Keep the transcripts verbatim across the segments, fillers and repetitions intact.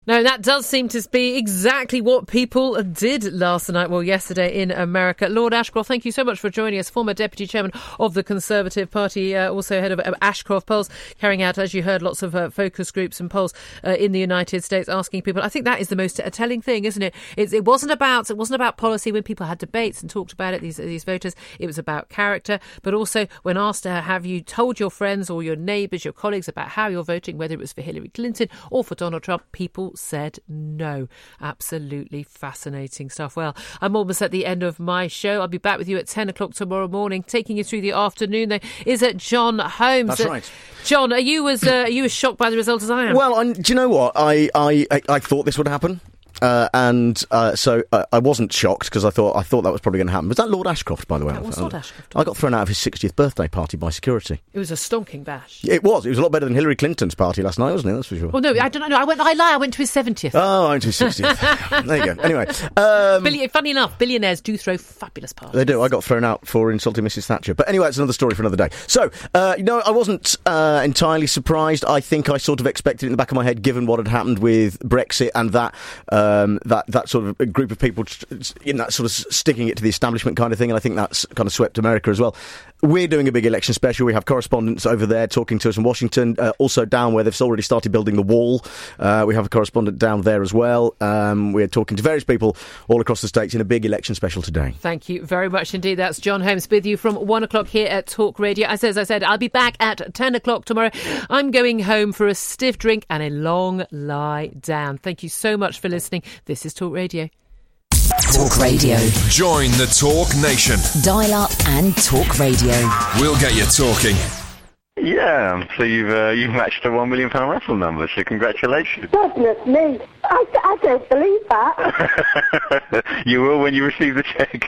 No, that does seem to be exactly what people did last night, well, yesterday in America. Lord Ashcroft, thank you so much for joining us, former Deputy Chairman of the Conservative Party, uh, also head of uh, Ashcroft Polls, carrying out, as you heard, lots of uh, focus groups and polls uh, in the United States, asking people. I think that is the most uh, telling thing, isn't it? It's, it wasn't about it wasn't about policy when people had debates and talked about it, these, these voters. It was about character, but also when asked, uh, have you told your friends or your neighbours, your colleagues about how you're voting, whether it was for Hillary Clinton or for Donald Trump, people said no. Absolutely fascinating stuff. Well, I'm almost at the end of my show. I'll be back with you at ten o'clock tomorrow morning, taking you through the afternoon. There is at John Holmes. That's right. John, are you as uh, are you as shocked by the result as I am? Well, I'm, do you know what? I, I, I, I thought this would happen. Uh, and uh, so uh, I wasn't shocked because I thought I thought that was probably going to happen. Was that Lord Ashcroft, by the way? That was Lord Ashcroft. I got thrown out of his sixtieth birthday party by security. It was a stonking bash. It was. It was a lot better than Hillary Clinton's party last night, wasn't it? That's for sure. Well, no, I don't know. I went. I lie. I went to his seventieth. Oh, I went to his sixtieth. There you go. Anyway, um, Billi- funny enough, billionaires do throw fabulous parties. They do. I got thrown out for insulting Missus Thatcher. But anyway, it's another story for another day. So, uh, you know, I wasn't uh, entirely surprised. I think I sort of expected it in the back of my head, given what had happened with Brexit and that um, that that sort of a group of people in that sort of sticking it to the establishment kind of thing, and I think that's kind of swept America as well. We're doing a big election special. We have correspondents over there talking to us in Washington, uh, also down where they've already started building the wall. Uh, we have a correspondent down there as well. Um, we're talking to various people all across the states in a big election special today. Thank you very much indeed. That's John Holmes with you from one o'clock here at Talk Radio. As, as I said, I'll be back at ten o'clock tomorrow. I'm going home for a stiff drink and a long lie down. Thank you so much for listening. This is Talk Radio. Talk Radio. Join the Talk Nation. Dial up and Talk Radio. We'll get you talking. Yeah, so you've uh, you've matched a one million pound raffle number, so congratulations. Goodness me, I, I don't believe that. You will when you receive the cheque.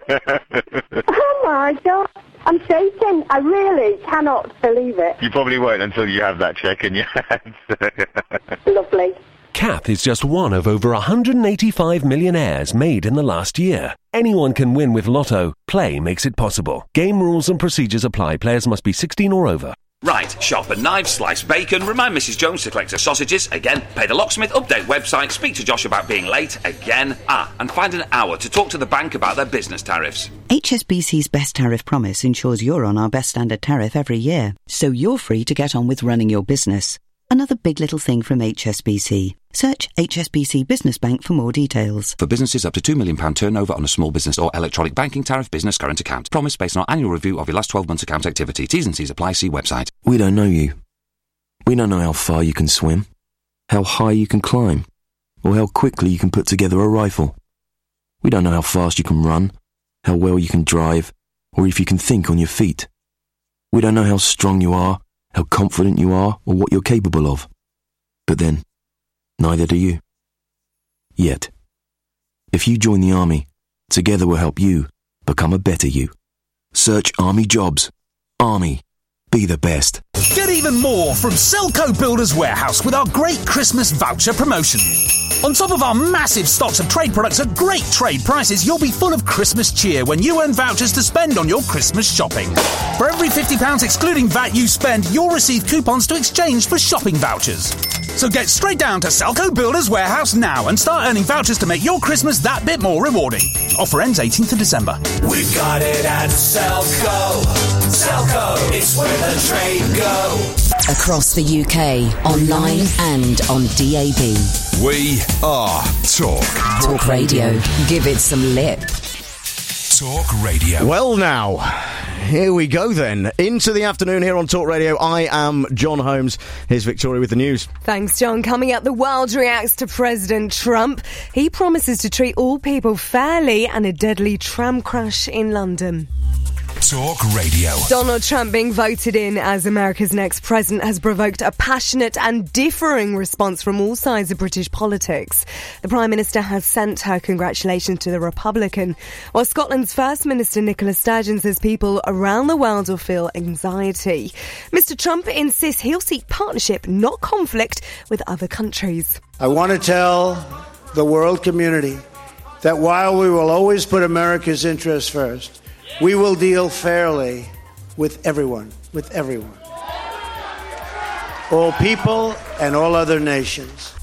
Oh my God, I'm shaking. I really cannot believe it. You probably won't until you have that cheque in your hands. Lovely. Kath is just one of over one hundred eighty-five millionaires made in the last year. Anyone can win with Lotto. Play makes it possible. Game rules and procedures apply. Players must be sixteen or over. Right, sharpen knives, slice bacon, remind Missus Jones to collect her sausages, again, pay the locksmith, update website, speak to Josh about being late, again, ah, and find an hour to talk to the bank about their business tariffs. H S B C's Best Tariff Promise ensures you're on our best standard tariff every year, so you're free to get on with running your business. Another big little thing from H S B C. Search H S B C Business Bank for more details. For businesses up to two million pounds turnover on a small business or electronic banking tariff business current account. Promise based on our annual review of your last twelve months account activity. T's and C's apply. See website. We don't know you. We don't know how far you can swim, how high you can climb, or how quickly you can put together a rifle. We don't know how fast you can run, how well you can drive, or if you can think on your feet. We don't know how strong you are, how confident you are, or what you're capable of. But then, neither do you. Yet. If you join the Army, together we'll help you become a better you. Search Army Jobs. Army. Be the best. Get even more from Selco Builders Warehouse with our great Christmas voucher promotion. On top of our massive stocks of trade products at great trade prices, you'll be full of Christmas cheer when you earn vouchers to spend on your Christmas shopping. For every fifty pounds excluding V A T you spend, you'll receive coupons to exchange for shopping vouchers. So get straight down to Selco Builders Warehouse now and start earning vouchers to make your Christmas that bit more rewarding. Offer ends eighteenth of December. We've got it at Selco. Selco, it's where the trade go. Across the U K, online and on D A B. We are Talk. Talk Radio. Give it some lip. Talk Radio. Well now, here we go then. Into the afternoon here on Talk Radio. I am John Holmes. Here's Victoria with the news. Thanks, John. Coming up, the world reacts to President Trump. He promises to treat all people fairly and a deadly tram crash in London. Talk Radio. Donald Trump being voted in as America's next president has provoked a passionate and differing response from all sides of British politics. The Prime Minister has sent her congratulations to the Republican, while Scotland's First Minister Nicola Sturgeon says people around the world will feel anxiety. Mister Trump insists he'll seek partnership, not conflict, with other countries. I want to tell the world community that while we will always put America's interests first, we will deal fairly with everyone, with everyone. All people and all other nations.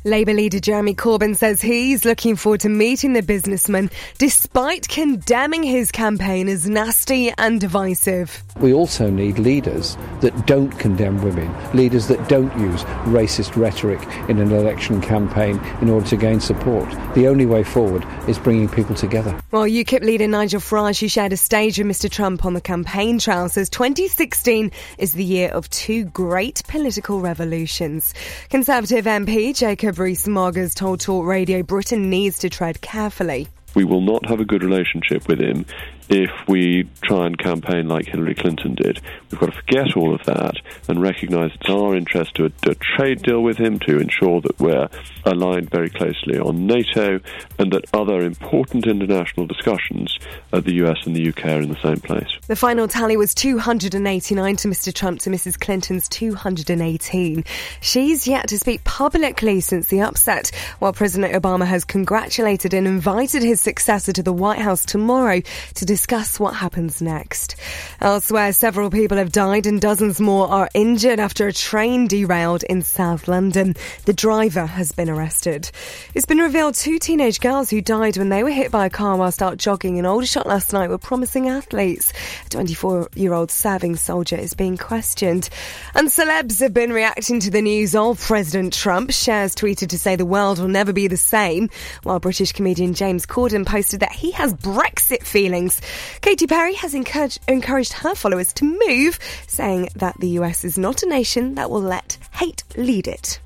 Labour leader Jeremy Corbyn says he's looking forward to meeting the businessman despite condemning his campaign as nasty and divisive. We also need leaders that don't condemn women, leaders that don't use racist rhetoric in an election campaign in order to gain support. The only way forward is bringing people together. Well, UKIP leader Nigel Farage, who shared a stage with Mr Trump on the campaign trail, says twenty sixteen is the year of two great political revolutions. Conservative M P Jacob Rees-Mogg has told Talk Radio Britain needs to tread carefully. We will not have a good relationship with him if we try and campaign like Hillary Clinton did. We've got to forget all of that and recognise it's our interest to do a trade deal with him to ensure that we're aligned very closely on NATO and that other important international discussions at the U S and the U K are in the same place. The final tally was two hundred eighty-nine to Mr Trump to Missus Clinton's two hundred eighteen. She's yet to speak publicly since the upset, while President Obama has congratulated and invited his successor to the White House tomorrow to discuss what happens next. Elsewhere, several people have died and dozens more are injured after a train derailed in South London. The driver has been arrested. It's been revealed two teenage girls who died when they were hit by a car whilst out jogging in Aldershot last night were promising athletes. A twenty-four-year-old serving soldier is being questioned. And celebs have been reacting to the news of President Trump. Cher's tweeted to say the world will never be the same, while British comedian James Corden posted that he has Brexit feelings. Katy Perry has encouraged, encouraged her followers to move, saying that the U S is not a nation that will let hate lead it.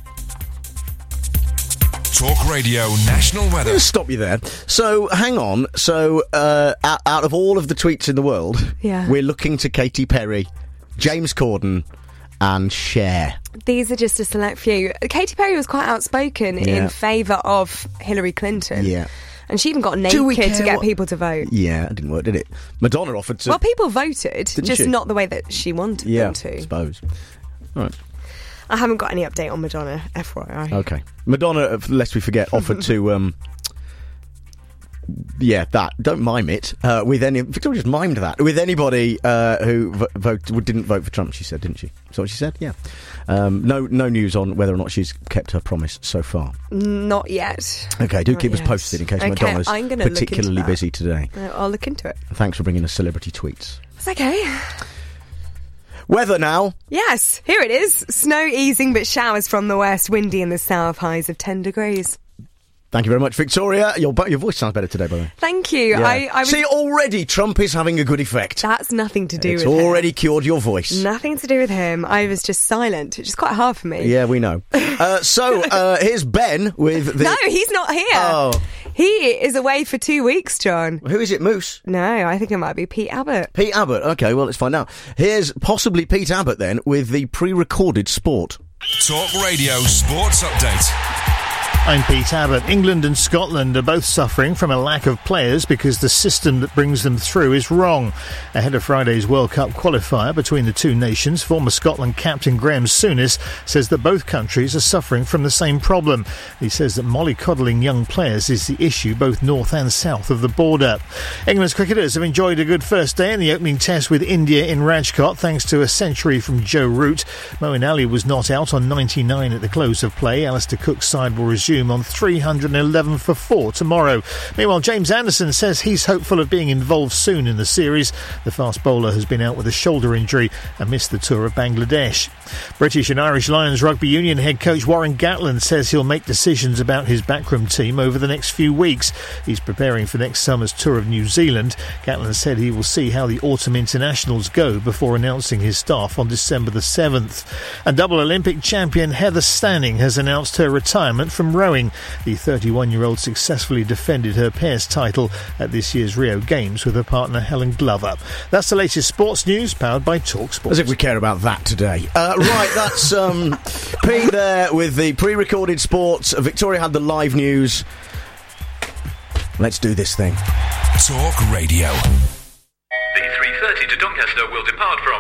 Talk Radio National Weather. I'm going to stop you there. So, hang on. So, uh, out, out of all of the tweets in the world, yeah. we're looking to Katy Perry, James Corden and Cher. These are just a select few. Katy Perry was quite outspoken Yeah. in favour of Hillary Clinton. Yeah. And she even got Do we naked care to get what- people to vote. Yeah, it didn't work, did it? Madonna offered to... Well, people voted, Didn't just she? not the way that she wanted yeah, them to. I suppose. All right. I haven't got any update on Madonna, F Y I. Okay. Madonna, lest we forget, offered to... Um, yeah, that. Don't mime it. Uh, with any... Victoria just mimed that. With anybody uh, who vo- vote, didn't vote for Trump, she said, didn't she? Is that what she said? Yeah. Um, no no news on whether or not she's kept her promise so far. Not yet. Okay, do Not keep us yet. posted in case Okay, Madonna's I'm gonna look into particularly that. busy today. Uh, I'll look into it. Thanks for bringing us celebrity tweets. It's okay. Weather now. Yes, here it is. Snow easing, but showers from the west. Windy in the south. Highs of ten degrees. Thank you very much, Victoria. Your bo- your voice sounds better today, by the way. Thank you. Yeah. I, I was, See, already Trump is having a good effect. That's nothing to do It's with already him. cured your voice. Nothing to do with him. I was just silent, which is quite hard for me. Yeah, we know. Uh, so, uh, here's Ben with the... No, he's not here. Oh. He is away for two weeks, John. Who is it, Moose? No, I think it might be Pete Abbott. Pete Abbott. Okay, well, let's find out. Here's possibly Pete Abbott, then, with the pre-recorded sport. Talk Radio Sports Update. I'm Pete Abbott. England and Scotland are both suffering from a lack of players because the system that brings them through is wrong. Ahead of Friday's World Cup qualifier between the two nations, former Scotland captain Graham Souness says that both countries are suffering from the same problem. He says that mollycoddling young players is the issue both north and south of the border. England's cricketers have enjoyed a good first day in the opening test with India in Rajkot thanks to a century from Joe Root. Moeen Ali was not out on ninety-nine at the close of play. Alistair Cook's side will resume on three hundred eleven for four tomorrow. Meanwhile, James Anderson says he's hopeful of being involved soon in the series. The fast bowler has been out with a shoulder injury and missed the tour of Bangladesh. British and Irish Lions Rugby Union head coach Warren Gatland says he'll make decisions about his backroom team over the next few weeks. He's preparing for next summer's tour of New Zealand. Gatland said he will see how the autumn internationals go before announcing his staff on December the seventh. And double Olympic champion Heather Stanning has announced her retirement from rowing. The thirty-one-year-old successfully defended her pairs title at this year's Rio Games with her partner Helen Glover. That's the latest sports news powered by TalkSport. As if we care about that today. Uh, right, that's um, Pete there with the pre-recorded sports. Victoria had the live news. Let's do this thing. Talk Radio. The three thirty to Doncaster will depart from...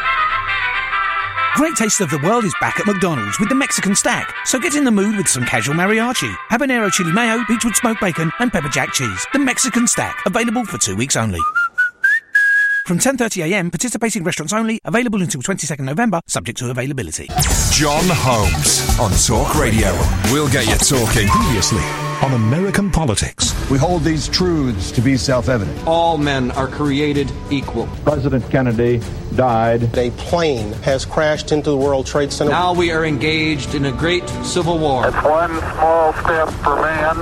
Great Taste of the World is back at McDonald's with the Mexican Stack. So get in the mood with some casual mariachi, habanero chili mayo, beechwood smoked bacon and pepper jack cheese. The Mexican Stack, available for two weeks only. From ten thirty a m, participating restaurants only, available until twenty-second November, subject to availability. John Holmes on Talk Radio. We'll get you talking. Previously on American politics. We hold these truths to be self-evident. All men are created equal. President Kennedy died. A plane has crashed into the World Trade Center. Now we are engaged in a great civil war. It's one small step for man.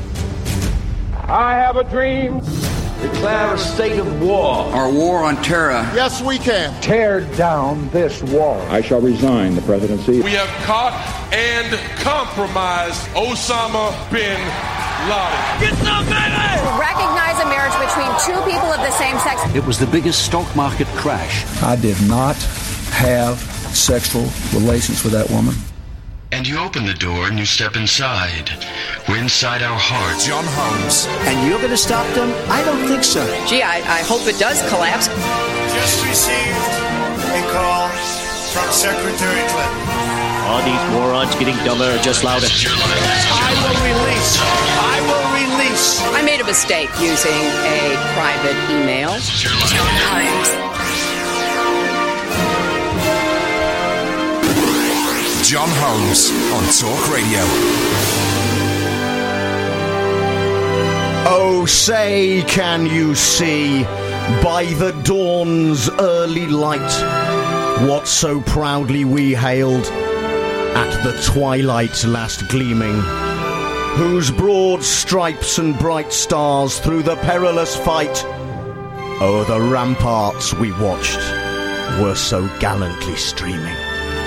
I have a dream. Declare a state of war. Our war on terror. Yes, we can. Tear down this wall. I shall resign the presidency. We have caught and compromised Osama bin Laden. Get some, baby! Recognize a marriage between two people of the same sex. It was the biggest stock market crash. I did not have sexual relations with that woman. And you open the door and you step inside. We're inside our hearts. John Holmes. And you're going to stop them? I don't think so. Gee, I, I hope it does collapse. Just received a call from Secretary Clinton. Are these morons getting dumber or just louder? I will release. I will release. I made a mistake using a private email. John Holmes. John Holmes on Talk Radio. Oh, say, can you see by the dawn's early light what so proudly we hailed at the twilight's last gleaming, whose broad stripes and bright stars through the perilous fight o'er the ramparts we watched were so gallantly streaming.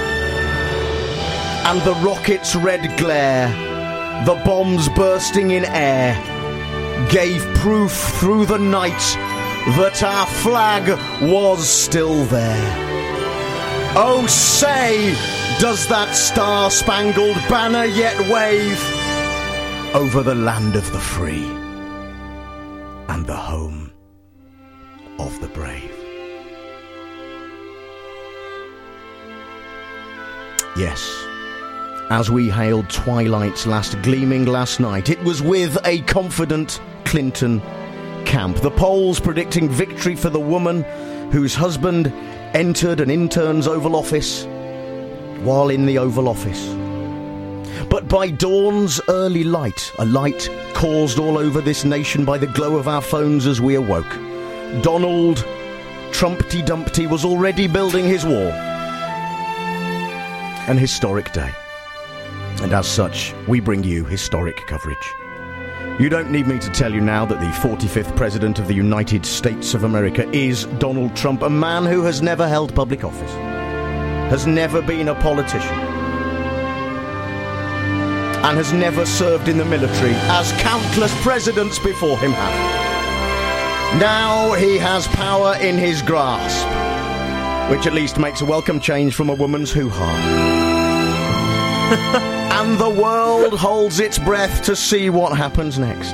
And the rocket's red glare, the bombs bursting in air, gave proof through the night that our flag was still there. Oh, say, does that star-spangled banner yet wave over the land of the free and the home of the brave? Yes. As we hailed twilight's last gleaming last night, it was with a confident Clinton camp. The polls predicting victory for the woman whose husband entered an intern's Oval Office while in the Oval Office. But by dawn's early light, a light caused all over this nation by the glow of our phones as we awoke, Donald Trumpty Dumpty was already building his wall. An historic day. And as such, we bring you historic coverage. You don't need me to tell you now that the forty-fifth President of the United States of America is Donald Trump, a man who has never held public office, has never been a politician, and has never served in the military, as countless presidents before him have. Now he has power in his grasp, which at least makes a welcome change from a woman's hoo-ha. And the world holds its breath to see what happens next.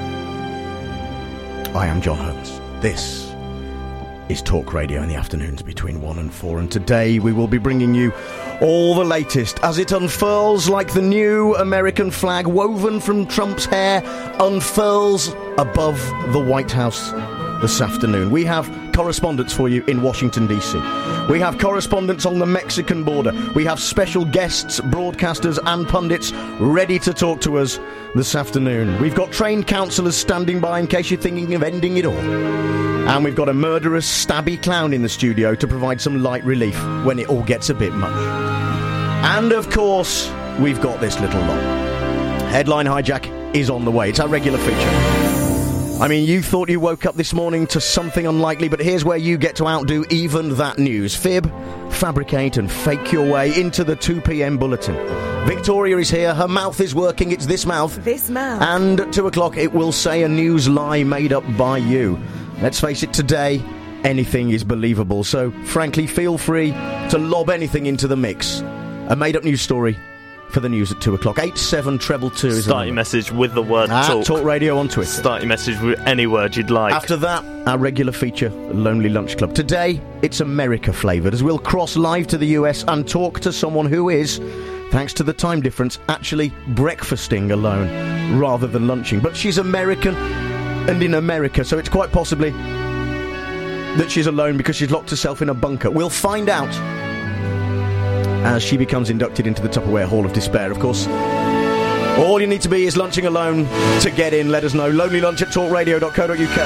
I am John Holmes. This is Talk Radio in the afternoons between one and four, and today we will be bringing you all the latest as it unfurls like the new American flag woven from Trump's hair unfurls above the White House this afternoon. We have correspondents for you in Washington, D C. We have correspondents on the Mexican border. We have special guests, broadcasters and pundits ready to talk to us this afternoon. We've got trained counsellors standing by in case you're thinking of ending it all. And we've got a murderous, stabby clown in the studio to provide some light relief when it all gets a bit much. And, of course, we've got this little lot. Headline Hijack is on the way. It's our regular feature. I mean, you thought you woke up this morning to something unlikely, but here's where you get to outdo even that news. Fib, fabricate and fake your way into the two p.m. bulletin. Victoria is here. Her mouth is working. It's this mouth. This mouth. And at two o'clock, it will say a news lie made up by you. Let's face it, today, anything is believable. So, frankly, feel free to lob anything into the mix. A made-up news story for the news at two o'clock. eight seven two two is Start your message with the word ah, talk. Talk Radio on Twitter. Start your message with any word you'd like. After that, our regular feature, Lonely Lunch Club. Today, it's America flavoured, as we'll cross live to the U S and talk to someone who is, thanks to the time difference, actually breakfasting alone rather than lunching. But she's American and in America, so it's quite possibly that she's alone because she's locked herself in a bunker? We'll find out as she becomes inducted into the Tupperware Hall of Despair. Of course, all you need to be is lunching alone to get in. Let us know. lonely lunch at talk radio dot co dot uk.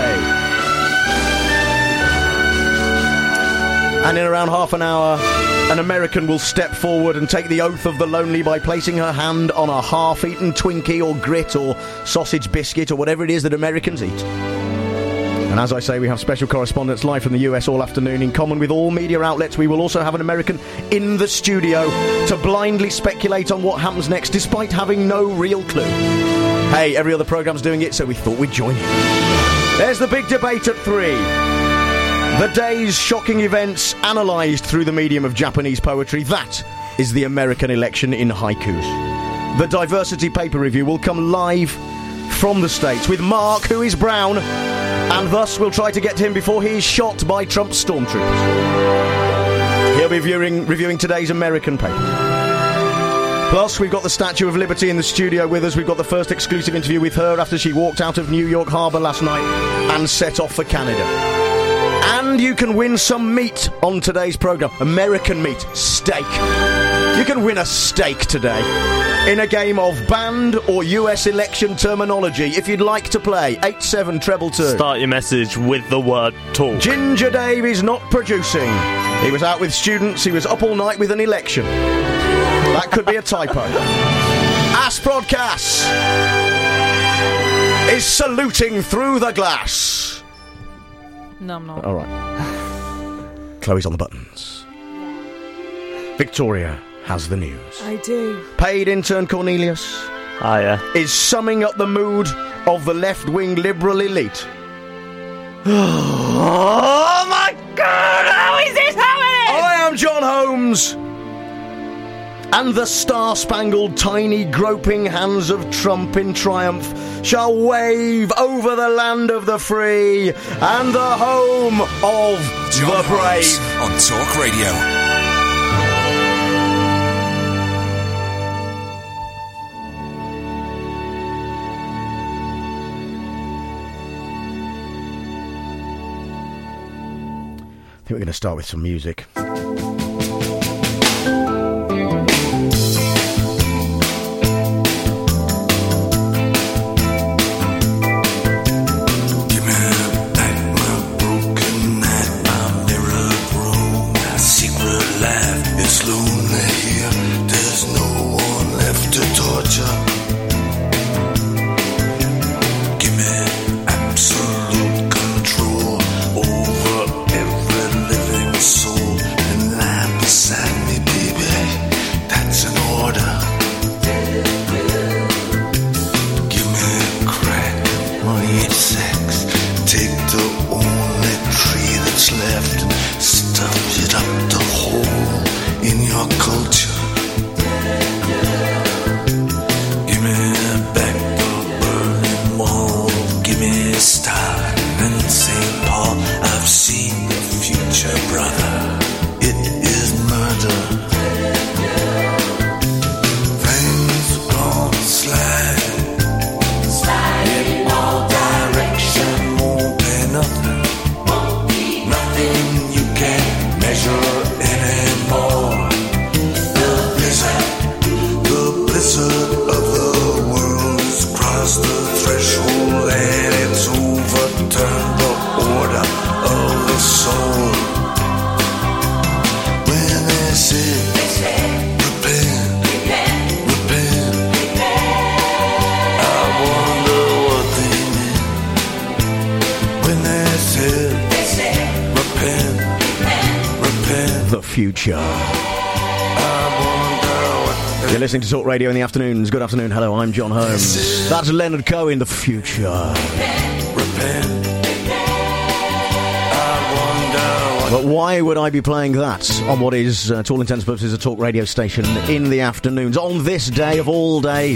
And in around half an hour, an American will step forward and take the oath of the lonely by placing her hand on a half-eaten Twinkie or grit or sausage biscuit or whatever it is that Americans eat. And as I say, we have special correspondents live from the U S all afternoon. In common with all media outlets, we will also have an American in the studio to blindly speculate on what happens next, despite having no real clue. Hey, every other programme's doing it, so we thought we'd join in. There's the big debate at three. The day's shocking events analysed through the medium of Japanese poetry. That is the American election in haikus. The Diversity Paper Review will come live from the States with Mark, who is brown, and thus we'll try to get to him before he is shot by Trump's stormtroopers. He'll be viewing, reviewing today's American papers. Plus, we've got the Statue of Liberty in the studio with us. We've got the first exclusive interview with her after she walked out of New York Harbour last night and set off for Canada. And you can win some meat on today's programme. American meat. Steak. You can win a steak today in a game of banned or U S election terminology. If you'd like to play, eight seven treble two. Start your message with the word talk. Ginger Dave is not producing. He was out with students. He was up all night with an election. That could be a typo. Ass Broadcast is saluting through the glass. No, I'm not. All right. Chloe's on the buttons. Victoria has the news. I do. Paid intern Cornelius Hiya. is summing up the mood of the left-wing liberal elite. Oh my God! How is this happening? I am John Holmes. And the star-spangled, tiny, groping hands of Trump in triumph shall wave over the land of the free and the home of John the brave. Holmes on Talk Radio. I think we're going to start with some music. Future. You're listening to Talk Radio in the afternoons. Good afternoon. Hello, I'm John Holmes. That's Leonard Cohen, The Future. But why would I be playing that on what is, uh, to all intents and purposes, a talk radio station in the afternoons, on this day of all days?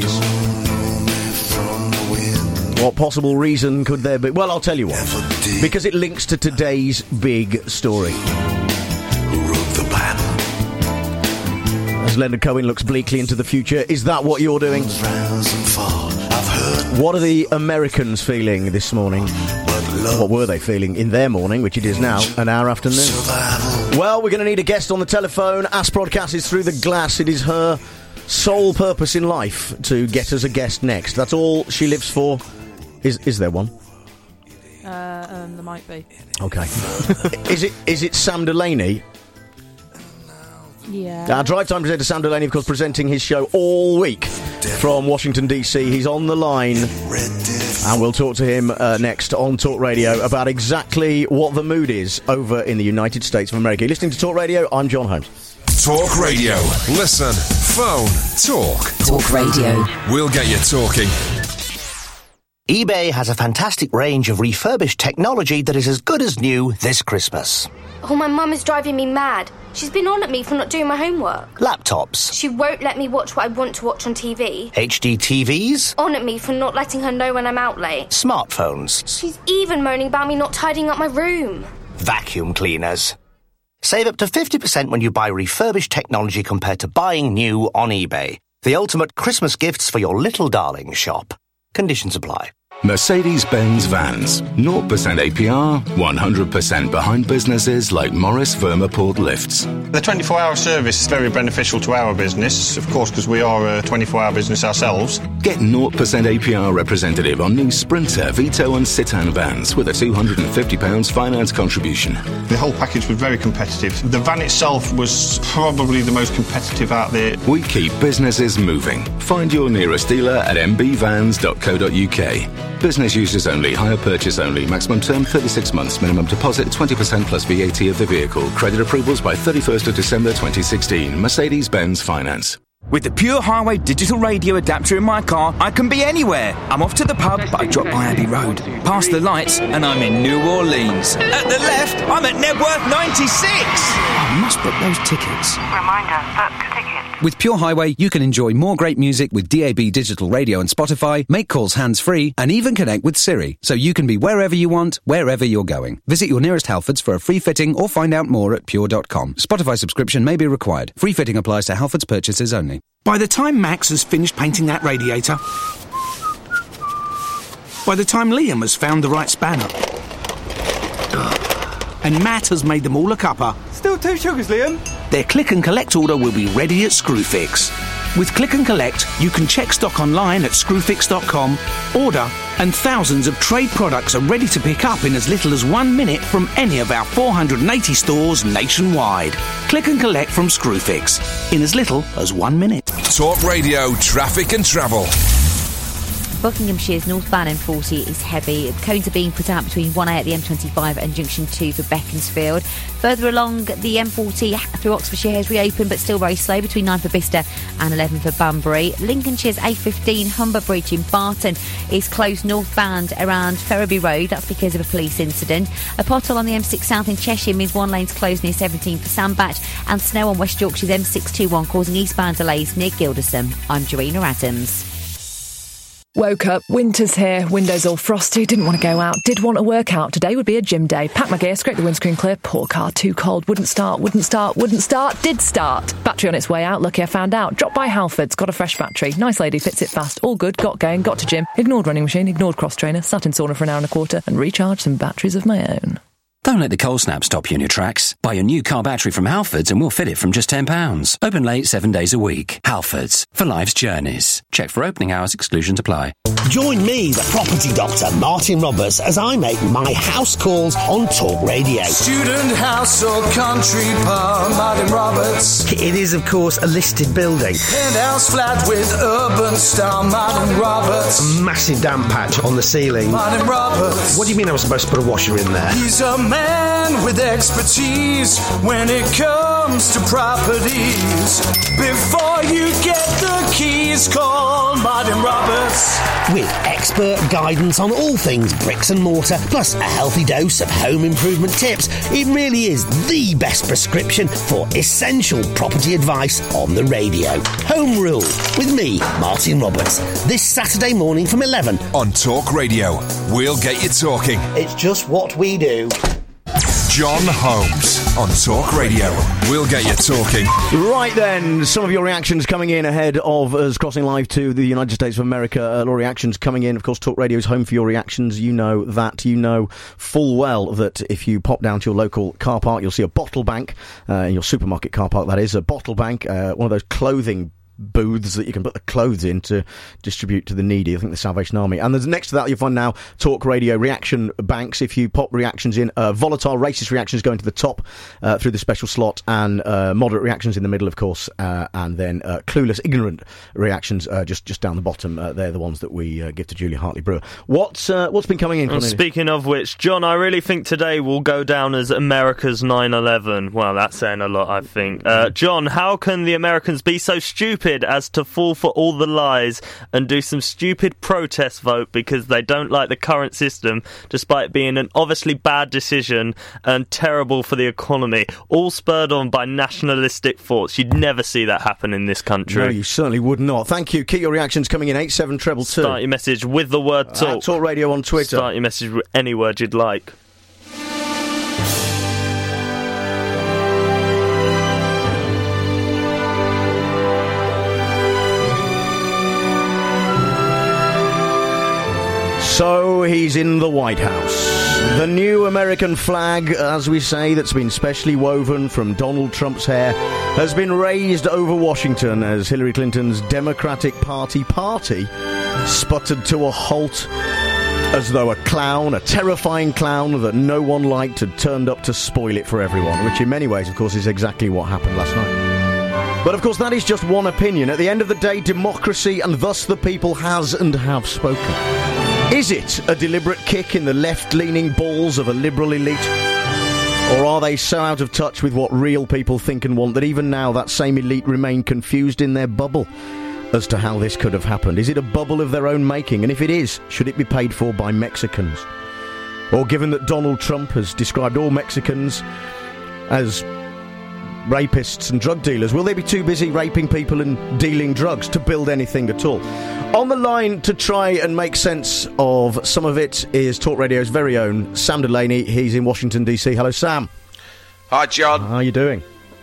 What possible reason could there be? Well, I'll tell you what. Because it links to today's big story. As Leonard Cohen looks bleakly into the future, is that what you're doing? What are the Americans feeling this morning? what were they feeling in their morning, which it is now, an hour after noon. Well, we're going to need a guest on the telephone. Ask Broadcast is through the glass. It is her sole purpose in life to get us a guest next. That's all she lives for. Is is there one? Uh, um, there might be. Okay. is it is it Sam Delaney? Yeah. Our Drive Time presenter Sam Delaney, of course, presenting his show all week from Washington, D C. He's on the line, and we'll talk to him uh, next on Talk Radio about exactly what the mood is over in the United States of America. You're listening to Talk Radio. I'm John Holmes. Talk Radio. Listen. Phone. Talk. Talk Radio. We'll get you talking. eBay has a fantastic range of refurbished technology that is as good as new this Christmas. Oh, my mum is driving me mad. She's been on at me for not doing my homework. Laptops. She won't let me watch what I want to watch on T V. H D T Vs. On at me for not letting her know when I'm out late. Smartphones. She's even moaning about me not tidying up my room. Vacuum cleaners. Save up to fifty percent when you buy refurbished technology compared to buying new on eBay. The ultimate Christmas gifts for your little darling shop. Conditions apply. Mercedes-Benz Vans. zero percent A P R, one hundred percent behind businesses like Morris Vermaport Lifts. The twenty-four hour service is very beneficial to our business, of course, because we are a twenty-four hour business ourselves. Get zero percent A P R representative on new Sprinter, Vito and Citan vans with a two hundred fifty pounds finance contribution. The whole package was very competitive. The van itself was probably the most competitive out there. We keep businesses moving. Find your nearest dealer at m b vans dot co dot u k. Business users only. Hire purchase only. Maximum term thirty-six months. Minimum deposit twenty percent plus V A T of the vehicle. Credit approvals by thirty-first of December twenty sixteen. Mercedes-Benz Finance. With the Pure Highway digital radio adapter in my car, I can be anywhere. I'm off to the pub, but I drop by Abbey Road. Past the lights, and I'm in New Orleans. At the left, I'm at Nebworth ninety-six. I must book those tickets. Reminder, book tickets. With Pure Highway, you can enjoy more great music with D A B digital radio and Spotify, make calls hands-free, and even connect with Siri, so you can be wherever you want, wherever you're going. Visit your nearest Halfords for a free fitting or find out more at pure dot com. Spotify subscription may be required. Free fitting applies to Halfords purchases only. By the time Max has finished painting that radiator, by the time Liam has found the right spanner, and Matt has made them all a cuppa, still two sugars, Liam. Their click and collect order will be ready at Screwfix. With click and collect, you can check stock online at screwfix dot com, order, and thousands of trade products are ready to pick up in as little as one minute from any of our four hundred eighty stores nationwide. Click and collect from Screwfix in as little as one minute. Talk Radio, traffic and travel. Buckinghamshire's northbound M forty is heavy. Cones are being put out between one A at the M twenty-five and Junction two for Beaconsfield. Further along, the M forty through Oxfordshire has reopened, but still very slow between nine for Bicester and eleven for Bunbury. Lincolnshire's A fifteen Humber Bridge in Barton is closed northbound around Ferriby Road. That's because of a police incident. A pothole on the M six South in Cheshire means one lane's closed near seventeen for Sandbach, and snow on West Yorkshire's M six twenty-one causing eastbound delays near Gilderson. I'm Jarina Adams. Woke up, winter's here, windows all frosty, didn't want to go out, did want a workout. Today would be a gym day. Packed my gear, scraped the windscreen clear, poor car, too cold, wouldn't start, wouldn't start, wouldn't start, did start. Battery on its way out, lucky I found out. Dropped by Halfords, got a fresh battery. Nice lady, fits it fast, all good, got going, got to gym, ignored running machine, ignored cross trainer, sat in sauna for an hour and a quarter, and recharged some batteries of my own. Don't let the cold snap stop you in your tracks. Buy a new car battery from Halfords and we'll fit it from just ten pounds. Open late seven days a week. Halfords, for life's journeys. Check for opening hours, exclusions apply. Join me, the property doctor, Martin Roberts, as I make my house calls on Talk Radio. Student house or country pub, Martin Roberts. It is, of course, a listed building. Penthouse flat with urban style, Martin Roberts. A massive damp patch on the ceiling. Martin Roberts. What do you mean I was supposed to put a washer in there? He's a man with expertise when it comes to properties. Before you get the keys, call Martin Roberts. With expert guidance on all things bricks and mortar, plus a healthy dose of home improvement tips, it really is the best prescription for essential property advice on the radio. Home Rule with me, Martin Roberts, this Saturday morning from eleven on Talk Radio. We'll get you talking. It's just what we do. John Holmes on Talk Radio. We'll get you talking. Right then, some of your reactions coming in ahead of us crossing live to the United States of America. Uh, a lot of reactions coming in. Of course, Talk Radio is home for your reactions. You know that. You know full well that if you pop down to your local car park, you'll see a bottle bank, uh, in your supermarket car park, that is, a bottle bank, uh, one of those clothing booths that you can put the clothes in to distribute to the needy. I think the Salvation Army. And there's next to that you'll find now Talk Radio reaction banks. If you pop reactions in, uh, volatile racist reactions going to the top uh, through the special slot, and uh, moderate reactions in the middle, of course, uh, and then uh, clueless, ignorant reactions uh, just just down the bottom. Uh, they're the ones that we uh, give to Julia Hartley-Brewer. What's uh, what's been coming in? Well, speaking of which, John, I really think today will go down as America's nine eleven. Well, that's saying a lot, I think. Uh, John, how can the Americans be so stupid as to fall for all the lies and do some stupid protest vote because they don't like the current system, despite being an obviously bad decision and terrible for the economy, all spurred on by nationalistic thoughts? You'd never see that happen in this country. No, you certainly would not. Thank you. Keep your reactions coming in. eight seven two two. Start your message with the word talk. Uh, Talk Radio on Twitter. Start your message with any word you'd like. So he's in the White House. The new American flag, as we say, that's been specially woven from Donald Trump's hair, has been raised over Washington as Hillary Clinton's Democratic Party party sputtered to a halt, as though a clown, a terrifying clown that no one liked, had turned up to spoil it for everyone, which in many ways, of course, is exactly what happened last night. But of course, that is just one opinion. At the end of the day, democracy and thus the people has and have spoken. Is it a deliberate kick in the left-leaning balls of a liberal elite? Or are they so out of touch with what real people think and want that even now that same elite remain confused in their bubble as to how this could have happened? Is it a bubble of their own making? And if it is, should it be paid for by Mexicans? Or given that Donald Trump has described all Mexicans as rapists and drug dealers, will they be too busy raping people and dealing drugs to build anything at all? On the line to try and make sense of some of it is Talk Radio's very own Sam Delaney. He's in Washington, D C. Hello, Sam. Hi, John. How are you doing?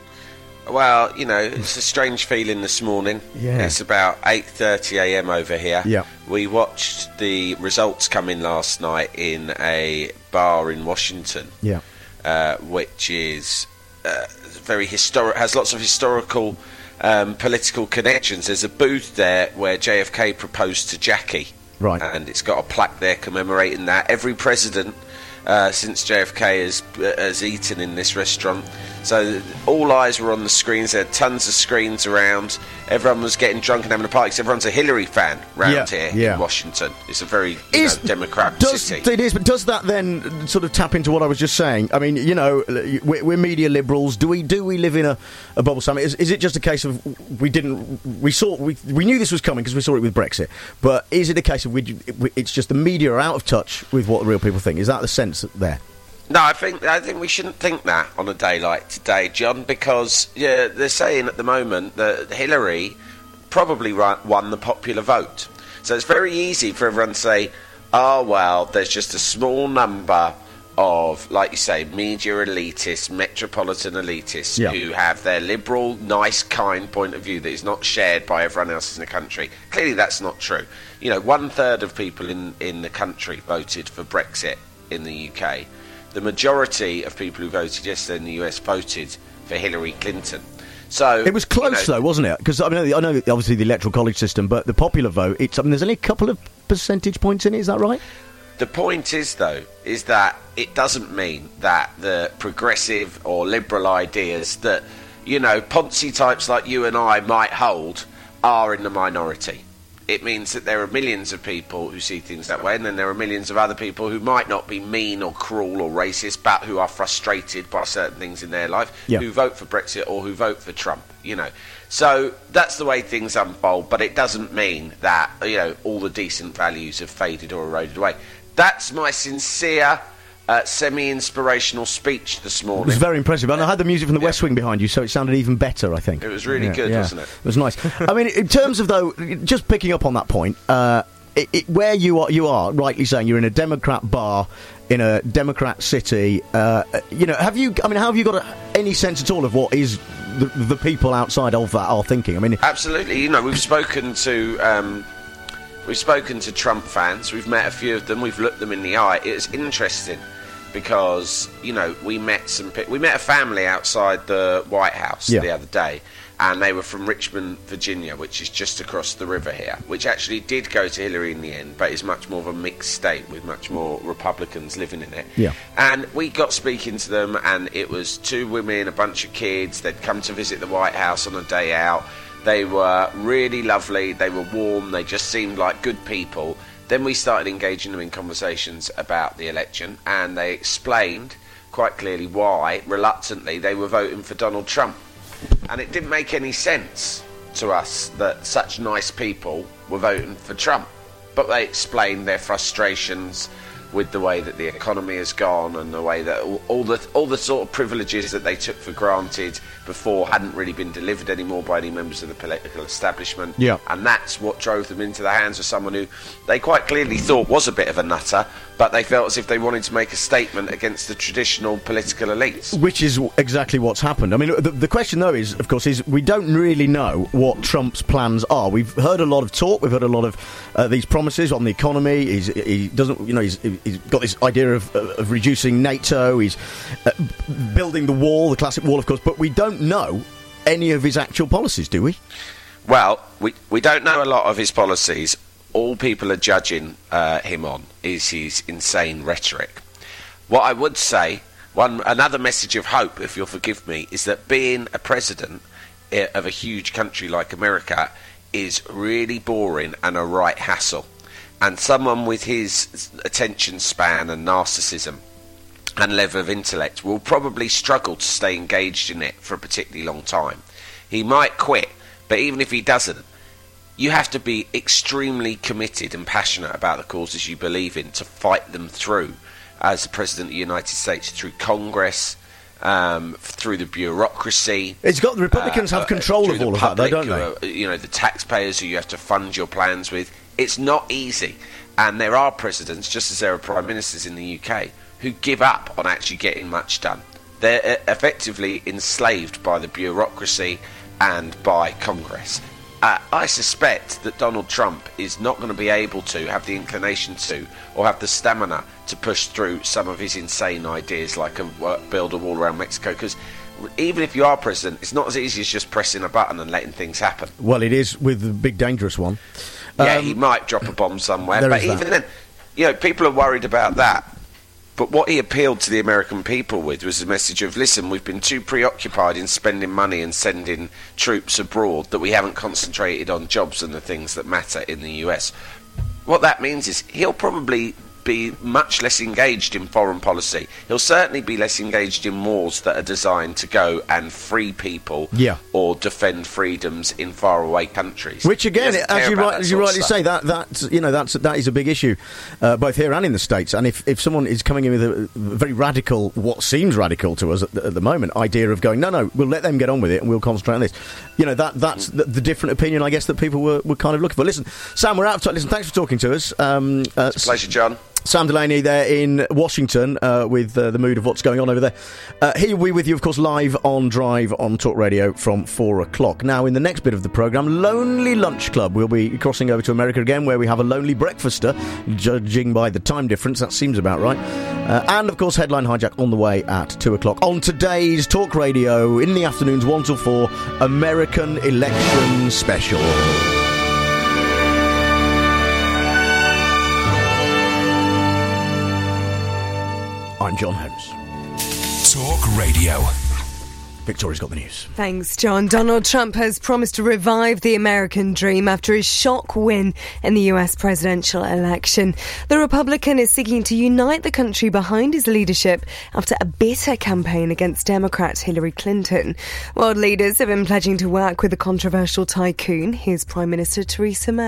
Well, you know, it's a strange feeling this morning. Yeah. It's about eight thirty a m over here. Yeah. We watched the results come in last night in a bar in Washington. Yeah. Uh, which is uh, very historic, has lots of historical um, political connections. There's a booth there where J F K proposed to Jackie. Right. And it's got a plaque there commemorating that. Every president uh, since J F K has, uh, has eaten in this restaurant. So all eyes were on the screens. There were tons of screens around. Everyone was getting drunk and having a party because everyone's a Hillary fan round Yeah, here yeah. in Washington. It's a very you Is- know, democratic Does, city. it is, but does that then sort of tap into what I was just saying? I mean, you know, we're, we're media liberals. Do we do we live in a, a bubble? Sam, is, is it just a case of we didn't we saw we we knew this was coming because we saw it with Brexit? But is it a case of we, we it's just the media are out of touch with what the real people think? Is that the sense there? No, I think I think we shouldn't think that on a day like today, John, because yeah, they're saying at the moment that Hillary probably ri- won the popular vote. So it's very easy for everyone to say, oh, well, there's just a small number of, like you say, media elitists, metropolitan elitists, Yeah. who have their liberal, nice, kind point of view that is not shared by everyone else in the country. Clearly that's not true. You know, one-third of people in, in the country voted for Brexit in the U K. The majority of people who voted yesterday in the U S voted for Hillary Clinton. So It was close, you know, though, wasn't it? Because I know, I know, obviously, the electoral college system, but the popular vote, it's, I mean, there's only a couple of percentage points in it, is that right? The point is, though, is that it doesn't mean that the progressive or liberal ideas that, you know, Ponzi types like you and I might hold are in the minority. It means that there are millions of people who see things that way, and then there are millions of other people who might not be mean or cruel or racist, but who are frustrated by certain things in their life, Yeah. who vote for Brexit or who vote for Trump, you know. So that's the way things unfold, but it doesn't mean that, you know, all the decent values have faded or eroded away. That's my sincere, uh, semi-inspirational speech this It morning. was very impressive. And I had the music from the West Wing behind you, so it sounded even better, I think. It was really Yeah, good, yeah. wasn't it? It was nice. I mean, in terms of, though, just picking up on that point, uh, it, it, where you are, you are rightly saying you're in a Democrat bar in a Democrat city. Uh, you know, have you? I mean, how have you got a, any sense at all of what is the, the people outside of that are thinking? I mean, absolutely. You know, we've spoken to um, we've spoken to Trump fans. We've met a few of them. We've looked them in the eye. It's interesting because you know we met some we met a family outside the White House yeah. the other day. And they were from Richmond, Virginia, which is just across the river here, which actually did go to Hillary in the end, but is much more of a mixed state with much more Republicans living in it. Yeah. And we got speaking to them, and it was two women, a bunch of kids. They'd come to visit the White House on a day out. They were really lovely. They were warm. They just seemed like good people. Then we started engaging them in conversations about the election, and they explained quite clearly why, reluctantly, they were voting for Donald Trump. And it didn't make any sense to us that such nice people were voting for Trump. But they explained their frustrations with the way that the economy has gone and the way that all, all the all the sort of privileges that they took for granted before hadn't really been delivered anymore by any members of the political establishment. Yeah. And that's what drove them into the hands of someone who they quite clearly thought was a bit of a nutter, but they felt as if they wanted to make a statement against the traditional political elites. Which is exactly what's happened. I mean, the, the question, though, is, of course, is we don't really know what Trump's plans are. We've heard a lot of talk. We've heard a lot of uh, these promises on the economy. He's, he doesn't, you know, he's, he's got this idea of, of reducing NATO. He's uh, building the wall, the classic wall, of course. But we don't know any of his actual policies, do we? Well, we we don't know a lot of his policies. All people are judging uh, him on is his insane rhetoric. What I would say, one another message of hope, if you'll forgive me, is that being a president of a huge country like America is really boring and a right hassle. And someone with his attention span and narcissism and level of intellect will probably struggle to stay engaged in it for a particularly long time. He might quit, but even if he doesn't, you have to be extremely committed and passionate about the causes you believe in to fight them through as the President of the United States, through Congress, um, through the bureaucracy. It's got the Republicans uh, have control of all of that, though, don't they? Uh, you know, the taxpayers who you have to fund your plans with. It's not easy. And there are presidents, just as there are prime ministers in the U K, who give up on actually getting much done. They're effectively enslaved by the bureaucracy and by Congress. Uh, I suspect that Donald Trump is not going to be able to have the inclination to, or have the stamina to push through some of his insane ideas, like a, uh, build a wall around Mexico, because even if you are president, it's not as easy as just pressing a button and letting things happen. Well, it is with the big dangerous one. Yeah, um, he might drop a bomb somewhere, there but is that. even then, you know, people are worried about that. But what he appealed to the American people with was the message of, listen, we've been too preoccupied in spending money and sending troops abroad that we haven't concentrated on jobs and the things that matter in the U S. What that means is he'll probably be much less engaged in foreign policy. He'll certainly be less engaged in wars that are designed to go and free people yeah. or defend freedoms in faraway countries. Which again, as you, right, as you rightly say, that that you know that's that is a big issue, uh, both here and in the States. And if, if someone is coming in with a very radical, what seems radical to us at the, at the moment, idea of going, no, no, we'll let them get on with it and we'll concentrate on this. You know, that that's the, the different opinion, I guess, that people were, were kind of looking for. Listen, Sam, we're out of time. Listen, thanks for talking to us. Um, uh, it's a pleasure, John. Sam Delaney there in Washington uh, with uh, the mood of what's going on over there. Uh, he will be with you, of course, live on Drive on Talk Radio from four o'clock. Now, in the next bit of the programme, Lonely Lunch Club. We'll be crossing over to America again, where we have a lonely breakfaster, judging by the time difference. That seems about right. Uh, and, of course, Headline Hijack on the way at two o'clock. On today's Talk Radio, in the afternoons, one till four, American Election Special. I'm John Holmes. Talk Radio. Victoria's got the news. Thanks, John. Donald Trump has promised to revive the American dream after his shock win in the U S presidential election. The Republican is seeking to unite the country behind his leadership after a bitter campaign against Democrat Hillary Clinton. World leaders have been pledging to work with the controversial tycoon. Here's Prime Minister Theresa May.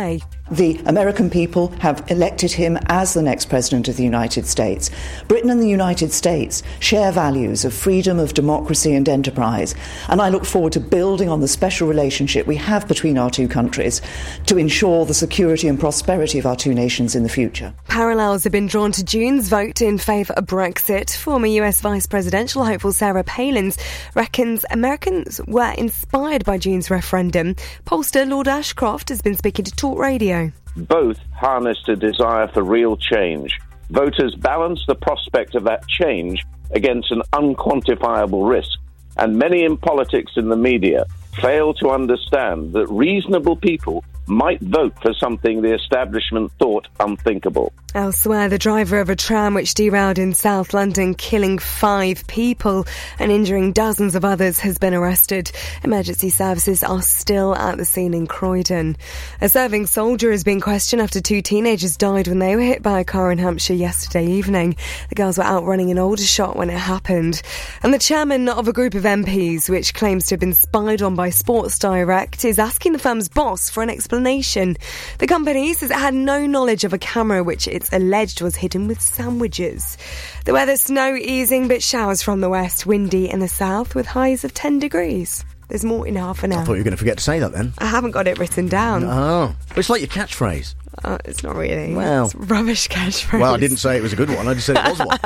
The American people have elected him as the next president of the United States. Britain and the United States share values of freedom, of democracy and enterprise, and I look forward to building on the special relationship we have between our two countries to ensure the security and prosperity of our two nations in the future. Parallels have been drawn to June's vote in favour of Brexit. Former U S Vice Presidential hopeful Sarah Palin reckons Americans were inspired by June's referendum. Pollster Lord Ashcroft has been speaking to Talk Radio. Both harnessed a desire for real change. Voters balanced the prospect of that change against an unquantifiable risk. And many in politics and the media fail to understand that reasonable people might vote for something the establishment thought unthinkable. Elsewhere, the driver of a tram which derailed in South London, killing five people and injuring dozens of others, has been arrested. Emergency services are still at the scene in Croydon. A serving soldier has been questioned after two teenagers died when they were hit by a car in Hampshire yesterday evening. The girls were out running in Aldershot when it happened. And the chairman of a group of M Ps, which claims to have been spied on by Sports Direct, is asking the firm's boss for an explanation. The company says it had no knowledge of a camera which it's alleged was hidden with sandwiches. The weather, snow easing, but showers from the west, windy in the south with highs of ten degrees. There's more in half an hour. I thought you were going to forget to say that then. I haven't got it written down. Oh, it's like your catchphrase. Uh, it's not really. Well, it's rubbish catchphrase. Well, I didn't say it was a good one. I just said it was one.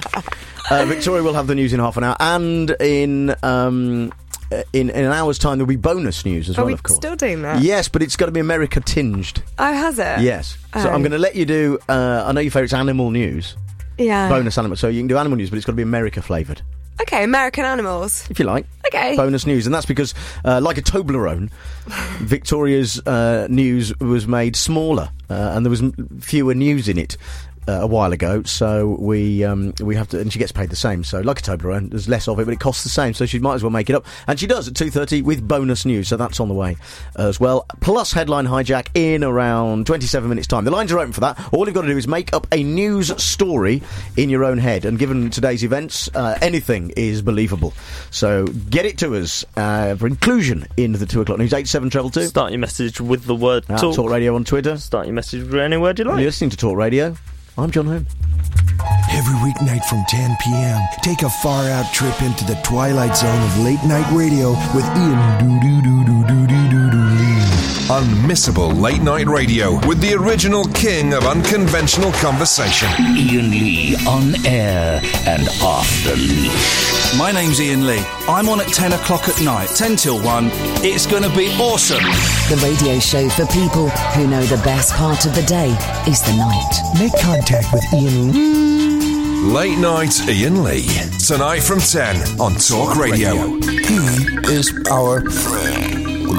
uh, Victoria will have the news in half an hour, and in um, in, in an hour's time there'll be bonus news as Are well. we Of course, still doing that? Yes, but it's got to be America tinged. Oh, has it? Yes. Oh. So I'm going to let you do. Uh, I know your favourite's animal news. Yeah. Bonus animal. So you can do animal news, but it's got to be America flavoured. Okay, American animals. If you like. Okay. Bonus news. And that's because, uh, like a Toblerone, Victoria's uh, news was made smaller uh, and there was m- fewer news in it uh, a while ago. So we um, we have to... And she gets paid the same. So like a Toblerone, there's less of it, but it costs the same. So she might as well make it up. And she does at two thirty with bonus news. So that's on the way as well. Plus Headline Hijack in around twenty-seven minutes' time. The lines are open for that. All you've got to do is make up a news story in your own head. And given today's events, uh, anything is believable. So get it to us uh, for inclusion in the two o'clock news. eight seven treble two. Start your message with the word uh, talk. Talk Radio on Twitter. Start your message with any word you like. You're listening to Talk Radio. I'm John Holmes. Every weeknight from ten p.m, take a far-out trip into the twilight zone of late-night radio with Ian Doo-Doo-Doo-Doo-Doo-Doo-Doo-Lee. Unmissable late-night radio with the original king of unconventional conversation. Ian Lee, on air and off the leash. My name's Ian Lee. I'm on at ten o'clock at night, ten till one. It's going to be awesome. The radio show for people who know the best part of the day is the night. Make contact with Ian Lee. Late Night Ian Lee. Tonight from ten on Talk Radio. He is our friend.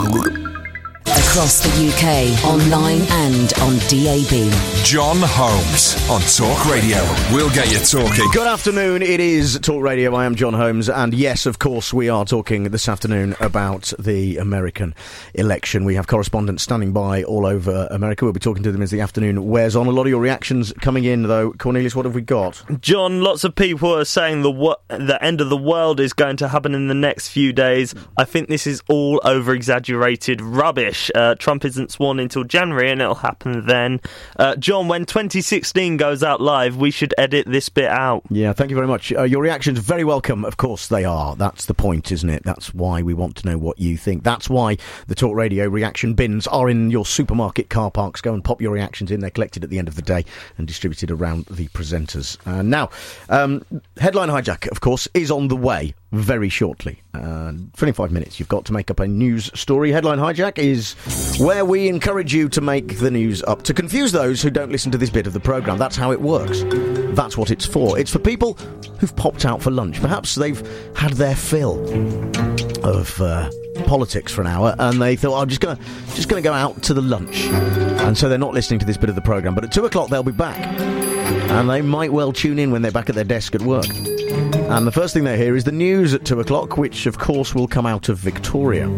Across the U K, online and on D A B. John Holmes on Talk Radio. We'll get you talking. Good afternoon, it is Talk Radio. I am John Holmes, and yes, of course, we are talking this afternoon about the American election. We have correspondents standing by all over America. We'll be talking to them as the afternoon wears on. A lot of your reactions coming in, though. Cornelius, what have we got? John, lots of people are saying the wo- the end of the world is going to happen in the next few days. I think this is all over-exaggerated rubbish. Uh, Trump isn't sworn until January, and it'll happen then. Uh, John, when twenty sixteen goes out live, we should edit this bit out. Yeah, thank you very much. Uh, your reactions are very welcome. Of course they are. That's the point, isn't it? That's why we want to know what you think. That's why the Talk Radio reaction bins are in your supermarket car parks. Go and pop your reactions in. They're collected at the end of the day and distributed around the presenters. Uh, now, um, Headline Hijack, of course, is on the way very shortly. Uh, twenty-five minutes you've got to make up a news story. Headline Hijack is where we encourage you to make the news up, to confuse those who don't listen to this bit of the programme. That's how it works. That's what it's for. It's for people who've popped out for lunch. Perhaps they've had their fill of uh, politics for an hour and they thought, I'm just going to just going to go out to the lunch. And so they're not listening to this bit of the programme. But at two o'clock they'll be back. And they might well tune in when they're back at their desk at work. And the first thing they hear is the news at two o'clock, which, of course, will come out of Victoria.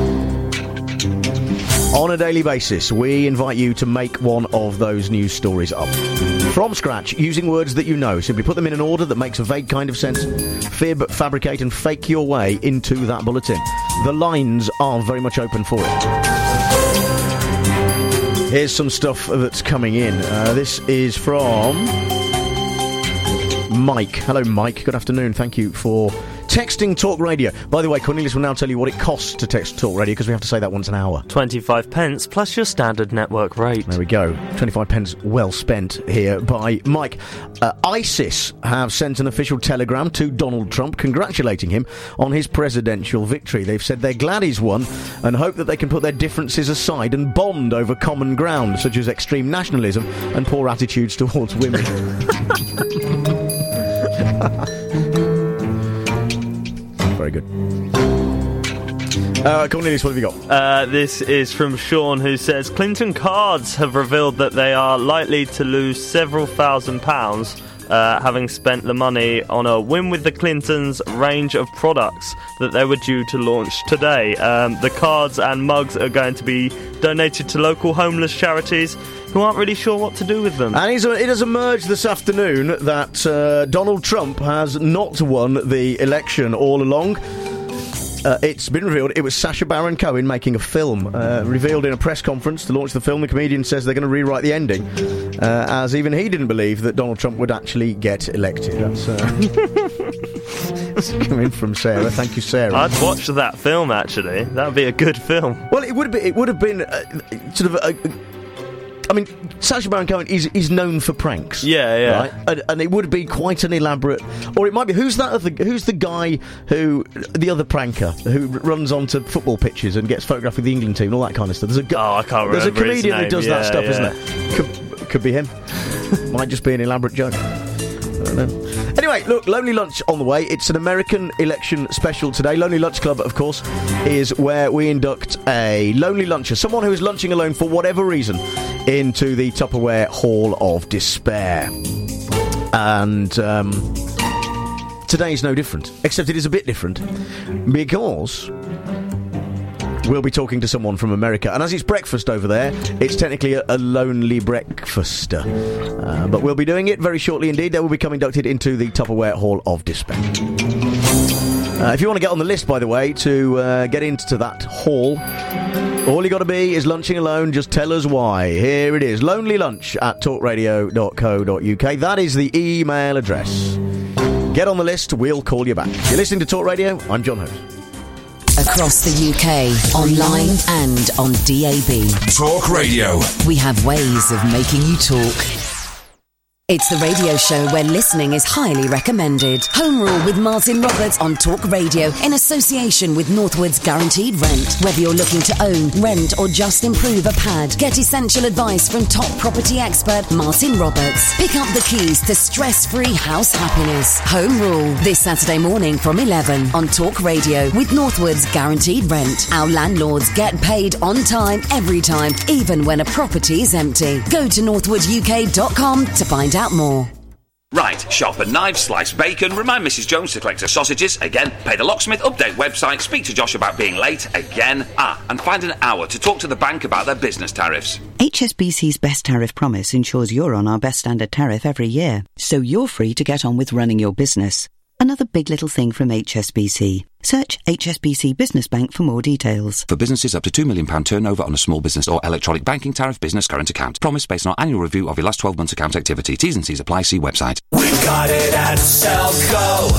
On a daily basis, we invite you to make one of those news stories up. From scratch, using words that you know. Simply put them in an order that makes a vague kind of sense. Fib, fabricate and fake your way into that bulletin. The lines are very much open for it. Here's some stuff that's coming in. Uh, this is from Mike. Hello, Mike. Good afternoon. Thank you for texting Talk Radio. By the way, Cornelius will now tell you what it costs to text Talk Radio, because we have to say that once an hour. twenty-five pence plus your standard network rate. There we go. twenty-five pence well spent here by Mike. Uh, ISIS have sent an official telegram to Donald Trump congratulating him on his presidential victory. They've said they're glad he's won and hope that they can put their differences aside and bond over common ground, such as extreme nationalism and poor attitudes towards women. Very good. Uh, Cornelius, what have you got? Uh, this is from Sean, who says Clinton cards have revealed that they are likely to lose several thousand pounds, uh, having spent the money on a Win with the Clintons range of products that they were due to launch today. Um, the cards and mugs are going to be donated to local homeless charities who aren't really sure what to do with them. And it has emerged this afternoon that uh, Donald Trump has not won the election all along. Uh, it's been revealed it was Sacha Baron Cohen making a film. Uh, revealed in a press conference to launch the film, the comedian says they're going to rewrite the ending, uh, as even he didn't believe that Donald Trump would actually get elected. That's, uh, that's coming from Sarah. Thank you, Sarah. I'd watch that film, actually. That would be a good film. Well, it would be. It would have been uh, sort of a... a I mean, Sacha Baron Cohen is, is known for pranks. Yeah, yeah. Right? And, and it would be quite an elaborate... Or it might be... Who's that other... Who's the guy who... The other pranker who runs onto football pitches and gets photographed with the England team and all that kind of stuff? There's a guy... Oh, I can't remember There's a comedian his name. who does yeah, that stuff, yeah. isn't there? Could, could be him. Might just be an elaborate joke. I don't know. Anyway, look, Lonely Lunch on the way. It's an American election special today. Lonely Lunch Club, of course, is where we induct a Lonely Luncher, someone who is lunching alone for whatever reason, into the Tupperware Hall of Despair. And um, today is no different, except it is a bit different, because we'll be talking to someone from America. And as it's breakfast over there, it's technically a, a lonely breakfaster. Uh, but we'll be doing it very shortly indeed. They will become inducted into the Tupperware Hall of Despair. Uh, if you want to get on the list, by the way, to uh, get into that hall, all you got to be is lunching alone. Just tell us why. Here it is. Lonely Lunch at talkradio dot co dot uk. That is the email address. Get on the list. We'll call you back. You're listening to Talk Radio. I'm John Host. Across the U K, online and on D A B. Talk Radio. We have ways of making you talk. It's the radio show where listening is highly recommended. Home Rule with Martin Roberts on Talk Radio in association with Northwood's Guaranteed Rent. Whether you're looking to own, rent or just improve a pad, get essential advice from top property expert Martin Roberts. Pick up the keys to stress-free house happiness. Home Rule this Saturday morning from eleven on Talk Radio with Northwood's Guaranteed Rent. Our landlords get paid on time every time, even when a property is empty. Go to northwood u k dot com to find out out more. Right, sharpen knives, slice bacon, remind Missus Jones to collect her sausages, again, pay the locksmith, update website, speak to Josh about being late, again, ah, and find an hour to talk to the bank about their business tariffs. H S B C's Best Tariff Promise ensures you're on our best standard tariff every year, so you're free to get on with running your business. Another big little thing from H S B C. Search H S B C Business Bank for more details. For businesses up to two million pounds turnover on a small business or electronic banking tariff business current account. Promise based on our annual review of your last twelve months account activity. T's and C's apply. See website. We got it at Selco.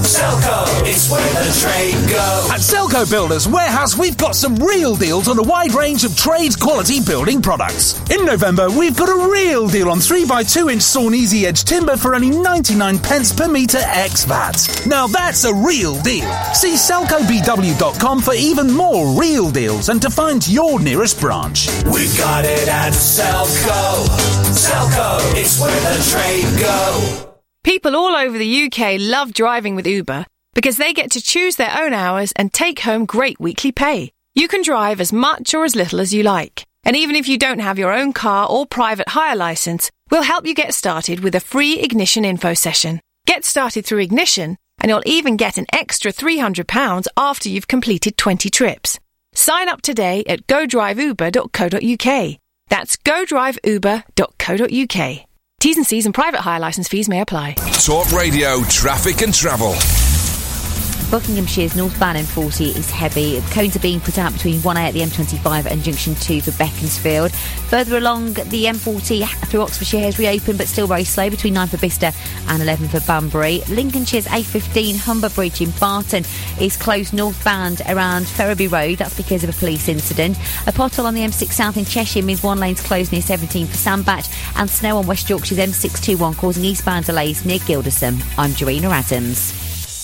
Selco, it's where the trade goes. At Selco Builders Warehouse, we've got some real deals on a wide range of trade quality building products. In November, we've got a real deal on three by two inch sawn easy edge timber for only ninety-nine pence per metre ex V A T. Now that's a real deal. See selco b w dot com for even more real deals and to find your nearest branch. We got it at Selco. Selco, it's where the trade go. People all over the U K love driving with Uber because they get to choose their own hours and take home great weekly pay. You can drive as much or as little as you like. And even if you don't have your own car or private hire license, we'll help you get started with a free Ignition info session. Get started through Ignition and you'll even get an extra three hundred pounds after you've completed twenty trips. Sign up today at go drive uber dot co dot uk. That's go drive uber dot co dot uk. T's and C's and private hire licence fees may apply. Talk Radio, traffic and travel. Buckinghamshire's northbound M forty is heavy. Cones are being put out between one A at the M twenty-five and junction two for Beaconsfield. Further along, the M forty through Oxfordshire has reopened, but still very slow between nine for Bicester and eleven for Bunbury. Lincolnshire's A fifteen Humber Bridge in Barton is closed northbound around Ferriby Road. That's because of a police incident. A pothole on the M six South in Cheshire means one lane's closed near seventeen for Sandbach, and snow on West Yorkshire's M six twenty-one causing eastbound delays near Gilderson. I'm Jarina Adams.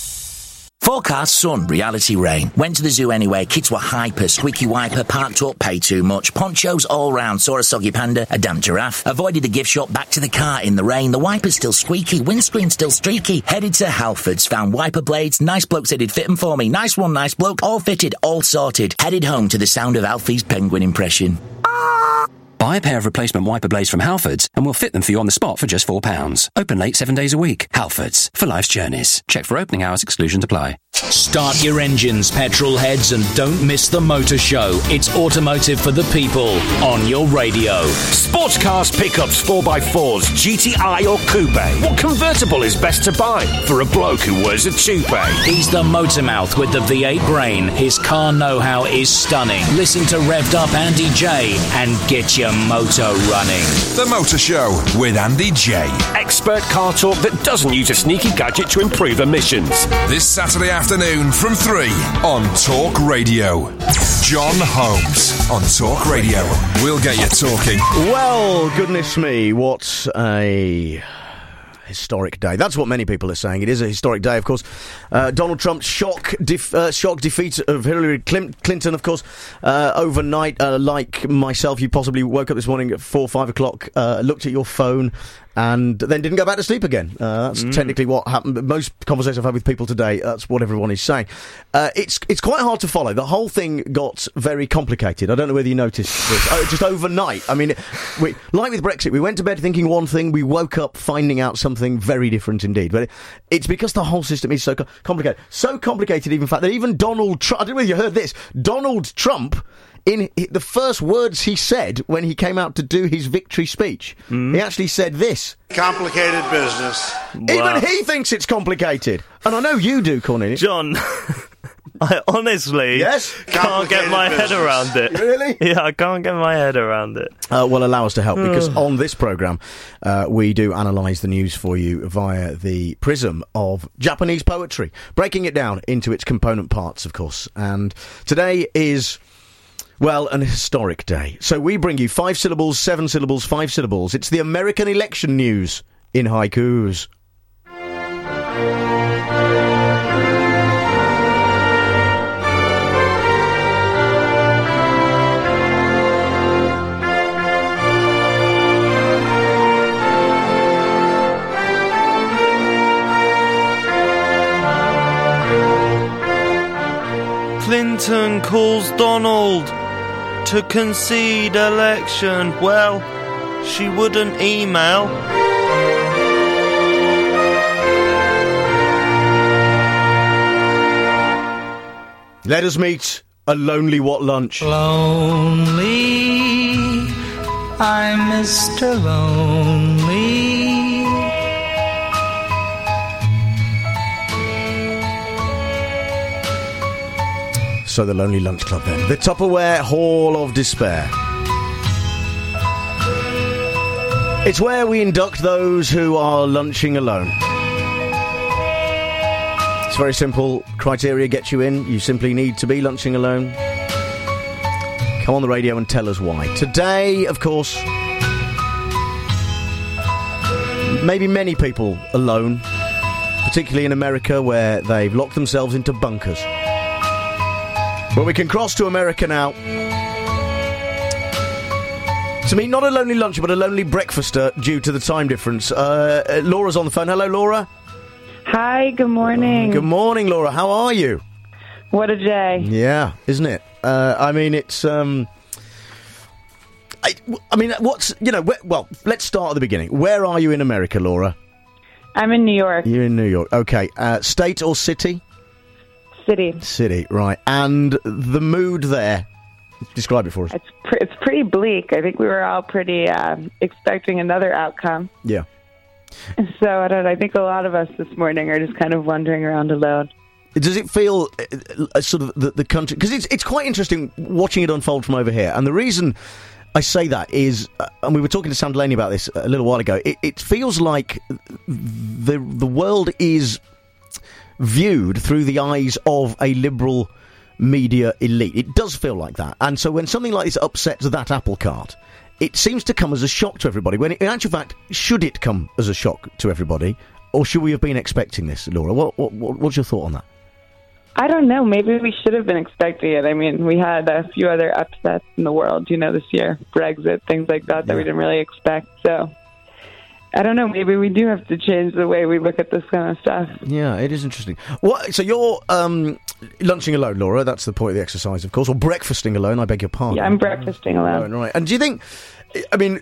Forecast sun, reality rain. Went to the zoo anyway, kids were hyper, squeaky wiper, parked up, paid too much. Ponchos all round, saw a soggy panda, a damn giraffe. Avoided the gift shop, back to the car in the rain. The wiper's still squeaky, windscreen still streaky. Headed to Halfords, found wiper blades, nice bloke said he'd fit them for me. Nice one, nice bloke, all fitted, all sorted. Headed home to the sound of Alfie's penguin impression. Buy a pair of replacement wiper blades from Halfords and we'll fit them for you on the spot for just four pounds. Open late seven days a week. Halfords, for life's journeys. Check for opening hours, exclusions apply. Start your engines, petrol heads, and don't miss the motor show. It's automotive for the people on your radio. Sports cars, pickups, four by fours, G T I or coupe. What convertible is best to buy for a bloke who wears a toupee? He's the motor mouth with the V eight brain. His car know-how is stunning. Listen to Revved Up Andy J and get your motor running. The Motor Show with Andy J. Expert car talk that doesn't use a sneaky gadget to improve emissions. This Saturday afternoon from three on Talk Radio. John Holmes on Talk Radio. We'll get you talking. Well, goodness me, what a historic day. That's what many people are saying. It is a historic day, of course. Uh, Donald Trump's shock def- uh, shock defeat of Hillary Clinton, of course, uh, overnight. Uh, like myself, you possibly woke up this morning at four, five o'clock, uh, looked at your phone, and then didn't go back to sleep again. Uh, that's mm. technically what happened. Most conversations I've had with people today, that's what everyone is saying. Uh, it's it's quite hard to follow. The whole thing got very complicated. I don't know whether you noticed this. Uh, just overnight. I mean, we, like with Brexit, we went to bed thinking one thing, we woke up finding out something very different indeed. But it, it's because the whole system is so co- complicated. So complicated, even fact that even Donald Trump, I don't know whether you heard this, Donald Trump, in the first words he said when he came out to do his victory speech, mm. he actually said this. Complicated business. Wow. Even he thinks it's complicated. And I know you do, Cornelius. John, I honestly yes? can't get my business. head around it. Really? Yeah, I can't get my head around it. Uh, well, allow us to help, because on this programme, uh, we do analyse the news for you via the prism of Japanese poetry, breaking it down into its component parts, of course. And today is... well, an historic day. So we bring you five syllables, seven syllables, five syllables. It's the American election news in haikus. Clinton calls Donald to concede election. Well, she wouldn't email. Let us meet a lonely what lunch. Lonely, I'm Mister Lonely. So the Lonely Lunch Club then. The Tupperware Hall of Despair. It's where we induct those who are lunching alone. It's very simple. Criteria gets you in. You simply need to be lunching alone. Come on the radio and tell us why. Today, of course, maybe many people alone, particularly in America where they've locked themselves into bunkers. But we can cross to America now to meet not a lonely luncher but a lonely breakfaster due to the time difference. Uh, Laura's on the phone. Hello, Laura. Hi, good morning. Good morning, Laura. How are you? What a day. Yeah, isn't it? Uh, I mean, it's... Um, I, I mean, what's... You know, wh- well, let's start at the beginning. Where are you in America, Laura? I'm in New York. You're in New York. Okay. Uh, state or city? City. City, right. And the mood there, describe it for us. It's, pr- it's pretty bleak. I think we were all pretty uh, expecting another outcome. Yeah. So, I don't know, I think a lot of us this morning are just kind of wandering around alone. Does it feel uh, uh, sort of the, the country... Because it's, it's quite interesting watching it unfold from over here. And the reason I say that is, uh, and we were talking to Sam Delaney about this a little while ago, it, it feels like the the world is viewed through the eyes of a liberal media elite. It does feel like that. And so when something like this upsets that apple cart, it seems to come as a shock to everybody, when in actual fact, should it come as a shock to everybody, or should we have been expecting this, Laura? What, what, what's your thought on that? I don't know. Maybe we should have been expecting it. I mean, we had a few other upsets in the world, you know, this year. Brexit, things like that, that yeah. we didn't really expect. So, I don't know. Maybe we do have to change the way we look at this kind of stuff. Yeah, it is interesting. What? So you're um, lunching alone, Laura. That's the point of the exercise, of course. Or breakfasting alone, I beg your pardon. Yeah, I'm breakfasting alone. Right, right. And do you think... I mean,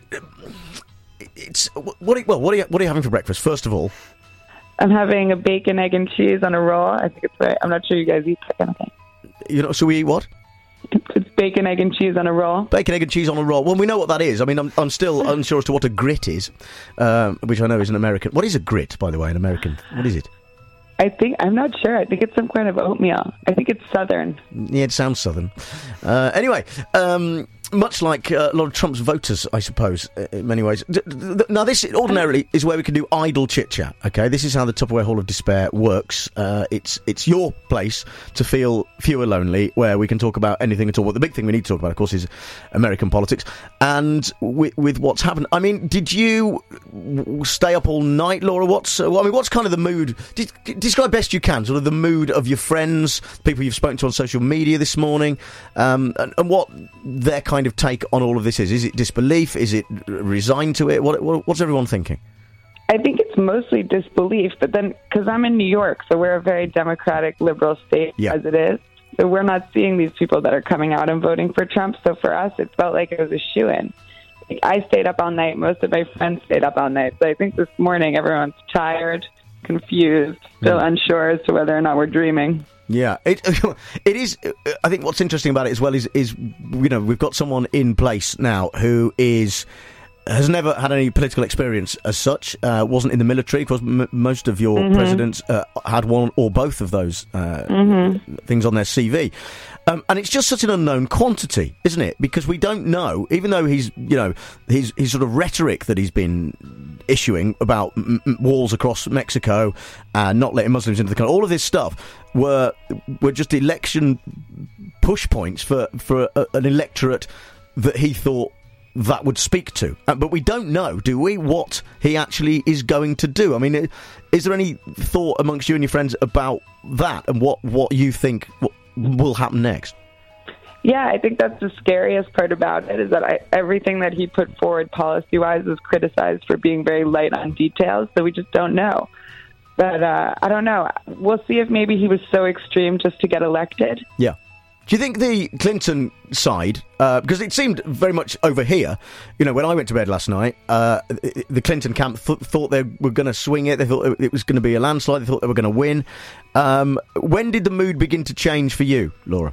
it's... What are, well, what are, you, what are you having for breakfast, first of all? I'm having a bacon, egg, and cheese on a roll. I think it's right. I'm not sure you guys eat that kind of thing. You know, so we eat what? It's bacon, egg, and cheese on a roll. Bacon, egg, and cheese on a roll. Well, we know what that is. I mean, I'm, I'm still unsure as to what a grit is, um, which I know is an American. What is a grit, by the way, an American? What is it? I think, I'm not sure. I think it's some kind of oatmeal. I think it's Southern. Yeah, it sounds Southern. Uh, anyway, um... much like uh, a lot of Trump's voters, I suppose, in many ways. D- d- now, this ordinarily is where we can do idle chit-chat, OK? This is how the Tupperware Hall of Despair works. Uh, it's it's your place to feel fewer lonely, where we can talk about anything at all. But the big thing we need to talk about, of course, is American politics. And with, with what's happened... I mean, did you stay up all night, Laura? What's uh, well, I mean, what's kind of the mood... D- describe best you can, sort of the mood of your friends, people you've spoken to on social media this morning, um, and, and what their kind of take on all of this is. Is it disbelief? Is it resigned to it? What, what, what's everyone thinking? I think it's mostly disbelief, but then, because I'm in New York, so we're a very democratic, liberal state yeah. as it is, so we're not seeing these people that are coming out and voting for Trump, so for us, it felt like it was a shoo-in. Like, I stayed up all night, most of my friends stayed up all night, so I think this morning everyone's tired, confused, still mm. unsure as to whether or not we're dreaming. Yeah, it it is. I think what's interesting about it as well is is you know, we've got someone in place now who is has never had any political experience as such. Uh, wasn't in the military. Of course, m- most of your mm-hmm. presidents uh, had one or both of those uh, mm-hmm. things on their C V. Um, and it's just such an unknown quantity, isn't it? Because we don't know, even though he's, you know, his his sort of rhetoric that he's been issuing about m- m- walls across Mexico and not letting Muslims into the country, all of this stuff were were just election push points for for a, an electorate that he thought that would speak to. Uh, but we don't know, do we, what he actually is going to do? I mean, is there any thought amongst you and your friends about that and what, what you think what will happen next? Yeah, I think that's the scariest part about it, is that I, everything that he put forward policy-wise was criticized for being very light on details, so we just don't know. But uh, I don't know. We'll see if maybe he was so extreme just to get elected. Yeah. Do you think the Clinton side, uh, because it seemed very much over here, you know, when I went to bed last night, uh, the Clinton camp th- thought they were going to swing it, they thought it was going to be a landslide, they thought they were going to win. Um, when did the mood begin to change for you, Laura?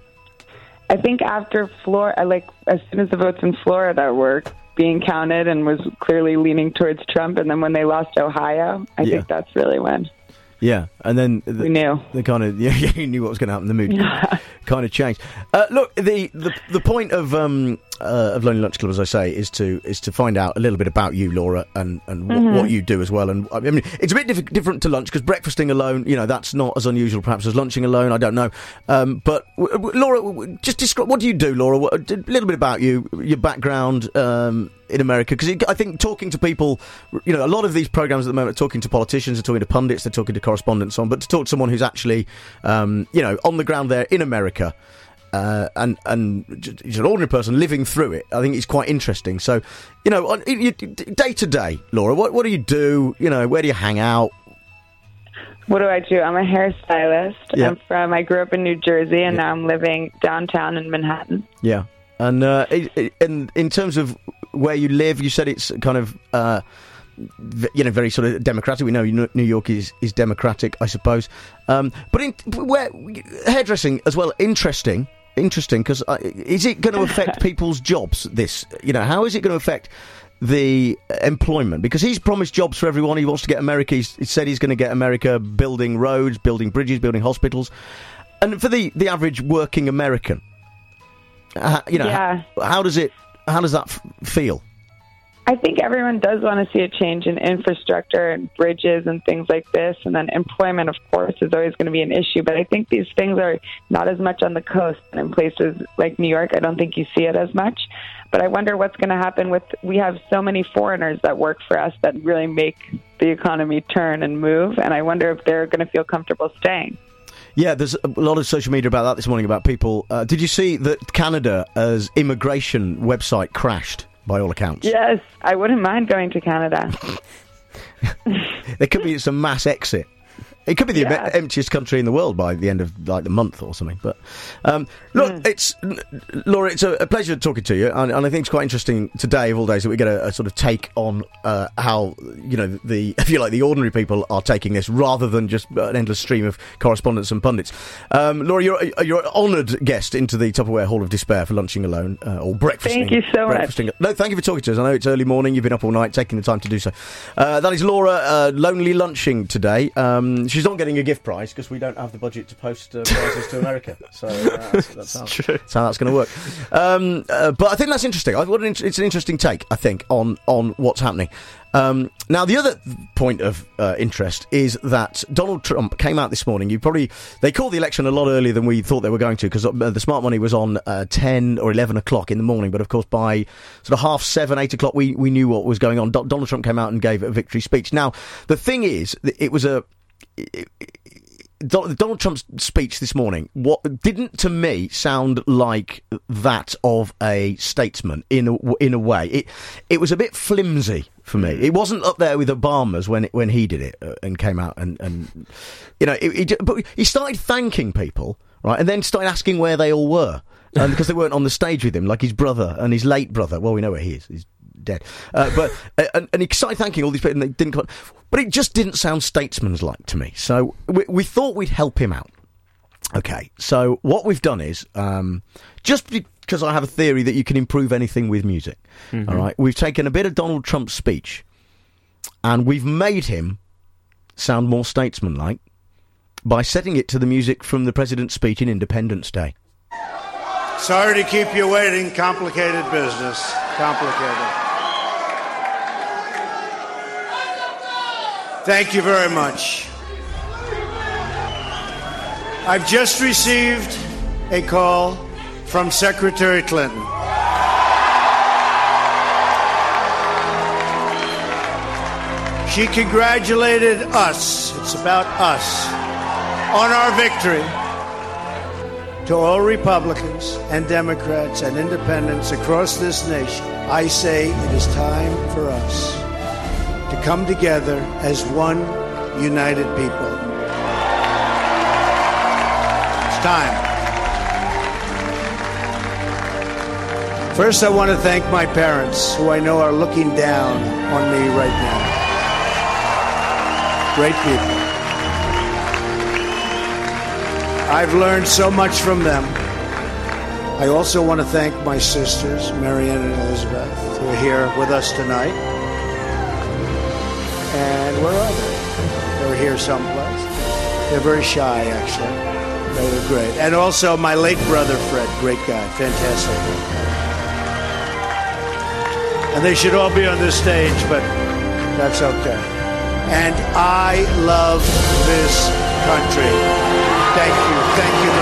I think after Florida, like, as soon as the votes in Florida were being counted and was clearly leaning towards Trump, and then when they lost Ohio, I yeah. think that's really when... Yeah, and then the, we knew the kind of yeah, yeah, you knew what was going to happen. The mood kind of changed. Uh, look, the, the the point of um uh, of Lonely Lunch Club, as I say, is to is to find out a little bit about you, Laura, and and mm-hmm. what, what you do as well. And I mean, it's a bit diff- different to lunch because breakfasting alone, you know, that's not as unusual perhaps as lunching alone. I don't know, um, but w- w- Laura, w- just describe what do you do, Laura? What, a little bit about you, your background. Um, in America, because I think talking to people, you know, a lot of these programs at the moment are talking to politicians, they're talking to pundits, they're talking to correspondents on, but to talk to someone who's actually, um, you know, on the ground there in America, uh, and and just an ordinary person living through it, I think it's quite interesting. So, you know, on, you, day to day, Laura, what what do you do? You know, where do you hang out? What do I do? I'm a hairstylist. Yeah. I'm from, I grew up in New Jersey, and yeah. now I'm living downtown in Manhattan. Yeah. And uh, in, in terms of where you live, you said it's kind of, uh, you know, very sort of democratic. We know New York is, is democratic, I suppose. Um, but in where hairdressing as well, interesting, interesting, because uh, is it going to affect people's jobs, this? You know, how is it going to affect the employment, because he's promised jobs for everyone. He wants to get America. He's, he said he's going to get America building roads, building bridges, building hospitals. And for the, the average working American, uh, you know, Yeah. how, how does it? How does that f- feel? I think everyone does want to see a change in infrastructure and bridges and things like this. And then employment, of course, is always going to be an issue. But I think these things are not as much on the coast. And in places like New York, I don't think you see it as much. But I wonder what's going to happen with, we have so many foreigners that work for us that really make the economy turn and move. And I wonder if they're going to feel comfortable staying. Yeah, there's a lot of social media about that this morning, about people. Uh, did you see that Canada's immigration website crashed, by all accounts? Yes, I wouldn't mind going to Canada. There could be some mass exit. It could be the Yeah. em- emptiest country in the world by the end of like the month or something. But um, look, Mm. it's Laura, it's a, a pleasure talking to you, and, and I think it's quite interesting today of all days that we get a, a sort of take on uh, how, you know, the if you like the ordinary people are taking this, rather than just an endless stream of correspondents and pundits. Um, Laura, you're you're an honoured guest into the Tupperware Hall of Despair for lunching alone uh, or breakfasting. Thank you so much. breakfasting. No, thank you for talking to us. I know it's early morning. You've been up all night, taking the time to do so. Uh, that is Laura, uh, lonely lunching today. Um, she's not getting a gift prize because we don't have the budget to post uh, prizes to America. So uh, that's, that's, how, that's how that's going to work. Um, uh, but I think that's interesting. I, what an, it's an interesting take, I think, on on what's happening. Um, now, the other point of uh, interest is that Donald Trump came out this morning. You probably they called the election a lot earlier than we thought they were going to, because uh, the Smart Money was on uh, ten or eleven o'clock in the morning. But of course, by sort of half seven, eight o'clock, we we knew what was going on. Do- Donald Trump came out and gave a victory speech. Now, the thing is, it was a It, it, Donald Trump's speech this morning what didn't to me sound like that of a statesman in a, in a way. It it was a bit flimsy for me. It wasn't up there with Obama's when when he did it uh, and came out and, and you know, it, it, but he started thanking people, right, and then started asking where they all were, and because they weren't on the stage with him, like his brother and his late brother. Well, we know where he is. He's dead. Uh, but uh, and, and he started thanking all these people, and they didn't come. But it just didn't sound statesman's-like to me. So we, we thought we'd help him out. Okay, so what we've done is, um, just because I have a theory that you can improve anything with music, mm-hmm. all right, we've taken a bit of Donald Trump's speech and we've made him sound more statesman-like by setting it to the music from the president's speech in Independence Day. Sorry to keep you waiting. Complicated business. Complicated. Thank you very much. I've just received a call from Secretary Clinton. She congratulated us, it's about us, on our victory. To all Republicans and Democrats and independents across this nation, I say it is time for us to come together as one united people. It's time. First, I want to thank my parents, who I know are looking down on me right now. Great people. I've learned so much from them. I also want to thank my sisters, Marianne and Elizabeth, who are here with us tonight. And where are they? They're here someplace. They're very shy, actually. They're great. And also my late brother, Fred. Great guy. Fantastic. And they should all be on this stage, but that's okay. And I love this country. Thank you. Thank you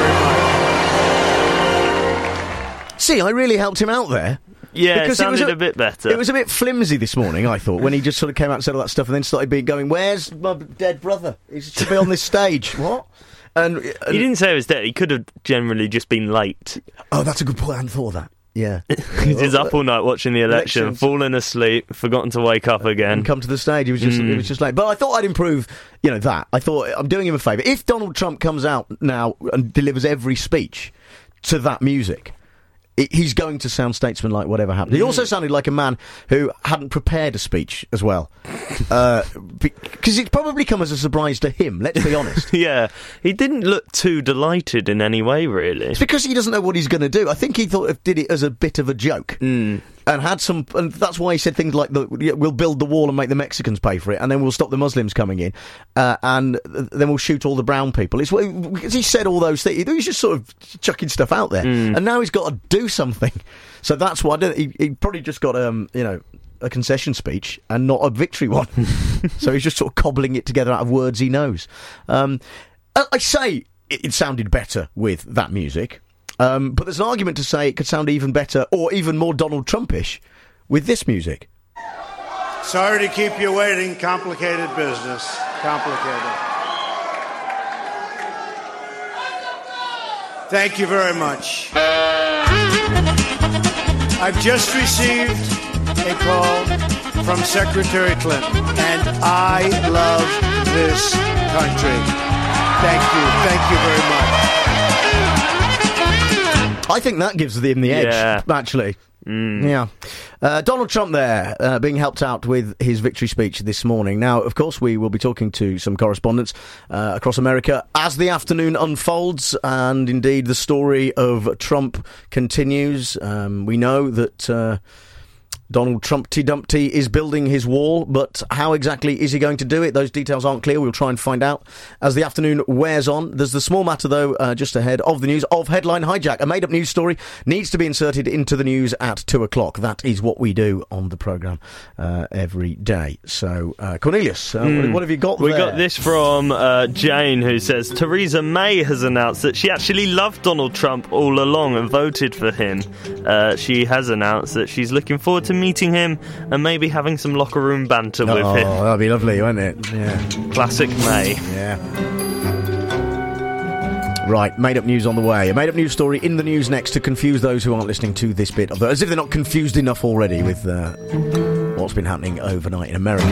very much. See, I really helped him out there. Yeah, it sounded it a, a bit better. It was a bit flimsy this morning, I thought, when he just sort of came out and said all that stuff and then started being going, where's my dead brother? He should be on this stage. What? And, and he didn't say he was dead. He could have generally just been late. Oh, that's a good point. I hadn't thought of that. Yeah. He's just up all night watching the election, Elections. fallen asleep, forgotten to wake up again. And come to the stage. He was just, mm. he was just late. But I thought I'd improve, you know, that. I thought I'm doing him a favour. If Donald Trump comes out now and delivers every speech to that music, it, he's going to sound statesman-like whatever happens. Mm. He also sounded like a man who hadn't prepared a speech as well. uh, because it's probably come as a surprise to him, let's be honest. Yeah, he didn't look too delighted in any way, really. It's because he doesn't know what he's going to do. I think he thought of, did it as a bit of a joke. Mm. And had some, and that's why he said things like, the, we'll build the wall and make the Mexicans pay for it, and then we'll stop the Muslims coming in, uh, and then we'll shoot all the brown people. It's because he said all those things. He's just sort of chucking stuff out there, mm. and now he's got to do something. So that's why he, he probably just got, um, you know, a concession speech and not a victory one. So he's just sort of cobbling it together out of words he knows. Um, I say it, it sounded better with that music. Um, but there's an argument to say it could sound even better or even more Donald Trumpish with this music. Sorry to keep you waiting. Complicated business. Complicated. Thank you very much. I've just received a call from Secretary Clinton, and I love this country. Thank you. Thank you very much. I think that gives him the edge, yeah. actually. Mm. Yeah. Uh, Donald Trump there, uh, being helped out with his victory speech this morning. Now, of course, we will be talking to some correspondents uh, across America as the afternoon unfolds, and indeed the story of Trump continues. Um, we know that Uh, Donald Trumpty Dumpty is building his wall, but how exactly is he going to do it? Those details aren't clear. We'll try and find out as the afternoon wears on. There's the small matter, though, uh, just ahead of the news of Headline Hijack. A made-up news story needs to be inserted into the news at two o'clock. That is what we do on the programme uh, every day. So, uh, Cornelius, uh, mm. what, what have you got we there? We got this from uh, Jane, who says, Theresa May has announced that she actually loved Donald Trump all along and voted for him. Uh, she has announced that she's looking forward to meeting him and maybe having some locker room banter oh, with him. Oh, that'd be lovely, wouldn't it? Yeah. Classic May. Yeah. Right, made-up news on the way. A made-up news story in the news next to confuse those who aren't listening to this bit of the, as if they're not confused enough already with uh, what's been happening overnight in America.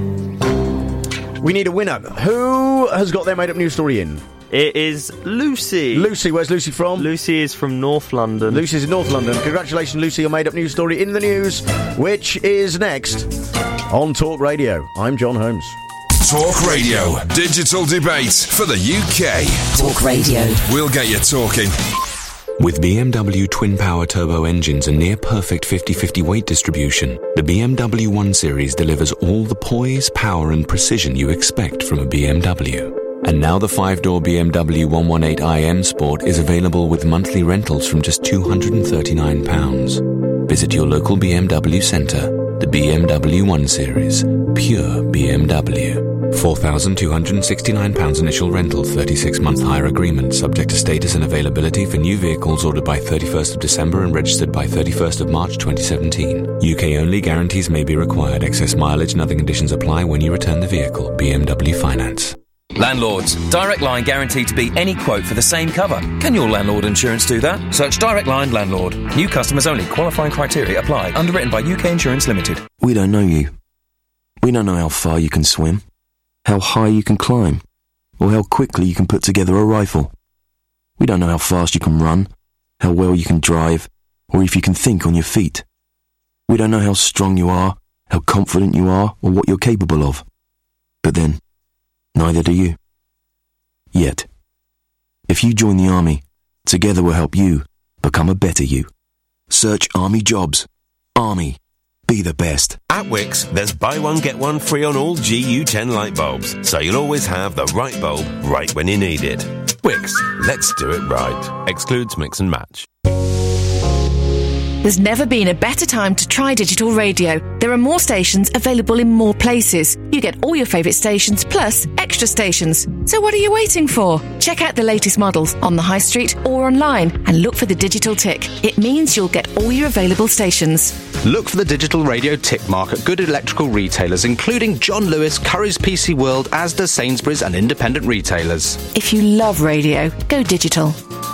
We need a winner. Who has got their made-up news story in? It is Lucy. Lucy, where's Lucy from? Lucy is from North London. Lucy's in North London. Congratulations, Lucy, your made-up news story in the news, which is next on Talk Radio. I'm John Holmes. Talk Radio, digital debate for the U K. Talk Radio. We'll get you talking. With B M W twin-power turbo engines and near-perfect fifty-fifty weight distribution, the B M W one Series delivers all the poise, power and precision you expect from a B M W. And now the five-door B M W one eighteen i M Sport is available with monthly rentals from just two hundred thirty-nine pounds. Visit your local B M W centre. The B M W one Series. Pure B M W. four thousand two hundred sixty-nine pounds initial rental, thirty-six month hire agreement, subject to status and availability for new vehicles ordered by thirty-first of December and registered by thirty-first of March twenty seventeen. U K only guarantees may be required. Excess mileage and other conditions apply when you return the vehicle. B M W Finance. Landlords. Direct Line guaranteed to beat any quote for the same cover. Can your landlord insurance do that? Search Direct Line Landlord. New customers only. Qualifying criteria apply. Underwritten by U K Insurance Limited. We don't know you. We don't know how far you can swim, how high you can climb, or how quickly you can put together a rifle. We don't know how fast you can run, how well you can drive, or if you can think on your feet. We don't know how strong you are, how confident you are, or what you're capable of. But then, neither do you. Yet. If you join the Army, together we'll help you become a better you. Search Army Jobs. Army. Be the best. At Wix, there's buy one get one free on all G U ten light bulbs, so you'll always have the right bulb right when you need it. Wix, let's do it right. Excludes mix and match. There's never been a better time to try digital radio. There are more stations available in more places. You get all your favourite stations plus extra stations. So what are you waiting for? Check out the latest models on the high street or online and look for the digital tick. It means you'll get all your available stations. Look for the digital radio tick mark at good electrical retailers including John Lewis, Currys P C World, Asda, Sainsbury's and independent retailers. If you love radio, go digital.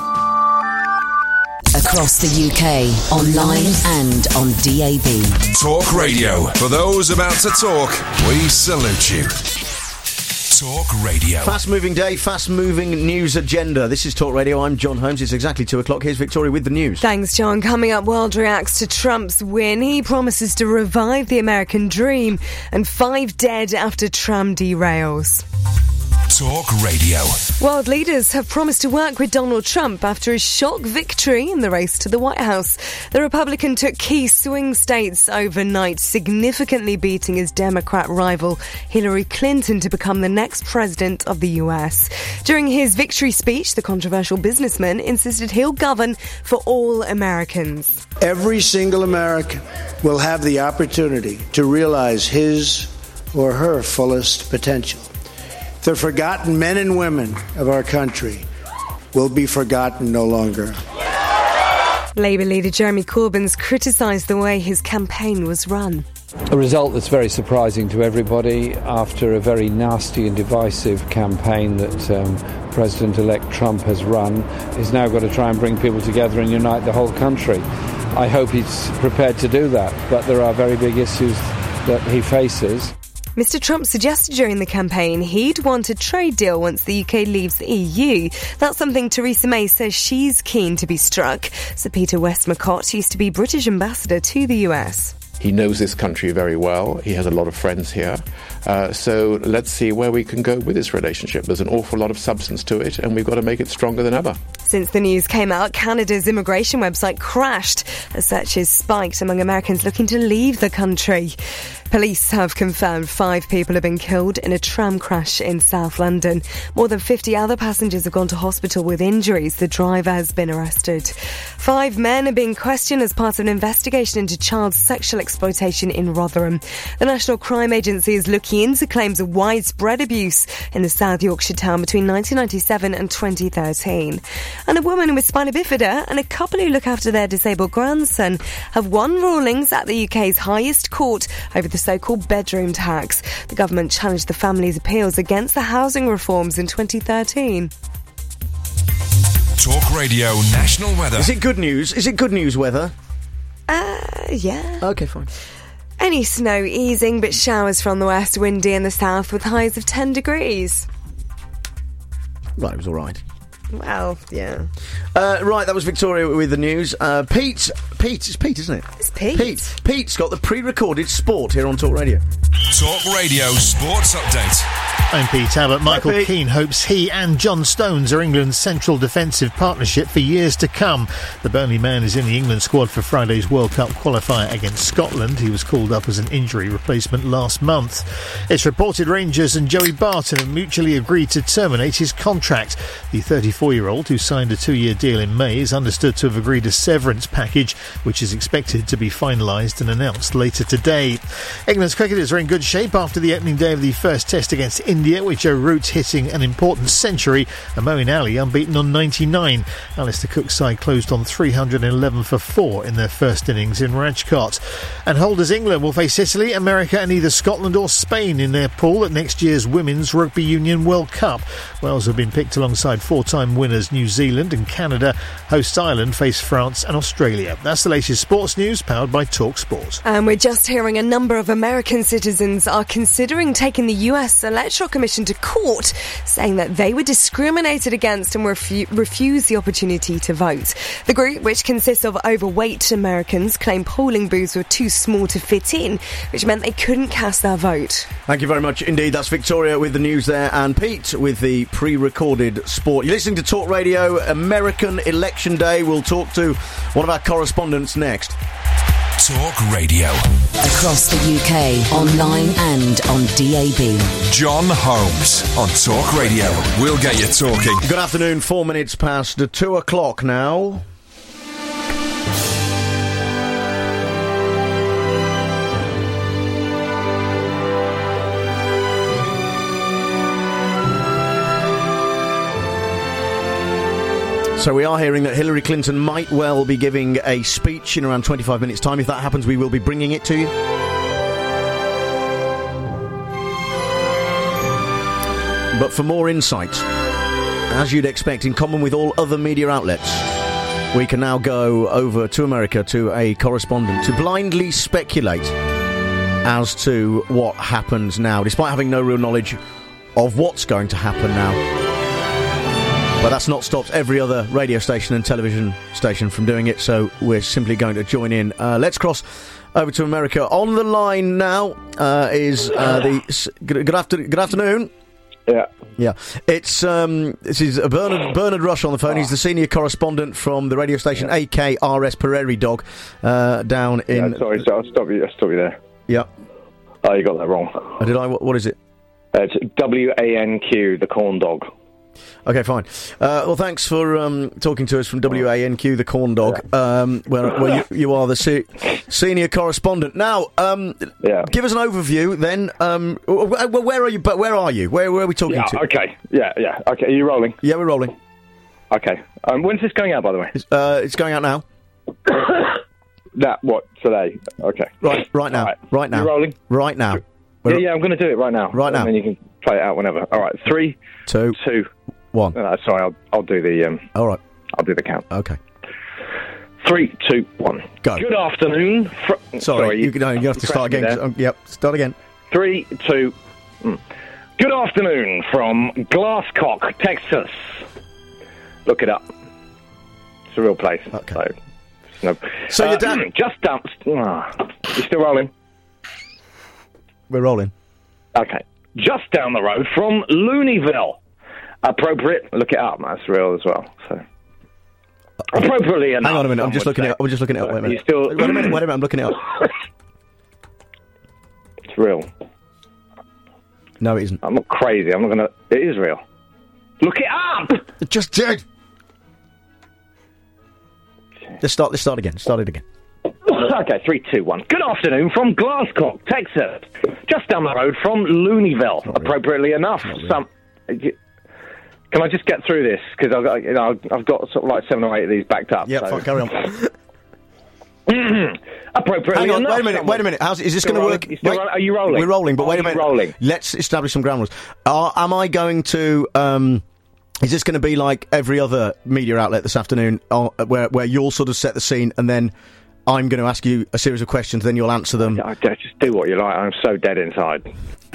Across the U K, online and on D A B. Talk Radio. For those about to talk, we salute you. Talk Radio. Fast-moving day, fast-moving news agenda. This is Talk Radio. I'm John Holmes. It's exactly two o'clock. Here's Victoria with the news. Thanks, John. Coming up, World reacts to Trump's win. He promises to revive the American dream. And five dead after tram derails. Talk Radio. World leaders have promised to work with Donald Trump after his shock victory in the race to the White House. The Republican took key swing states overnight, significantly beating his Democrat rival Hillary Clinton to become the next president of the U S. During his victory speech, the controversial businessman insisted he'll govern for all Americans. Every single American will have the opportunity to realize his or her fullest potential. The forgotten men and women of our country will be forgotten no longer. Labour leader Jeremy Corbyn's criticised the way his campaign was run. A result that's very surprising to everybody after a very nasty and divisive campaign that um, President-elect Trump has run. He's now got to try and bring people together and unite the whole country. I hope he's prepared to do that, but there are very big issues that he faces. Mister Trump suggested during the campaign he'd want a trade deal once the U K leaves the E U. That's something Theresa May says she's keen to be struck. Sir Peter Westmacott used to be British ambassador to the U S. He knows this country very well. He has a lot of friends here. Uh, so let's see where we can go with this relationship. There's an awful lot of substance to it, and we've got to make it stronger than ever. Since the news came out, Canada's immigration website crashed as searches spiked among Americans looking to leave the country. Police have confirmed five people have been killed in a tram crash in South London. More than fifty other passengers have gone to hospital with injuries. The driver has been arrested. Five men are being questioned as part of an investigation into child sexual exploitation in Rotherham. The National Crime Agency is looking into claims of widespread abuse in the South Yorkshire town between nineteen ninety-seven and twenty thirteen. And a woman with spina bifida and a couple who look after their disabled grandson have won rulings at the U K's highest court over the so-called bedroom tax. The government challenged the family's appeals against the housing reforms in twenty thirteen. Talk Radio National Weather. Is it good news? Is it good news weather? Uh, yeah. Okay, fine. Any snow easing, but showers from the west, windy in the south with highs of ten degrees. Right, it was all right. Well, yeah. Uh, right, that was Victoria with the news. Uh, Pete, Pete, it's Pete, isn't it? It's Pete. Pete, Pete's got the pre-recorded sport here on Talk Radio. Talk Radio Sports Update. I'm Pete Abbott. Michael Hi, Pete. Keane hopes he and John Stones are England's central defensive partnership for years to come. The Burnley man is in the England squad for Friday's World Cup qualifier against Scotland. He was called up as an injury replacement last month. It's reported Rangers and Joey Barton have mutually agreed to terminate his contract. The thirty-four-year-old, who signed a two-year deal in May, is understood to have agreed a severance package, which is expected to be finalised and announced later today. England's cricketers are in good shape after the opening day of the first test against India, with Joe Root hitting an important century and Moeen Ali unbeaten on ninety-nine. Alistair Cook's side closed on three hundred eleven for four in their first innings in Rajkot. And holders England will face Italy, America and either Scotland or Spain in their pool at next year's Women's Rugby Union World Cup. Wales have been picked alongside four-time winners New Zealand, and Canada. Hosts Ireland face France and Australia. That's the latest sports news, powered by Talk Sport. And we're just hearing a number of American citizens are considering taking the U S Electoral Commission to court, saying that they were discriminated against and refu- refused the opportunity to vote. The group, which consists of overweight Americans, claim polling booths were too small to fit in, which meant they couldn't cast their vote. Thank you very much indeed. That's Victoria with the news there, and Pete with the pre-recorded sport. You're listening to Talk Radio, American Election Day. We'll talk to one of our correspondents next. Talk Radio. Across the U K, online and on D A B. John Holmes on Talk Radio. We'll get you talking. Good afternoon, four minutes past two o'clock now. So we are hearing that Hillary Clinton might well be giving a speech in around twenty-five minutes' time. If that happens, we will be bringing it to you. But for more insight, as you'd expect, in common with all other media outlets, we can now go over to America to a correspondent to blindly speculate as to what happens now, despite having no real knowledge of what's going to happen now. But that's not stopped every other radio station and television station from doing it, so we're simply going to join in. Uh, let's cross over to America. On the line now uh, is uh, the... Good, good, after, good afternoon. Yeah. Yeah. It's, um, this is Bernard, Bernard Rush on the phone. He's the senior correspondent from the radio station A K R S Prairie Dog uh, down in... Yeah, sorry, so I'll stop you, I'll stop you there. Yeah. Oh, you got that wrong. Oh, did I? What, what is it? Uh, it's W A N Q, the corn dog. Okay, fine. Uh, well, thanks for um, talking to us from W A N Q, the corn dog, um, where, where you, you are the se- senior correspondent. Now, um, yeah. give us an overview then. Um, where, where are you? But where are you? Where, where are we talking Yeah, to? okay. Yeah, yeah. Okay, are you rolling? Yeah, we're rolling. Okay. Um, when's this going out, by the way? It's, uh, it's going out now. That, what, today? Okay. Right, right now. Right, right now. You rolling? Right now. Yeah, yeah, I'm going to do it right now. Right now. And then you can play it out whenever. All right, three, two, two, one. No, sorry, I'll I'll do the um. All right. I'll do the count. Okay. Three, two, one. Go. Good afternoon. Fr- Sorry, sorry you, no, you have to start again. Um, yep, start again. Three, two. Mm. Good afternoon from Glasscock, Texas. Look it up. It's a real place. Okay. So, no. So uh, you're done. Just down. Oh, you're still rolling. We're rolling. Okay. Just down the road from Looneyville. Appropriate. Look it up. That's real as well. So. Appropriately enough. Hang on a minute. I'm just looking say. it up. I'm just looking it up. Wait a minute. You still... Wait a minute. Wait a minute. I'm looking it up. It's real. No, it isn't. I'm not crazy. I'm not going to... It is real. Look it up! It just did. Let's start. Let's start again. Start it again. Okay, three, two, one. Good afternoon from Glasscock, Texas. Just down the road from Looneyville. Appropriately enough, some. Can I just get through this? Because I've got, you know, I've got sort of like seven or eight of these backed up. Yeah, so. fine, carry on. Appropriately Hang on, enough. wait a minute. someone- Wait a minute. How's, is this Still going to rolling? work? You still Wait, roll- Are you rolling? We're rolling, but Are wait a you minute. rolling? Let's establish some ground rules. Are, am I going to? Um, is this going to be like every other media outlet this afternoon, uh, where where you'll sort of set the scene and then I'm going to ask you a series of questions, then you'll answer them? I, I just do what you like. I'm so dead inside.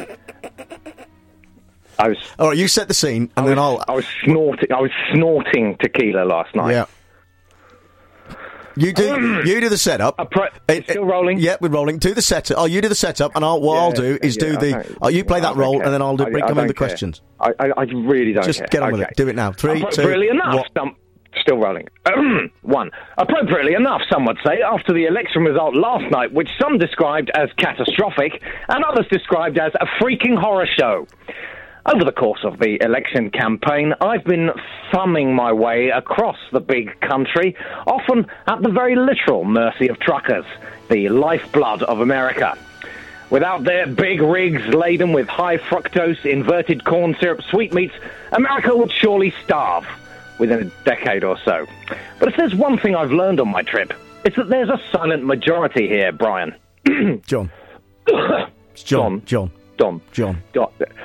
I was. All right, you set the scene, and I then was, I'll. I was snorting. I was snorting tequila last night. Yeah. You do. You do the setup. Pro- It- still rolling. Yeah, we're rolling. Do the setup. Oh, you do the setup, and I'll, what Yeah, I'll do is yeah, do I the. don't- Oh, you play well, that I role, don't and then I'll do, care. bring I- I come in don't the care. questions. I, I, I really don't Just care. get on with Okay. it. Do it now. Three, two, Appropriately enough, one. some, still rolling. One. Appropriately enough, some would say, after the election result last night, which some described as catastrophic and others described as a freaking horror show. Over the course of the election campaign, I've been thumbing my way across the big country, often at the very literal mercy of truckers, the lifeblood of America. Without their big rigs laden with high fructose, inverted corn syrup sweetmeats, America would surely starve within a decade or so. But if there's one thing I've learned on my trip, it's that there's a silent majority here, Brian. John. It's John. John. Don. John. Don.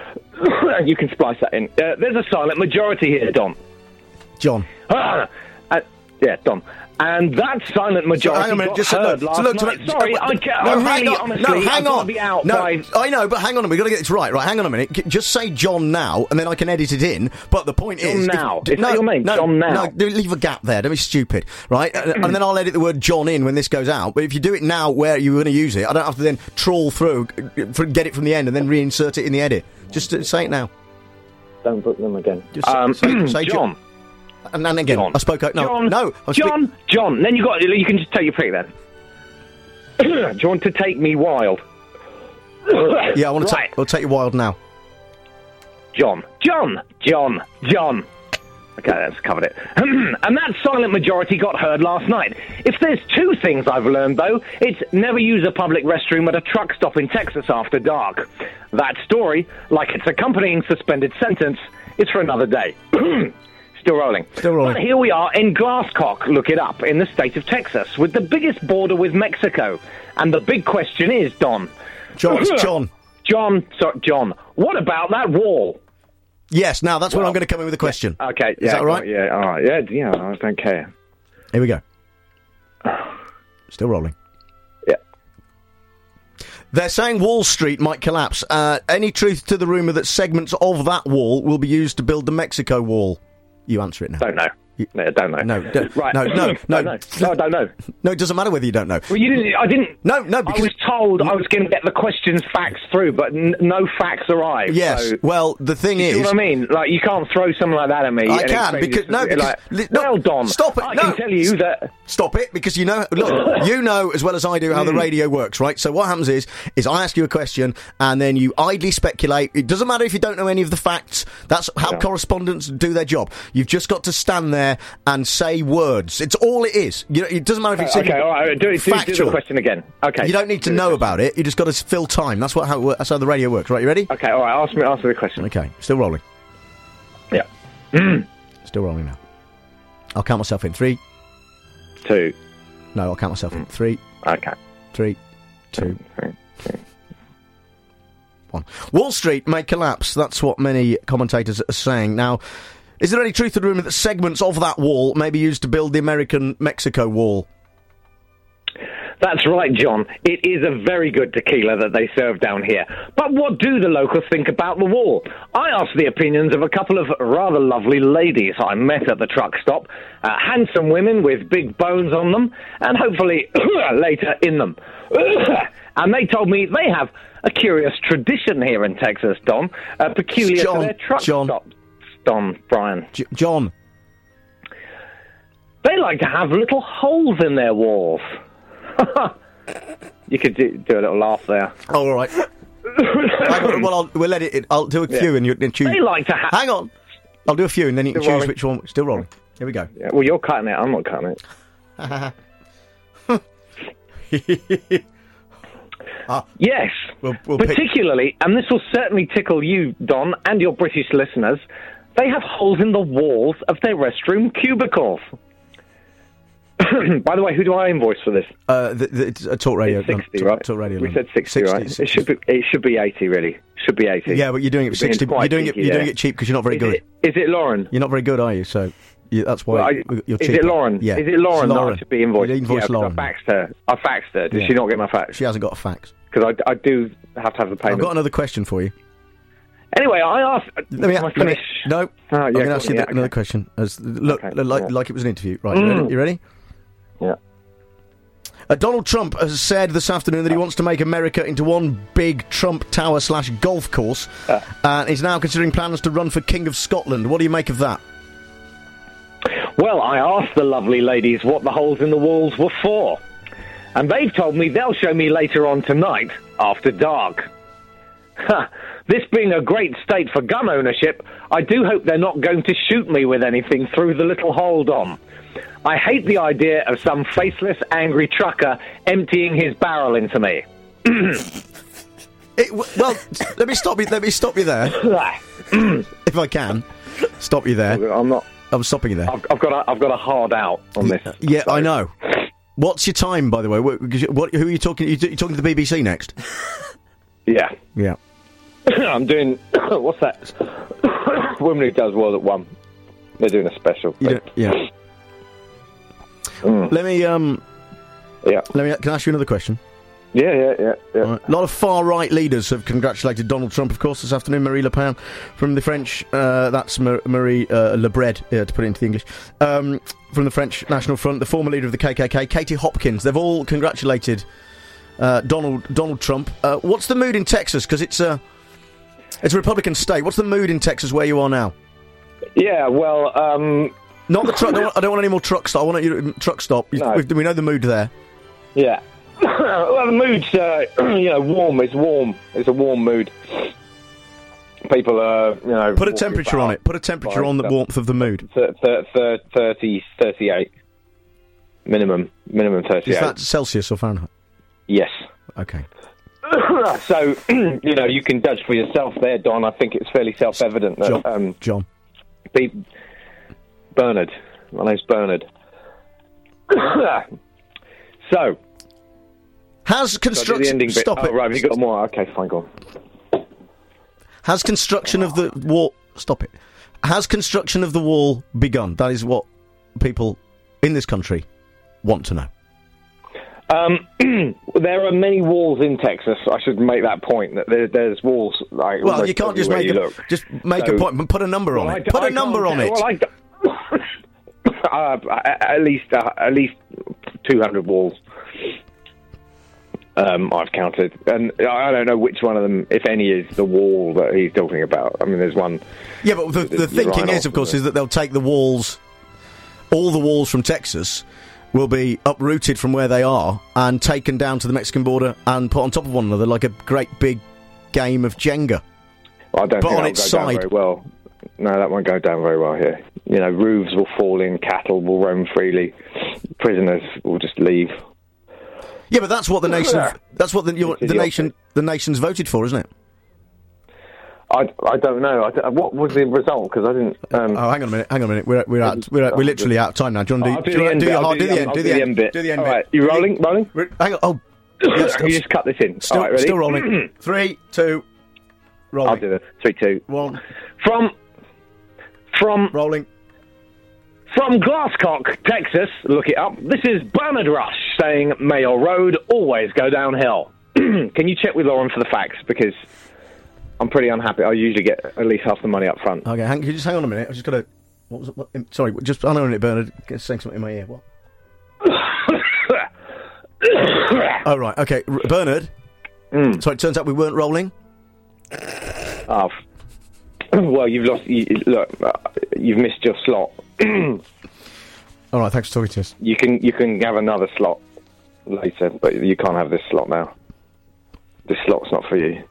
You can splice that in. Uh, there's a silent majority here, Don. John. Ah, uh, yeah, Don. And that silent majority So, hang on a minute, got just heard look, last so look, night. to, Sorry, uh, I, can't, no, I hang really, on, honestly, no, hang I've got to on. be out no, by... I know, but hang on a minute. We've got to get this right. Right, hang on a minute. G- Just say John now, and then I can edit it in. But the point John is... now. If, Is that your name? No, John now. No, do- leave a gap there. Don't be stupid, right? and, and then I'll edit the word John in when this goes out. But if you do it now where you're going to use it, I don't have to then trawl through, uh, get it from the end, and then reinsert it in the edit. Just uh, say it now. Don't book them again. Just Um, say, say John. John. And then again, John. I spoke out. No, John. no. I'm John. speak- John. Then you got. You can just take your pick then. Do you want to take me wild? Yeah, I want to Right. take. I'll take you wild now. John. John. John. John. Okay, that's covered it. And that silent majority got heard last night. If there's two things I've learned, though, it's never use a public restroom at a truck stop in Texas after dark. That story, like its accompanying suspended sentence, is for another day. Still rolling. Still rolling. But here we are in Glasscock, look it up, in the state of Texas, with the biggest border with Mexico. And the big question is, Don... John, it's John. John, sorry, John, what about that wall? Yes, now that's where Well, I'm going to come in with a question. Okay, Is yeah, that right? Yeah, all right. Yeah, yeah, I don't care. Here we go. Still rolling. Yeah. They're saying Wall Street might collapse. Uh, any truth to the rumour that segments of that wall will be used to build the Mexico Wall? You answer it now. Don't know. No, I don't know. No, don't, right. no, no, no. no, no, I don't know. No, it doesn't matter whether you don't know. Well, you didn't. I didn't. No, no. Because I was told I was going to get the questions facts through, but n- no facts arrived. Yes. So, well, the thing you is, see what I mean? Like, you can't throw something like that at me. I and can expect because it to no, be because like, li- no, well, Don, stop it. I no, can tell you that. Stop it, because you know. Look, you know as well as I do how the radio works, right? So what happens is, is I ask you a question, and then you idly speculate. It doesn't matter if you don't know any of the facts. That's how Yeah. correspondents do their job. You've just got to stand there and say words. It's all it is. You know, it doesn't matter if it's Okay, all right. Do, do, do factual. the question again. Okay. You don't need to know about it. You just got to fill time. That's what how, it wor- that's how the radio works. Right? You ready? Okay. All right. Ask me. Ask me the question. Okay. Still rolling. Yeah. Still rolling now. I'll count myself in. Three. Two. No, I'll count myself in. Three. Okay. Three. Two. One. Wall Street may collapse. That's what many commentators are saying. Now, is there any truth to the rumour that segments of that wall may be used to build the American-Mexico wall? That's right, John. It is a very good tequila that they serve down here. But what do the locals think about the wall? I asked the opinions of a couple of rather lovely ladies I met at the truck stop. Uh, handsome women with big bones on them, and hopefully later in them. And they told me they have a curious tradition here in Texas, Don, uh, peculiar John, to their truck John. stops. Don, Brian. J- John. They like to have little holes in their walls. You could do, do a little laugh there. Oh, all right. Hang on, well, I'll, we'll let it. I'll do a few Yeah. and you and choose. They like to have. Hang on. I'll do a few and then you can Still choose rolling. which one. Still rolling. Here we go. Yeah, well, you're cutting it. I'm not cutting it. Ah, Yes, we'll, we'll pick- particularly, and this will certainly tickle you, Don, and your British listeners, they have holes in the walls of their restroom cubicles. By the way, who do I invoice for this? Uh, the, the, it's a talk radio. It's sixty, no, right? Talk radio. We no. said sixty, right? sixty. It should be. It should be eighty, really. Should be eighty. Yeah, but you're doing it for You're being sixty. quite You're doing it. cheeky You're doing there. it cheap because you're not very Is good. it, is it Lauren? You're not very good, are you? So you, that's why Well, I- you're is cheaper. it Lauren? Yeah. Is it Lauren, It's that I should be invoiced? You invoice yeah, 'cause Lauren. I faxed her. I faxed her. Did Yeah. she not get my fax? She hasn't got a fax. Because I, I do have to have the payment. I've got another question for you. Anyway, I asked. Let me, Can I let me finish? no. Oh, I'm yeah, going to go ask on, you yeah, the, another okay. question. As look, Okay, like yeah. like it was an interview. Right? You Mm. ready? You ready? Yeah. Uh, Donald Trump has said this afternoon that he wants to make America into one big Trump Tower slash golf course, Uh. and he's now considering plans to run for King of Scotland. What do you make of that? Well, I asked the lovely ladies what the holes in the walls were for, and they've told me they'll show me later on tonight, after dark. Ha! This being a great state for gun ownership, I do hope they're not going to shoot me with anything through the little hole, Dom. I hate the idea of some faceless, angry trucker emptying his barrel into me. It, w- well, let me stop you. Let me stop you there, if I can. Stop you there. I'm not. I'm stopping you there. I've, I've got. A, I've got a hard out on this. Yeah, I know. What's your time, by the way? What, 'cause you- what, who are you talking? You, you talking to the B B C next? Yeah. Yeah. I'm doing. What's that? Woman Who Does World at One. They're doing a special. You don't- yeah. Mm. Let me. Um. Yeah. Let me. Can I ask you another question? Yeah, yeah, yeah. yeah. Right. A lot of far-right leaders have congratulated Donald Trump, of course, this afternoon. Marie Le Pen from the French, uh, that's Mar- Marie uh, Le Bred, uh, to put it into the English, um, from the French National Front, the former leader of the K K K, Katie Hopkins. They've all congratulated uh, Donald Donald Trump. Uh, what's the mood in Texas? Because it's a, it's a Republican state. What's the mood in Texas where you are now? Yeah, well, um... Not the truck. I don't want, I don't want any more truck stop. I want you truck stop. No. We, we know the mood there. Yeah. Well, the mood's, uh, you know, warm. It's warm. It's a warm mood. People are, you know... Put a walking temperature on about it. Put a temperature by on the stuff. warmth of the mood. Th- th- th- thirty, thirty-eight. Minimum. Minimum thirty-eight. Is that Celsius or Fahrenheit? Yes. Okay. So, you know, you can judge for yourself there, Don. I think it's fairly self-evident that... John. Um, John. Be- Bernard. My name's Bernard. So... Has construction... Bit. Stop oh, it. Right, have you got more? Okay, fine, go on. Has construction of the wall... Stop it. Has construction of the wall begun? That is what people in this country want to know. Um, there are many walls in Texas. I should make that point. That there, there's walls. Like, well, you can't just make a, look. just make so, a point, but put a number on well, it. I, Put I a number on it. Well, I, uh, at least uh, at least two hundred walls. Um, I've counted, and I don't know which one of them, if any, is the wall that he's talking about. I mean, there's one. Yeah, but the, the thinking is, of course, is that they'll take the walls, all the walls from Texas, will be uprooted from where they are and taken down to the Mexican border and put on top of one another like a great big game of Jenga. Well, I don't but think on that'll its go down side. very well. No, that won't go down very well here. You know, roofs will fall in, cattle will roam freely, prisoners will just leave. Yeah, but that's what the nation. That's what the, your, the nation. The nation's voted for, isn't it? I, I don't know. I don't, what was the result? Because I didn't. Um, oh, hang on a minute. Hang on a minute. We're we're out. We're, we're literally out of time now. John, do, I'll do do, the you- end do bit, your I'll hard. do Do the the- end. I'll Do do the the end end bit. Do the end All bit. right, you rolling? Rolling? Hang on. Oh, yeah, still, You just cut this in. Still, All right, ready? still rolling. Three, two, rolling. I'll do it. Three, two, one. From from rolling. From Glasscock, Texas. Look it up. This is Bernard Rush saying, "May your road always go downhill." Can you check with Lauren for the facts? Because I'm pretty unhappy. I usually get at least half the money up front. Okay, hang, can you just hang on a minute. I just got to. What was it? What, um, sorry, just hang on a minute, Bernard. Get saying something in my ear. What? Oh right. Okay, R- Bernard. Mm. So it turns out we weren't rolling. Oh, well, you've lost. You, look, uh, you've missed your slot. All right. Thanks for talking to us. You can you can have another slot later, but you can't have this slot now. This slot's not for you.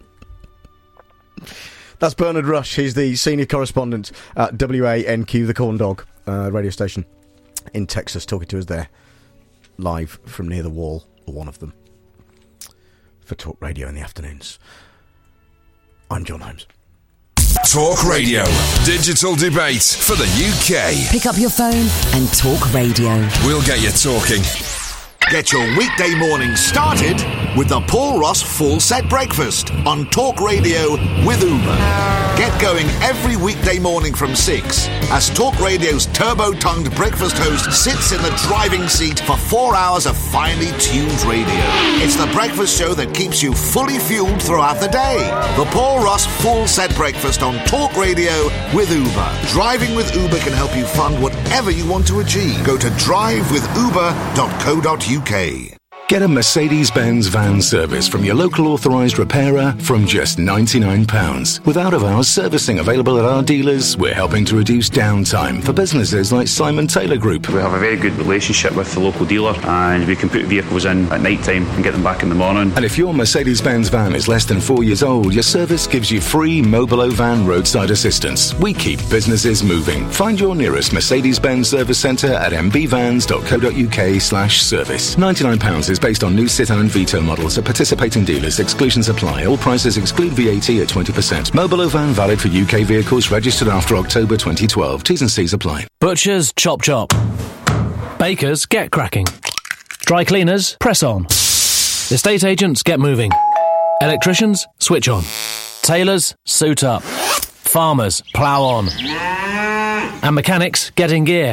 That's Bernard Rush. He's the senior correspondent at W A N Q, the Corn Dog uh, radio station in Texas, talking to us there live from near the wall, or one of them, for Talk Radio in the afternoons. I'm John Holmes. Talk Radio. Digital debate for the U K. Pick up your phone and Talk Radio. We'll get you talking. Get your weekday morning started with the Paul Ross Full Set Breakfast on Talk Radio with Uber. Get going every weekday morning from six as Talk Radio's turbo-tongued breakfast host sits in the driving seat for four hours of finely tuned radio. It's the breakfast show that keeps you fully fueled throughout the day. The Paul Ross Full Set Breakfast on Talk Radio with Uber. Driving with Uber can help you fund whatever you want to achieve. Go to drive with uber dot co dot uk. Get a Mercedes-Benz van service from your local authorised repairer from just ninety-nine pounds. With out-of-hours servicing available at our dealers, we're helping to reduce downtime for businesses like Simon Taylor Group. We have a very good relationship with the local dealer and we can put vehicles in at night time and get them back in the morning. And if your Mercedes-Benz van is less than four years old, your service gives you free Mobilo van roadside assistance. We keep businesses moving. Find your nearest Mercedes-Benz service centre at m b vans dot co dot uk slash service. ninety-nine pounds is based on new Citan and Vito models at participating dealers. Exclusions apply. All prices exclude V A T at twenty percent. Mobilo van valid for U K vehicles registered after October twenty twelve. T's and C's apply. Butchers, chop chop. Bakers, get cracking. Dry cleaners, press on. Estate agents, get moving. Electricians, switch on. Tailors, suit up. Farmers, plough on. And mechanics, get in gear.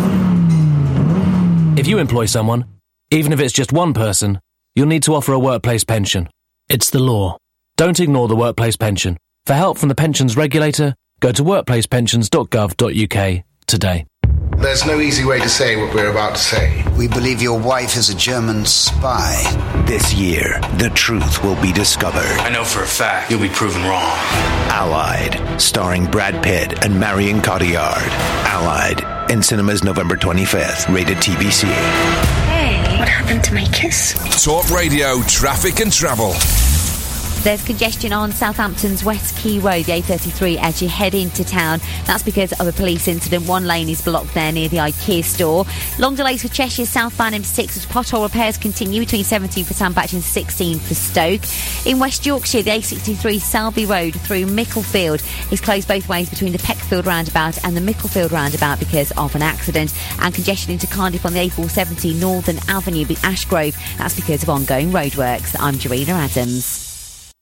If you employ someone, even if it's just one person, you'll need to offer a workplace pension. It's the law. Don't ignore the workplace pension. For help from the pensions regulator, go to workplace pensions dot gov dot uk today. There's no easy way to say what we're about to say. We believe your wife is a German spy. This year, the truth will be discovered. I know for a fact you'll be proven wrong. Allied, starring Brad Pitt and Marion Cotillard. Allied, in cinemas November twenty-fifth, rated T V C. Hey, what happened to my kiss? Talk Radio, traffic and travel. There's congestion on Southampton's West Quay Road, the A thirty-three, as you head into town. That's because of a police incident. One lane is blocked there near the IKEA store. Long delays for Cheshire southbound M six as pothole repairs continue between seventeen for Sandbach and sixteen for Stoke. In West Yorkshire, the A sixty-three Selby Road through Micklefield is closed both ways between the Peckfield roundabout and the Micklefield roundabout because of an accident. And congestion into Cardiff on the A four seventy Northern Avenue with Ashgrove. That's because of ongoing roadworks. I'm Jarena Adams.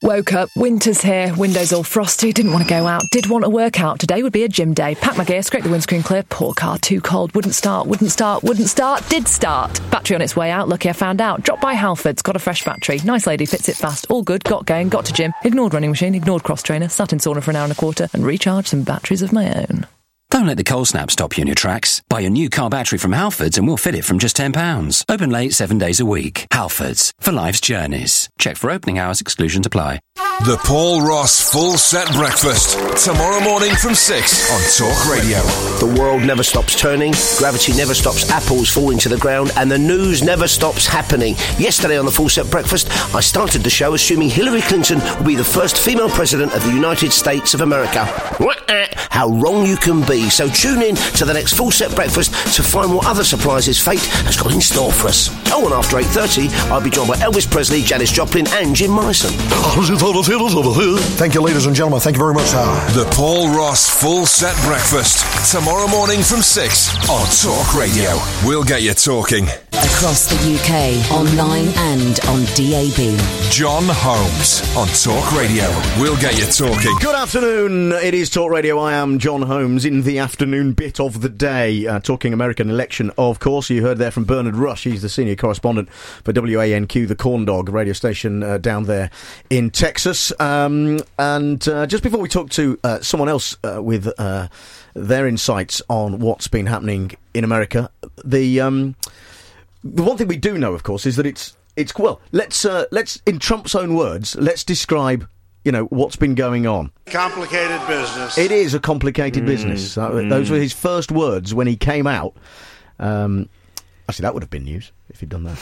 Woke up, winter's here, windows all frosty, didn't want to go out, did want to work out. Today would be a gym day. Packed my gear, scraped the windscreen clear, poor car, too cold, wouldn't start, wouldn't start, wouldn't start, did start. Battery on its way out, lucky I found out. Dropped by Halfords, got a fresh battery. Nice lady, fits it fast, all good, got going, got to gym, ignored running machine, ignored cross trainer, sat in sauna for an hour and a quarter, and recharged some batteries of my own. Don't let the cold snap stop you in your tracks. Buy a new car battery from Halfords and we'll fit it from just ten pounds. Open late seven days a week. Halfords, for life's journeys. Check for opening hours, exclusions apply. The Paul Ross Full Set Breakfast. Tomorrow morning from six on Talk Radio. The world never stops turning, gravity never stops apples falling to the ground, and the news never stops happening. Yesterday on the Full Set Breakfast, I started the show assuming Hillary Clinton would be the first female president of the United States of America. How wrong you can be. So tune in to the next Full Set Breakfast to find what other surprises fate has got in store for us. Oh, and after eight thirty, I'll be joined by Elvis Presley, Janis Joplin and Jim Morrison. Thank you, ladies and gentlemen. Thank you very much, sir. The Paul Ross Full Set Breakfast. Tomorrow morning from six on Talk Radio. We'll get you talking. Across the U K, online and on D A B. John Holmes on Talk Radio. We'll get you talking. Good afternoon. It is Talk Radio. I am John Holmes in the afternoon bit of the day. Uh, talking American election, of course. You heard there from Bernard Rush. He's the senior correspondent for W A N Q, the Corn Dog radio station uh, down there in Texas. Um, and uh, just before we talk to uh, someone else uh, with uh, their insights on what's been happening in America, the... Um, The one thing we do know, of course, is that it's it's well. Let's uh, let's in Trump's own words, let's describe, you know, what's been going on. Complicated business. It is a complicated mm, business. Uh, mm. Those were his first words when he came out. Um, actually, that would have been news if he'd done that.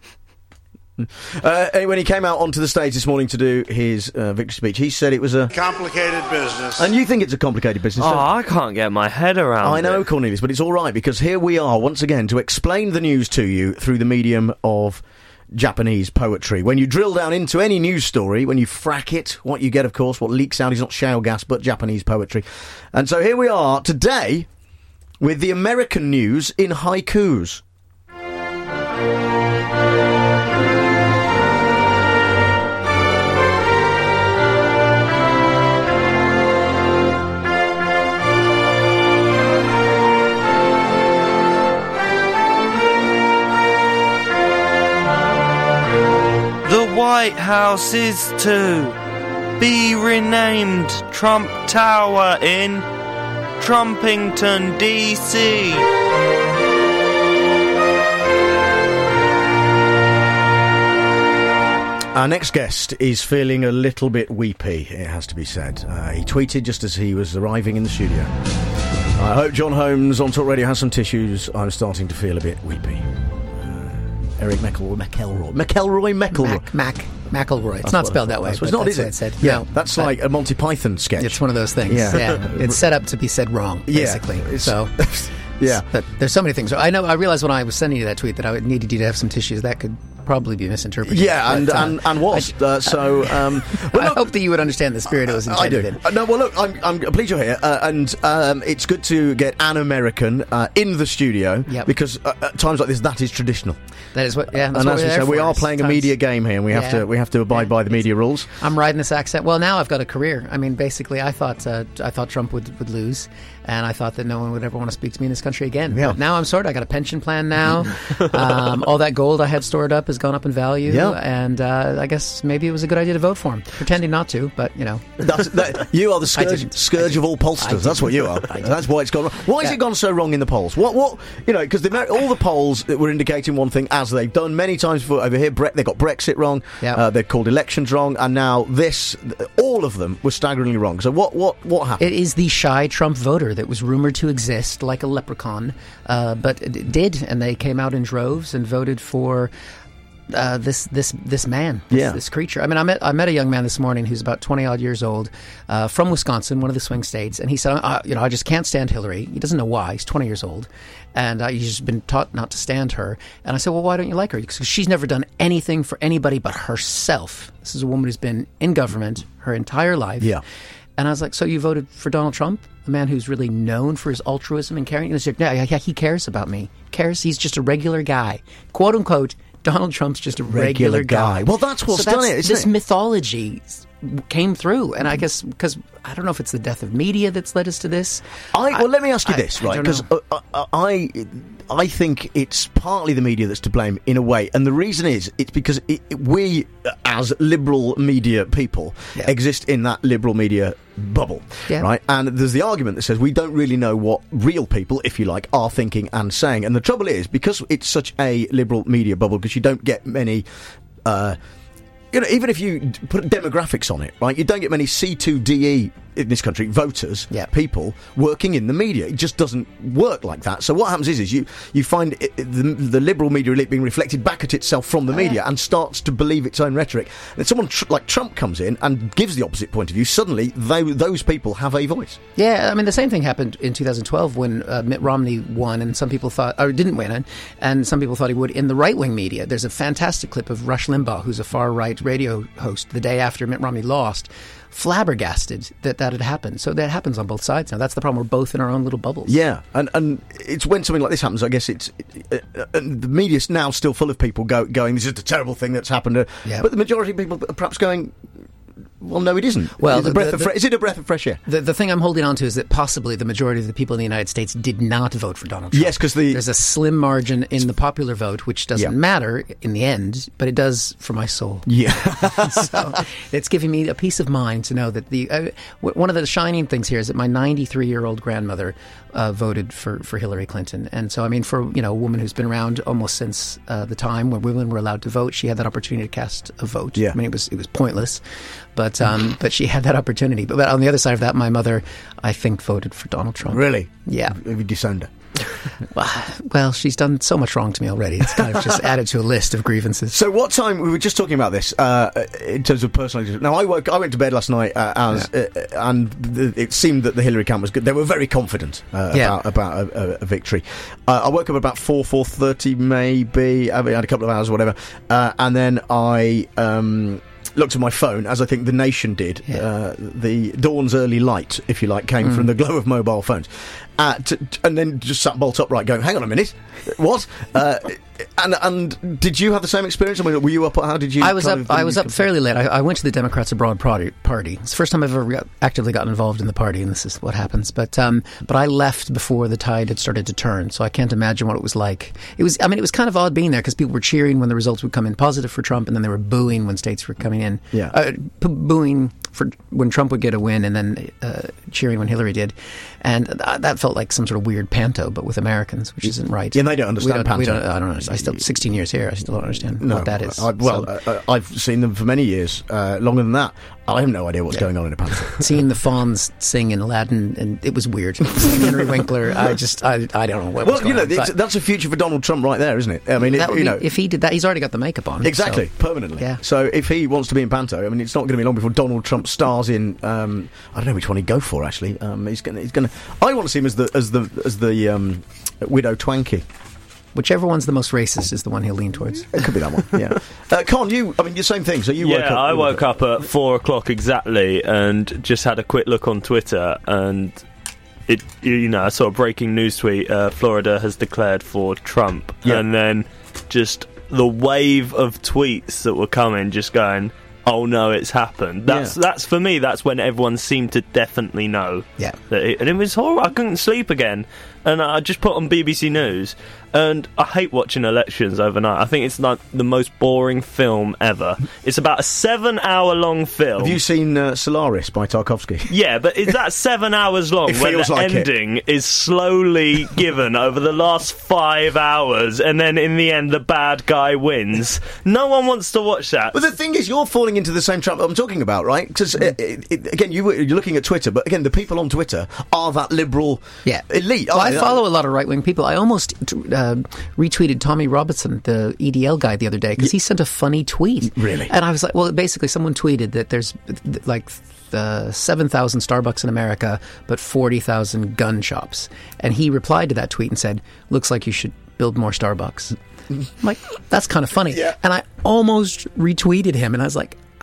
Uh, when he came out onto the stage this morning to do his uh, victory speech, he said it was a complicated business. And you think it's a complicated business? Oh, I can't get my head around I know, it. Cornelius, but it's all right, because here we are once again to explain the news to you through the medium of Japanese poetry. When you drill down into any news story, when you frack it, what you get, of course, what leaks out is not shale gas, but Japanese poetry. And so here we are today with the American news in haikus. White House is to be renamed Trump Tower in Trumpington, D C Our next guest is feeling a little bit weepy, it has to be said. Uh, he tweeted just as he was arriving in the studio. I hope John Holmes on Talk Radio has some tissues. I'm starting to feel a bit weepy. Eric McElroy, McElroy, McElroy, McElroy, Mac, Mac, McElroy. It's not spelled that way. It's not, is it? It said. Yeah, no, that's like a Monty Python sketch. It's one of those things. Yeah, yeah. It's set up to be said wrong, basically. Yeah, so, yeah. But there's so many things. I know. I realized when I was sending you that tweet that I needed you to have some tissues. That could probably be misinterpreted. Yeah, and but, uh, and, and was I, uh, so. Um, well, I look, hope that you would understand the spirit it was intended I do. in. Uh, no, well, look, I'm, I'm pleased you're here, uh, and um, it's good to get an American uh, in the studio yep. because uh, at times like this, that is traditional. That is what. Yeah, that's and what as we're we there say, we for. are playing Sometimes. a media game here, and we have yeah. to we have to abide yeah. by the media rules. I'm riding this accent. Well, now I've got a career. I mean, basically, I thought uh, I thought Trump would, would lose, and I thought that no one would ever want to speak to me in this country again. Yeah. But now I'm sorted. I got a pension plan now. um, all that gold I had stored up has gone up in value, yeah. and uh, I guess maybe it was a good idea to vote for him. Pretending not to, but you know, That's, that, you are the scourge, scourge of all pollsters. That's what you are. That's why it's gone wrong. Why has yeah. it gone so wrong in the polls? What what you know? Because all the polls that were indicating one thing, as they've done many times before over here. Bre- they got Brexit wrong. Yep. Uh, they called elections wrong, and now this. All of them were staggeringly wrong. So what what what happened? It is the shy Trump voter that was rumored to exist like a leprechaun, uh, but it did, and they came out in droves and voted for. Uh, this this this man, this, yeah. this creature. I mean, I met I met a young man this morning who's about twenty odd years old, uh, from Wisconsin, one of the swing states, and he said, uh, "You know, I just can't stand Hillary." He doesn't know why. He's twenty years old, and uh, he's just been taught not to stand her. And I said, "Well, why don't you like her?" Because she's never done anything for anybody but herself. This is a woman who's been in government her entire life. Yeah. And I was like, "So you voted for Donald Trump, a man who's really known for his altruism and caring?" And he said, "Yeah, yeah, he cares about me. Cares. He's just a regular guy, quote unquote." Donald Trump's just a regular, regular guy. guy. Well, that's what's so done that's it, isn't this it? mythology came through. And I guess because I don't know if it's the death of media that's led us to this. I, well, let me ask you I, this, I, right? Because uh, uh, I, I think it's partly the media that's to blame in a way, and the reason is it's because it, it, we, as liberal media people, yeah. exist in that liberal media bubble, yeah. right? And there's the argument that says we don't really know what real people, if you like, are thinking and saying. And the trouble is, because it's such a liberal media bubble, because you don't get many. Uh, You know, even if you put demographics on it, right, you don't get many C two D E in this country, voters, yeah. people, working in the media. It just doesn't work like that. So what happens is, is you, you find it, the, the liberal media elite being reflected back at itself from the media and starts to believe its own rhetoric. And then someone tr- like Trump comes in and gives the opposite point of view. Suddenly, they, those people have a voice. Yeah, I mean, the same thing happened in two thousand twelve when uh, Mitt Romney won, and some people thought, or didn't win, and some people thought he would in the right-wing media. There's a fantastic clip of Rush Limbaugh, who's a far-right radio host, the day after Mitt Romney lost, flabbergasted that that had happened. So that happens on both sides now. That's the problem. We're both in our own little bubbles. Yeah, and and it's when something like this happens, I guess it's it, uh, and the media's now still full of people go, going, this is a terrible thing that's happened. Uh, yeah. But the majority of people are perhaps going, well, no, it isn't. Well, is, it a the, breath the, of fre- is it a breath of fresh air? The, the thing I'm holding on to is that possibly the majority of the people in the United States did not vote for Donald Trump. Yes, because the there's a slim margin in the popular vote, which doesn't yeah. matter in the end, but it does for my soul. Yeah. So it's giving me a peace of mind to know that the uh, w- one of the shining things here is that my ninety-three-year-old grandmother uh, voted for, for Hillary Clinton. And so, I mean, for you know a woman who's been around almost since uh, the time when women were allowed to vote, she had that opportunity to cast a vote. Yeah. I mean, it was it was pointless, but um, but she had that opportunity. But, but on the other side of that, my mother, I think, voted for Donald Trump. Really? Yeah. Have you disowned her? Well, she's done so much wrong to me already. It's kind of just added to a list of grievances. So, what time we were just talking about this uh, in terms of personal? Now, I woke. I went to bed last night, uh, as, yeah. uh, and the, it seemed that the Hillary camp was good. They were very confident uh, yeah. about about a, a victory. Uh, I woke up about four four thirty, maybe. I had a couple of hours, or whatever, uh, and then I. Um, looked at my phone, as I think the nation did. Yeah. Uh, the dawn's early light, if you like, came mm. from the glow of mobile phones. Uh, to, and then just sat bolt upright going, hang on a minute, what? Uh, and and did you have the same experience? I mean, were you up? How did you? I was up. Of, I was up fairly late. I, I went to the Democrats Abroad party. Party. It's the first time I've ever got, actively gotten involved in the party, and this is what happens. But um, but I left before the tide had started to turn, so I can't imagine what it was like. It was. I mean, it was kind of odd being there because people were cheering when the results would come in positive for Trump, and then they were booing when states were coming in. Yeah. Uh, p- booing for when Trump would get a win, and then uh, cheering when Hillary did, and th- that felt like some sort of weird panto, but with Americans, which isn't right. Yeah, they don't understand we don't, panto. We don't, I don't understand. I still sixteen years here. I still don't understand no, what that is. I, well, so, uh, I've seen them for many years, uh, longer than that. I have no idea what's yeah. going on in a panto. Seeing the fawns sing in Latin, and it was weird. Henry Winkler, I just, I, I don't know what well, was going you know, on. that's a future for Donald Trump right there, isn't it? I mean, that if, would you be, know, if he did that, he's already got the makeup on. Exactly, so. permanently. Yeah. So if he wants to be in panto, I mean, it's not going to be long before Donald Trump stars in. Um, I don't know which one he'd go for actually. Um, he's going. He's going to. I want to see him as the as the as the um, widow Twanky. Whichever one's the most racist is the one he'll lean towards. It could be that one, yeah. uh, Con, you, I mean, the same thing. So you yeah, woke up... I woke up at four o'clock exactly and just had a quick look on Twitter and, it, you know, I saw a breaking news tweet, uh, Florida has declared for Trump. Yeah. And then just the wave of tweets that were coming just going... Oh no, it's happened. That's yeah. that's for me. That's when everyone seemed to definitely know. Yeah, that it, and it was horrible. I couldn't sleep again, and I just put on B B C News. And I hate watching elections overnight. I think it's like the most boring film ever. It's about a seven-hour-long film. Have you seen uh, Solaris by Tarkovsky? Yeah, but is that seven hours long when the like ending it. is slowly given over the last five hours, and then in the end the bad guy wins? No one wants to watch that. But the thing is, you're falling into the same trap that I'm talking about, right? Because uh, again, you were, you're looking at Twitter, but again, the people on Twitter are that liberal yeah. elite. Well, I follow a lot of right-wing people. I almost. Uh, retweeted Tommy Robinson, the E D L guy, the other day because he sent a funny tweet. Really? And I was like, well, basically, someone tweeted that there's like uh, seven thousand Starbucks in America, but forty thousand gun shops. And he replied to that tweet and said, "Looks like you should build more Starbucks." I'm like, that's kind of funny. Yeah. And I almost retweeted him, and I was like,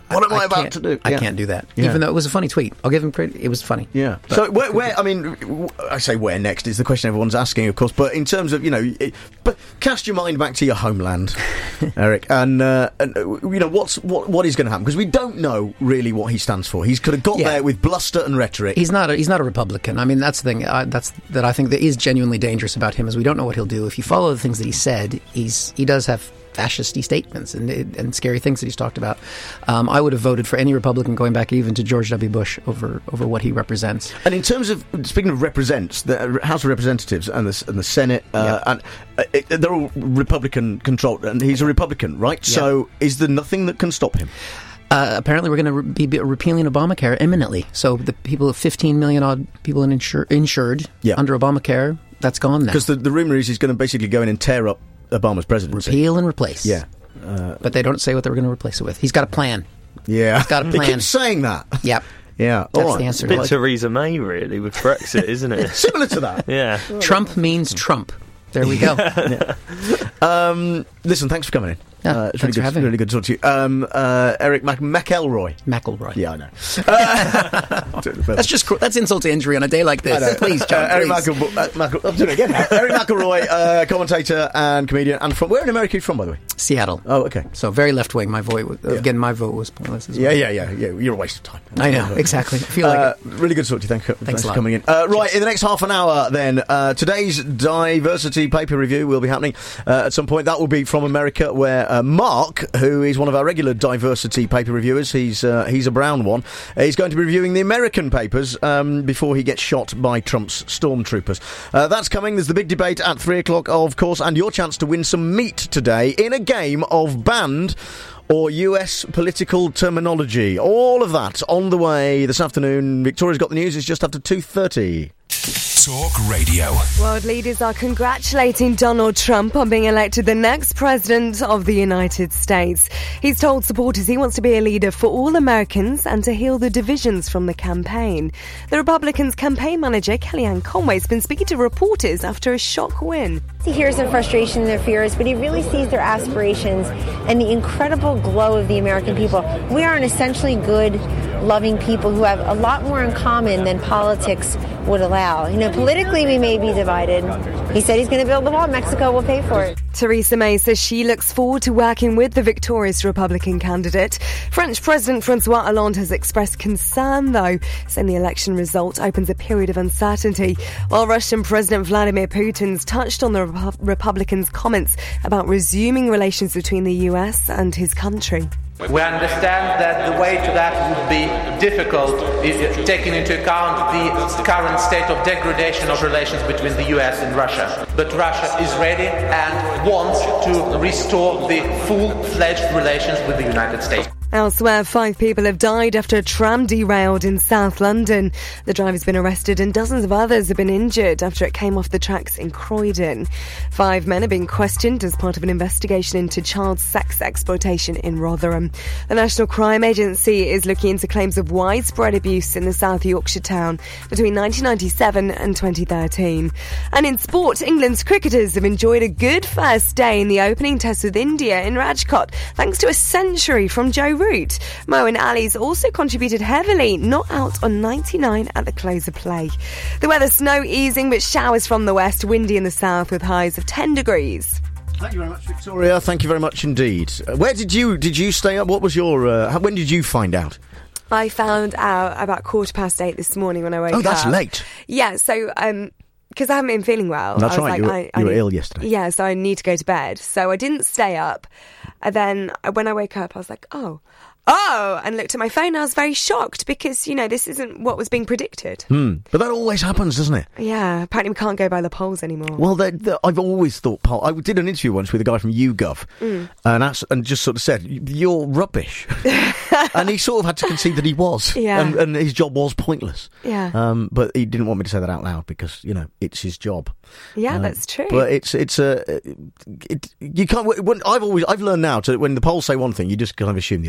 What am I, I about can't- to do? I Yeah. can't do that. Yeah. Even though it was a funny tweet. I'll give him credit. It was funny. Yeah. But- So where, where? I mean, w- I say where next is the question everyone's asking, of course. But in terms of you know, it, but cast your mind back to your homeland, Eric, and, uh, and uh, you know what's what what is going to happen because we don't know really what he stands for. He's could have got Yeah. there with bluster and rhetoric. He's not. A, he's not a Republican. I mean, that's the thing. Uh, that's that I think that is genuinely dangerous about him is we don't know what he'll do. If you follow the things that he said, he's he does have fascist-y statements and and scary things that he's talked about. Um, I would have voted for any Republican going back even to George W. Bush over over what he represents. And in terms of speaking of represents, the House of Representatives and the and the Senate, uh, and uh, it, they're all Republican controlled, and he's a Republican, right? Yeah. So is there nothing that can stop him? Uh, apparently, we're going to re- be, be repealing Obamacare imminently. So the people, fifteen million odd people in insur- insured Yeah. under Obamacare, that's gone now. Because the, the rumor is he's going to basically go in and tear up Obama's presidency. Repeal and replace. Yeah. Uh, but they don't say what they were going to replace it with. He's got a plan. Yeah. He's got a He plan. keeps saying that. Yep. Yeah. That's all right. the answer. Bit Like- Theresa May, really, with Brexit, isn't it? Similar to that. Yeah. Trump means Trump. There we go. Um, listen, thanks for coming in. Yeah, uh, it's thanks really for good, having me. really good to talk to you. Um, uh, Eric Mac- McElroy. McElroy. Yeah, I know. Uh, That's just cr- that's insult to injury on a day like I know. this. Please, John. Uh, Eric please. McElroy. Uh, McEl- I'm doing it again now. Eric McElroy, uh, commentator and comedian. And from where in America are you from, by the way? Seattle. Oh, okay. So very left wing. My vote. Was, Yeah. Again, my vote was pointless as Yeah, well. yeah, yeah, yeah. You're a waste of time. I know exactly. I feel like Uh, it. really good to talk to you. Thank you. Thanks a for lot. coming in. Uh, right, in the next half an hour, then, uh, today's diversity paper review will be happening uh, at some point. That will be from America, where uh, Mark, who is one of our regular diversity paper reviewers, he's uh, he's a brown one, uh, he's going to be reviewing the American papers um, before he gets shot by Trump's stormtroopers. Uh, that's coming. There's the big debate at three o'clock, of course, and your chance to win some meat today in a game of banned or U S political terminology. All of that on the way this afternoon. Victoria's got the news. It's just after two thirty. Talk Radio. World leaders are congratulating Donald Trump on being elected the next president of the United States. He's told supporters he wants to be a leader for all Americans and to heal the divisions from the campaign. The Republicans' campaign manager, Kellyanne Conway, has been speaking to reporters after a shock win. He hears their frustration and their fears, but he really sees their aspirations and the incredible glow of the American people. We are an essentially good, loving people who have a lot more in common than politics would allow. You know, politically we may be divided. He said he's going to build the wall. Mexico will pay for it. Theresa May says she looks forward to working with the victorious Republican candidate. French President Francois Hollande has expressed concern, though, saying the election result opens a period of uncertainty, while Russian President Vladimir Putin's touched on the Repu- Republicans' comments about resuming relations between the U S and his country. We understand that the way to that would be difficult, i- taking into account the current state of degradation of relations between the U S and Russia. But Russia is ready and wants to restore the full-fledged relations with the United States. Elsewhere, five people have died after a tram derailed in South London. The driver's been arrested and dozens of others have been injured after it came off the tracks in Croydon. Five men are being questioned as part of an investigation into child sex exploitation in Rotherham. The National Crime Agency is looking into claims of widespread abuse in the South Yorkshire town between nineteen ninety-seven and twenty thirteen. And in sport, England's cricketers have enjoyed a good first day in the opening test with India in Rajkot, thanks to a century from Joe Root. Moeen Ali's also contributed heavily, not out on ninety-nine at the close of play. The weather, snow easing, but showers from the west, windy in the south with highs of ten degrees. Thank you very much, Victoria. Thank you very much indeed. Uh, where did you did you stay up? What was your? Uh, how, when did you find out? I found out about quarter past eight this morning when I woke up. Oh, that's late. Yeah, so um, because I haven't been feeling well. That's I was right. Like, you were, I, I you were need- ill yesterday. Yeah, so I need to go to bed. So I didn't stay up. And then when I woke up, I was like, oh. Oh, and looked at my phone. I was very shocked because, you know, this isn't what was being predicted. Hmm. But that always happens, doesn't it? Yeah, apparently we can't go by the polls anymore. Well, they're, they're, I've always thought. Paul, I did an interview once with a guy from YouGov, Mm. and asked, and just sort of said, "You're rubbish," and he sort of had to concede that he was, Yeah. and, and his job was pointless. Yeah. Um, but he didn't want me to say that out loud because you know it's his job. Yeah, Uh, that's true. But it's it's a it, you can't. When, I've always I've learned now to when the polls say one thing, you just kind of assume the other thing. Well,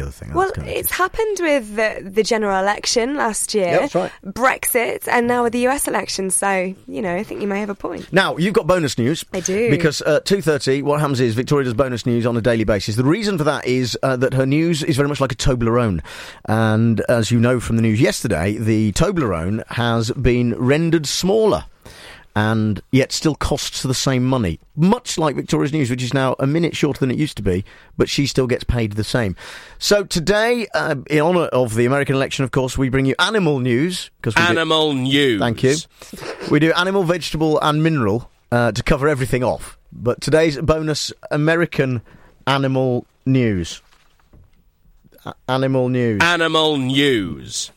Well, it's happened with the, the general election last year, Yeah, that's right. Brexit, and now with the U S election. So, you know, I think you may have a point. Now, you've got bonus news. I do. Because at two thirty, what happens is Victoria does bonus news on a daily basis. The reason for that is uh, that her news is very much like a Toblerone. And as you know from the news yesterday, the Toblerone has been rendered smaller and yet still costs the same money. Much like Victoria's News, which is now a minute shorter than it used to be, but she still gets paid the same. So today, uh, in honour of the American election, of course, we bring you animal news. 'Cause we Animal do, news. Thank you. We do animal, vegetable and mineral uh, to cover everything off. But today's bonus American animal news. A- animal news. Animal news.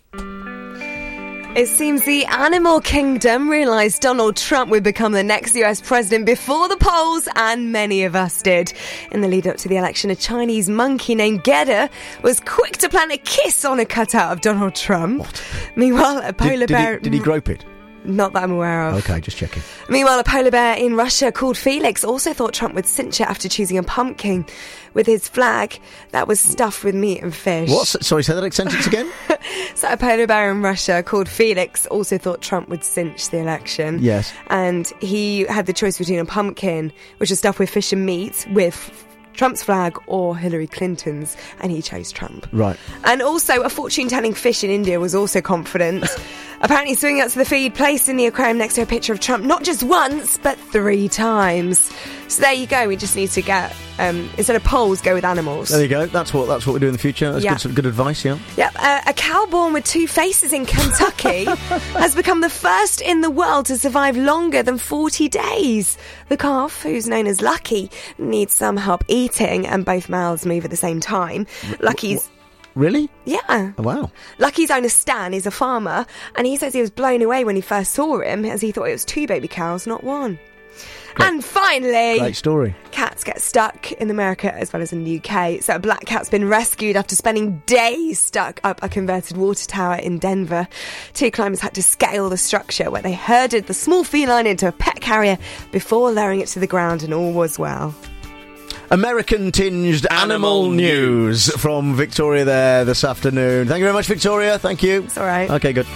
It seems the animal kingdom realised Donald Trump would become the next U S president before the polls, and many of us did. In the lead up to the election, a Chinese monkey named Gedda was quick to plant a kiss on a cutout of Donald Trump. What? Meanwhile, a polar did, did bear... He, did he grope it? Not that I'm aware of. Okay, just checking. Meanwhile, a polar bear in Russia called Felix also thought Trump would cinch it after choosing a pumpkin with his flag that was stuffed with meat and fish. What? Sorry, say that sentence again? So a polar bear in Russia called Felix also thought Trump would cinch the election. Yes. And he had the choice between a pumpkin, which was stuffed with fish and meat, with Trump's flag or Hillary Clinton's, and he chose Trump. Right. And also, a fortune-telling fish in India was also confident. Apparently swimming up to the feed, placed in the aquarium next to a picture of Trump, not just once, but three times. So there you go. We just need to get, um, instead of polls, go with animals. There you go. That's what that's what we do in the future. That's Yeah. good, good advice, yeah. Yep, uh, a cow born with two faces in Kentucky has become the first in the world to survive longer than forty days. The calf, who's known as Lucky, needs some help eating, and both mouths move at the same time. Lucky's... Really? Yeah. Oh, wow. Lucky's owner, Stan, is a farmer, and he says he was blown away when he first saw him, as he thought it was two baby cows, not one. Great. And finally... Great story. Cats get stuck in America as well as in the U K. So a black cat's been rescued after spending days stuck up a converted water tower in Denver. Two climbers had to scale the structure, where they herded the small feline into a pet carrier before lowering it to the ground, and all was well. American-tinged animal, Animal news from Victoria there this afternoon. Thank you very much, Victoria. Thank you. It's all right. Okay, good.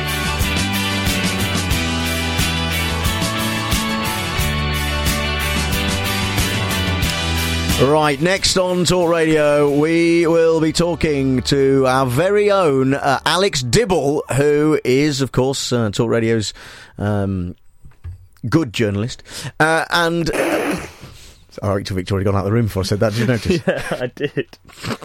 Right, next on Talk Radio, we will be talking to our very own uh, Alex Dibble, who is, of course, uh, Talk Radio's um, good journalist. Uh, and... Uh, oh, Rachel Victoria gone out of the room before I said that, did you notice? Yeah, I did.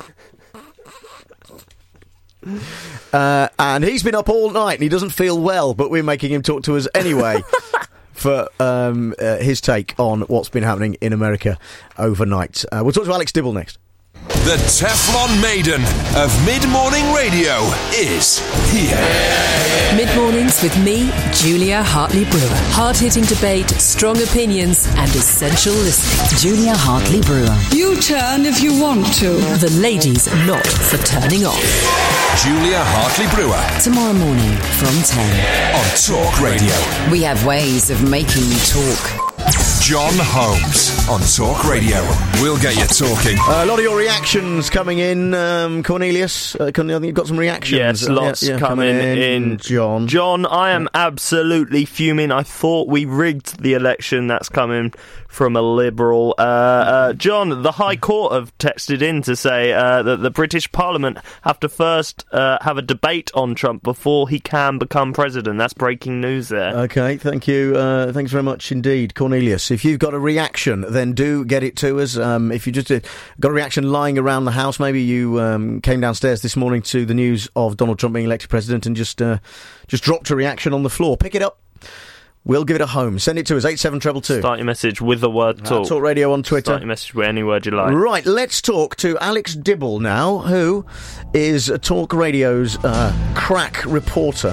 Uh, and he's been up all night and he doesn't feel well, but we're making him talk to us anyway for um, uh, his take on what's been happening in America overnight. Uh, we'll talk to Alex Dibble next. The Teflon Maiden of mid-morning radio is here. Mid-mornings with me, Julia Hartley-Brewer. Hard-hitting debate, strong opinions and essential listening. Julia Hartley-Brewer. You turn if you want to. The ladies not for turning off. Julia Hartley-Brewer. Tomorrow morning from ten. On Talk Radio. We have ways of making you talk. John Holmes on Talk Radio. We'll get you talking. Uh, a lot of your reactions coming in, um, Cornelius. Uh, Cornelius, I think you've got some reactions. Yes, Uh, lots yeah, yeah, coming in, in. John. John, I am absolutely fuming. I thought we rigged the election. That's coming from a Liberal. Uh, uh, John, the High Court have texted in to say uh, that the British Parliament have to first uh, have a debate on Trump before he can become president. That's breaking news there. Okay, thank you. Uh, thanks very much indeed, Cornelius. If you've got a reaction, then do get it to us. Um, if you just uh, got a reaction lying around the house, maybe you um, came downstairs this morning to the news of Donald Trump being elected president and just uh, just dropped a reaction on the floor. Pick it up. We'll give it a home. Send it to us, eight seven two two. Start your message with the word talk. Uh, Talk Radio on Twitter. Start your message with any word you like. Right, let's talk to Alex Dibble now, who is Talk Radio's uh, crack reporter.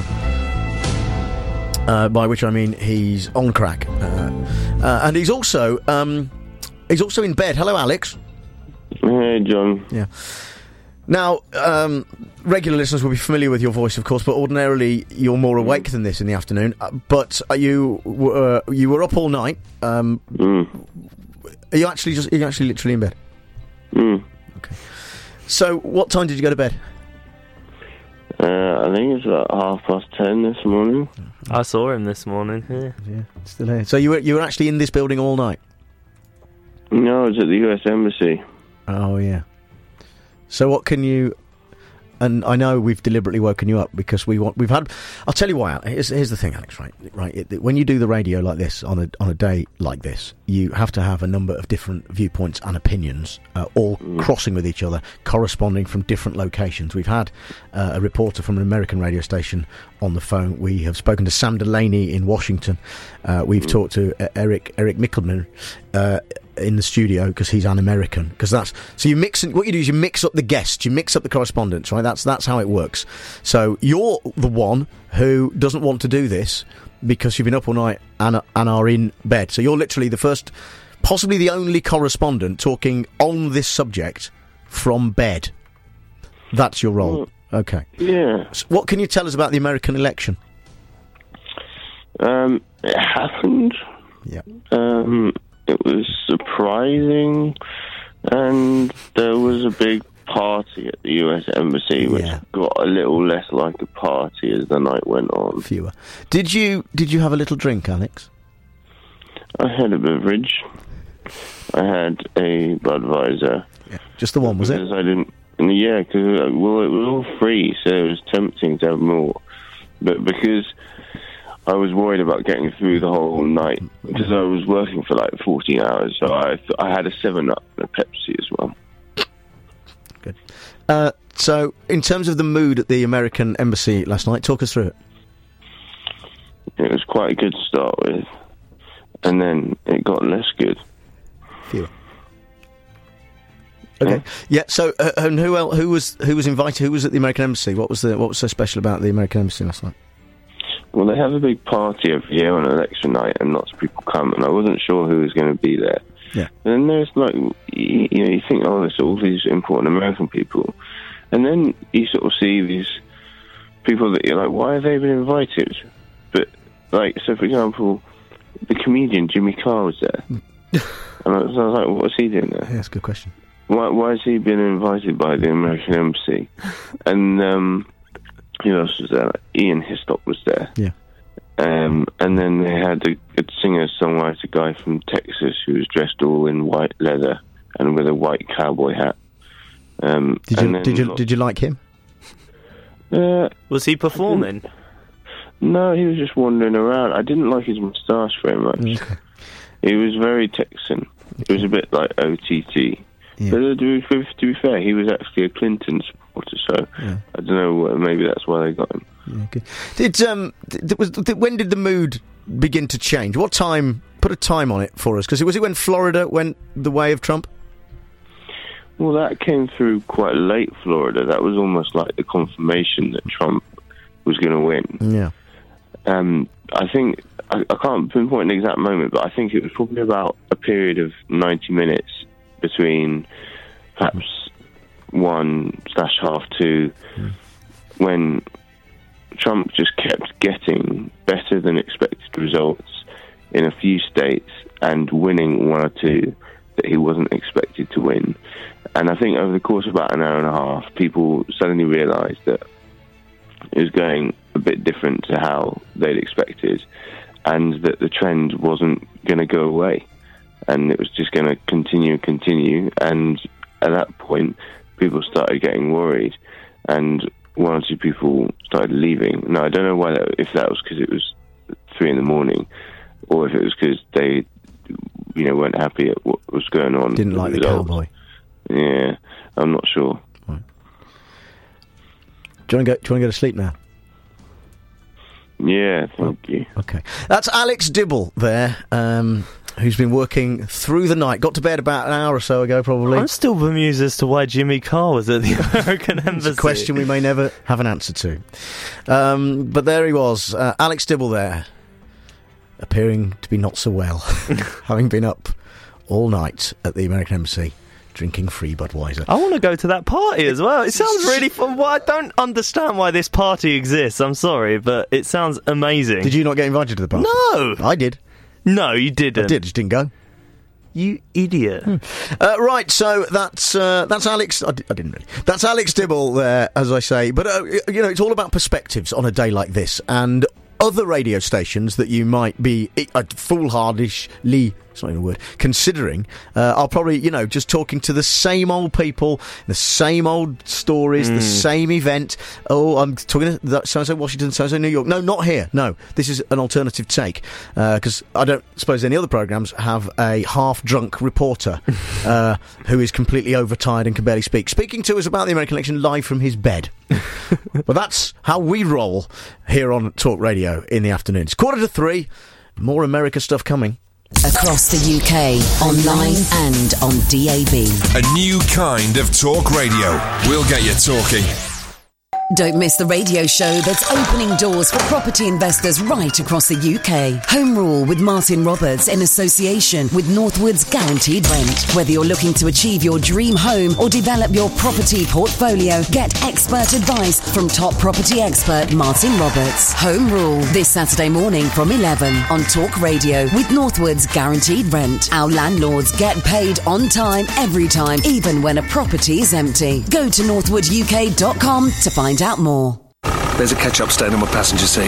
Uh, by which I mean he's on crack. Uh, uh, and he's also um, he's also in bed. Hello, Alex. Hey, John. Yeah. Now, um, regular listeners will be familiar with your voice, of course, but ordinarily you're more awake than this in the afternoon. Uh, but are you uh, you were up all night. Um, mm. Are you actually just? Are you actually literally in bed? Mm. Okay. So, what time did you go to bed? Uh, I think it's about half past ten this morning. I saw him this morning. Yeah, yeah, still here. So you were you were actually in this building all night? No, I was at the U S Embassy. Oh yeah. So what can you? And I know we've deliberately woken you up because we want. We've had. I'll tell you why. Here's, here's the thing, Alex. Right, right. It, when you do the radio like this on a on a day like this, you have to have a number of different viewpoints and opinions, uh, all mm. crossing with each other, corresponding from different locations. We've had uh, a reporter from an American radio station on the phone. We have spoken to Sam Delaney in Washington. Uh, we've mm. talked to uh, Eric Eric Mickelman. Uh, in the studio because he's an American, because that's so you mix what you do is you mix up the guests, you mix up the correspondents, right? That's that's how it works. So you're the one who doesn't want to do this because you've been up all night and, and are in bed. So you're literally the first, possibly the only correspondent talking on this subject from bed. That's your role. Well, okay. Yeah. So what can you tell us about the American election? Um, it happened. Yeah. Um. It was surprising, and there was a big party at the U S Embassy, which yeah. got a little less like a party as the night went on. Fewer. Did you Did you have a little drink, Alex? I had a beverage. I had a Budweiser. Yeah. Just the one, was it? Because I didn't. Yeah, because well, it was all free, so it was tempting to have more, but because I was worried about getting through the whole night because I was working for like fourteen hours, so I th- I had a seven up and a Pepsi as well. Good. Uh, so, in terms of the mood at the American Embassy last night, talk us through it. It was quite good to start with, and then it got less good. Fewer. Okay. Yeah. So, uh, and who else, who was who was invited? Who was at the American Embassy? What was the what was so special about the American Embassy last night? Well, they have a big party every year on election night, and lots of people come, and I wasn't sure who was going to be there. Yeah. And then there's like, you, you know, you think, oh, there's all these important American people, and then you sort of see these people that you're like, why have they been invited? But like, so for example, the comedian Jimmy Carr was there, and I was, I was like, what's he doing there? Yeah, that's a good question. Why, why has he been invited by the American Embassy? And um. Who else was there? Like Ian Hislop was there. Yeah. Um, and then they had a, a singer-songwriter guy from Texas who was dressed all in white leather and with a white cowboy hat. Um, did you did you did you like him? Uh, was he performing? No, he was just wandering around. I didn't like his moustache very much. Okay. He was very Texan. It was a bit like O T T. Yeah. But uh, to, be, to be fair, he was actually a Clinton supporter, so yeah. I don't know. Maybe that's why they got him. Yeah, good. Did um, did, was did, when did the mood begin to change? What time? Put a time on it for us, because was it when Florida went the way of Trump? Well, that came through quite late. Florida. That was almost like the confirmation that Trump was going to win. Yeah. Um, I think I, I can't pinpoint an exact moment, but I think it was probably about a period of ninety minutes. Between perhaps one slash half two, mm. when Trump just kept getting better than expected results in a few states and winning one or two that he wasn't expected to win. And I think over the course of about an hour and a half, people suddenly realised that it was going a bit different to how they'd expected, and that the trend wasn't going to go away. And it was just going to continue and continue. And at that point, people started getting worried. And one or two people started leaving. Now, I don't know why that, if that was because it was three in the morning, or if it was because they, you know, weren't happy at what was going on. Didn't like the cowboy. Yeah, I'm not sure. Right. Do you want to go? Do you want to go to sleep now? Yeah, thank oh, you. Okay, that's Alex Dibble there. Um, who's been working through the night. Got to bed about an hour or so ago, probably. I'm still bemused as to why Jimmy Carr was at the American Embassy. It's a question we may never have an answer to. Um, but there he was, uh, Alex Dibble there, appearing to be not so well, having been up all night at the American Embassy, drinking free Budweiser. I want to go to that party as well. It sounds really fun. Well, I don't understand why this party exists. I'm sorry, but it sounds amazing. Did you not get invited to the party? No! I did. No, you didn't. I did, just didn't go. You idiot. Hmm. Uh, right, so that's uh, that's Alex. I, d- I didn't really. That's Alex Dibble there, as I say. But uh, you know, it's all about perspectives on a day like this, and other radio stations that you might be uh, foolhardishly. It's not even a word. Considering, uh, are probably, you know, just talking to the same old people, the same old stories, mm. the same event. Oh, I'm talking to so-and-so Washington, so-and-so New York. No, not here. No, this is an alternative take. Because uh, I don't suppose any other programmes have a half-drunk reporter uh, who is completely overtired and can barely speak, speaking to us about the American election live from his bed. Well, that's how we roll here on Talk Radio in the afternoons. Quarter to three, more America stuff coming. Across the U K, online and on D A B. A new kind of talk radio. We'll get you talking. Don't miss the radio show that's opening doors for property investors right across the U K. Home Rule with Martin Roberts in association with Northwood's Guaranteed Rent. Whether you're looking to achieve your dream home or develop your property portfolio, get expert advice from top property expert Martin Roberts. Home Rule this Saturday morning from eleven on Talk Radio with Northwood's Guaranteed Rent. Our landlords get paid on time every time, even when a property is empty. Go to northwood u k dot com to find out more. There's a ketchup stain on my passenger seat.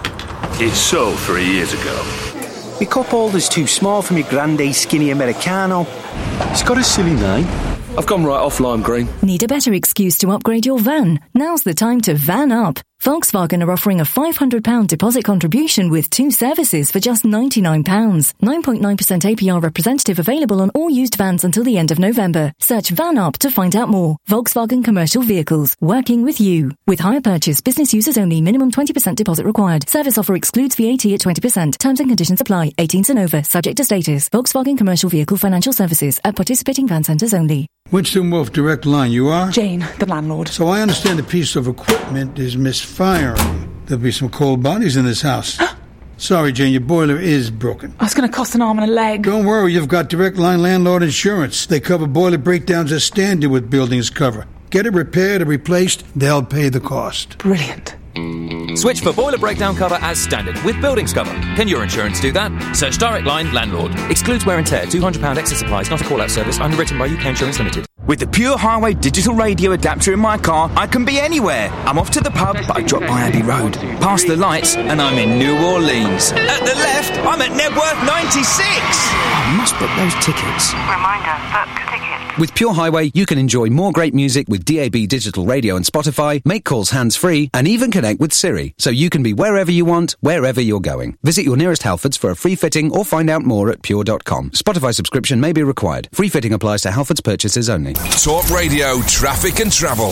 It's sold three years ago. My cup holder's too small for me grande skinny Americano. It's got a silly name. I've gone right off lime green. Need a better excuse to upgrade your van? Now's the time to van up. Volkswagen are offering a five hundred pounds deposit contribution with two services for just ninety-nine pounds. nine point nine percent A P R representative available on all used vans until the end of November. Search Van Up to find out more. Volkswagen Commercial Vehicles. Working with you. With hire purchase, business users only. Minimum twenty percent deposit required. Service offer excludes V A T at twenty percent. Terms and conditions apply. eighteen and over. Subject to status. Volkswagen Commercial Vehicle Financial Services. At participating van centres only. Winston Wolfe, Direct Line. You are? Jane, the landlord. So I understand a piece of equipment is misfiring. There'll be some cold bodies in this house. Sorry, Jane, your boiler is broken. Oh, it's going to cost an arm and a leg. Don't worry, you've got Direct Line Landlord Insurance. They cover boiler breakdowns as standard with buildings cover. Get it repaired or replaced, they'll pay the cost. Brilliant. Switch for boiler breakdown cover as standard with buildings cover. Can your insurance do that? Search Direct Line Landlord. Excludes wear and tear. two hundred pounds excess supplies. Not a call-out service. Underwritten by U K Insurance Limited. With the Pure Highway digital radio adapter in my car, I can be anywhere. I'm off to the pub, but I drop by Abbey Road. Past the lights, and I'm in New Orleans. At the left, I'm at Nebworth ninety-six. I must book those tickets. Reminder, book tickets. With Pure Highway, you can enjoy more great music with D A B digital radio and Spotify, make calls hands-free, and even connect with Siri, so you can be wherever you want, wherever you're going. Visit your nearest Halfords for a free fitting or find out more at pure dot com. Spotify subscription may be required. Free fitting applies to Halfords purchases only. Talk Radio, traffic and travel.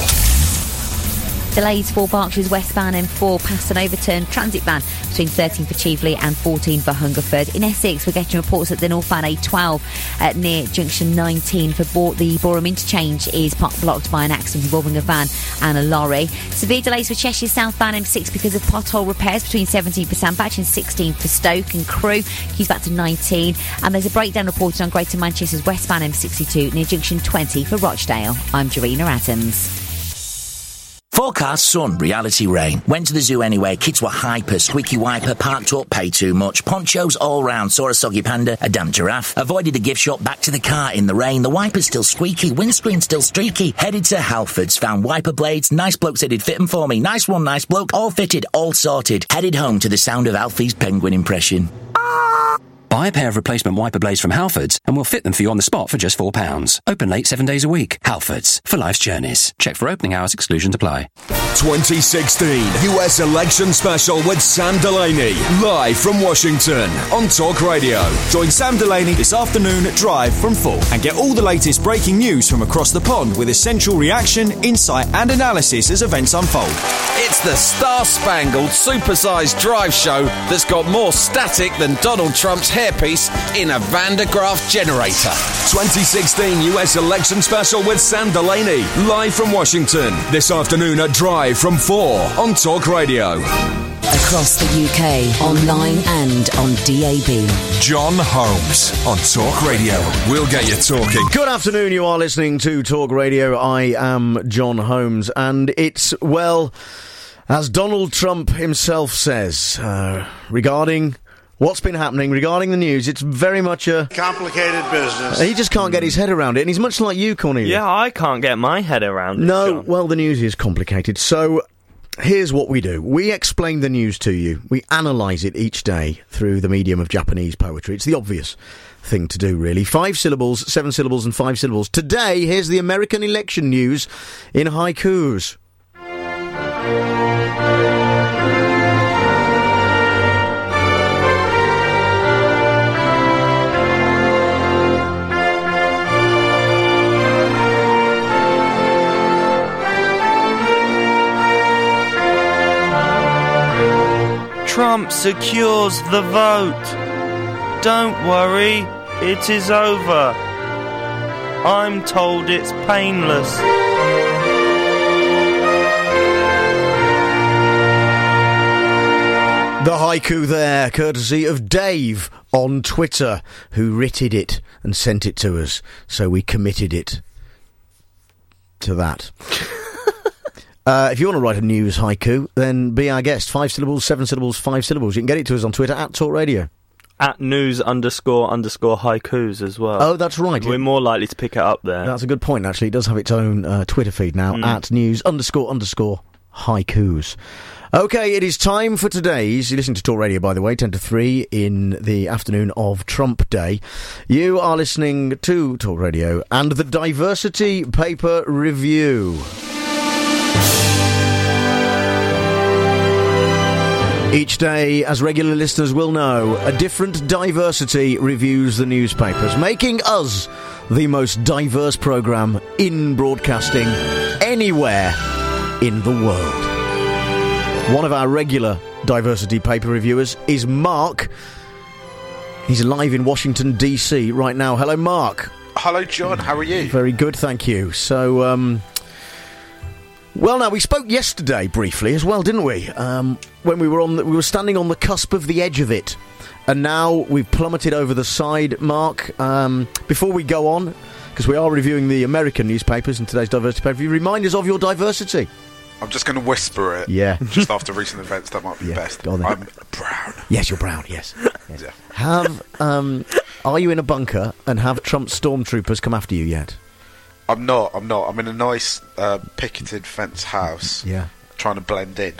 Delays for Berkshire's westbound M four past an overturned transit van between thirteen for Cheveley and fourteen for Hungerford. In Essex, we're getting reports that the northbound A twelve uh, near junction nineteen for Bo- the Boreham interchange is blocked by an accident involving a van and a lorry. Severe delays for Cheshire southbound M six because of pothole repairs between seventeen for Sandbach and sixteen for Stoke and Crewe. Queues back to nineteen. And there's a breakdown reported on Greater Manchester's westbound M sixty-two near junction twenty for Rochdale. I'm Jarena Adams. Forecast sun, reality rain. Went to the zoo anyway, kids were hyper, squeaky wiper, parked up, pay too much. Ponchos all round, saw a soggy panda, a damn giraffe. Avoided the gift shop, back to the car in the rain. The wiper's still squeaky, windscreen still streaky. Headed to Halfords, found wiper blades, nice bloke said he'd fit them for me. Nice one, nice bloke, all fitted, all sorted. Headed home to the sound of Alfie's penguin impression. Buy a pair of replacement wiper blades from Halfords and we'll fit them for you on the spot for just four pounds. Open late seven days a week. Halfords, for life's journeys. Check for opening hours, exclusions apply. twenty sixteen U S Election Special with Sam Delaney. Live from Washington on Talk Radio. Join Sam Delaney this afternoon at Drive from four and get all the latest breaking news from across the pond with essential reaction, insight and analysis as events unfold. It's the star-spangled, supersized drive show that's got more static than Donald Trump's hairpiece in a Van de Graaff generator. twenty sixteen U S Election Special with Sam Delaney. Live from Washington. This afternoon at Drive from four on Talk Radio. Across the U K, online and on D A B. John Holmes on Talk Radio. We'll get you talking. Good afternoon, you are listening to Talk Radio. I am John Holmes, and it's, well, as Donald Trump himself says, uh, regarding What's been happening regarding the news? It's very much a... complicated business. He just can't get his head around it, and he's much like you, Cornelia. Yeah, I can't get my head around it, No, John. well, the news is complicated. So, here's what we do. We explain the news to you. We analyse it each day through the medium of Japanese poetry. It's the obvious thing to do, really. Five syllables, seven syllables, and five syllables. Today, here's the American election news in haikus. Trump secures the vote. Don't worry, it is over. I'm told it's painless. The haiku there, courtesy of Dave on Twitter, who writted it and sent it to us, so we committed it to that. Uh, if you want to write a news haiku, then be our guest. Five syllables, seven syllables, five syllables. You can get it to us on Twitter, at Talk Radio. At news underscore underscore haikus as well. Oh, that's right. We're more likely to pick it up there. That's a good point, actually. It does have its own uh, Twitter feed now, Mm. at news underscore underscore haikus. OK, it is time for today's... You listen to Talk Radio, by the way, ten to three in the afternoon of Trump Day. You are listening to Talk Radio and the Diversity Paper Review. Each day, as regular listeners will know, a different diversity reviews the newspapers, making us the most diverse programme in broadcasting anywhere in the world. One of our regular diversity paper reviewers is Mark. He's live in Washington, D C right now. Hello, Mark. Hello, John. How are you? Very good, thank you. So, um... Well, now, we spoke yesterday briefly as well, didn't we? Um, when we were on, the, we were standing on the cusp of the edge of it, and now we've plummeted over the side. Mark, um, before we go on, because we are reviewing the American newspapers in today's diversity paper, remind us of your diversity. I'm just going to whisper it. Yeah. Just after recent events, that might be Yeah, best. go on then. I'm brown. Yes, you're brown. Yes. yes. Yeah. Have um, are you in a bunker and have Trump stormtroopers come after you yet? I'm not. I'm not. I'm in a nice uh, picketed fence house. Yeah. Trying to blend in.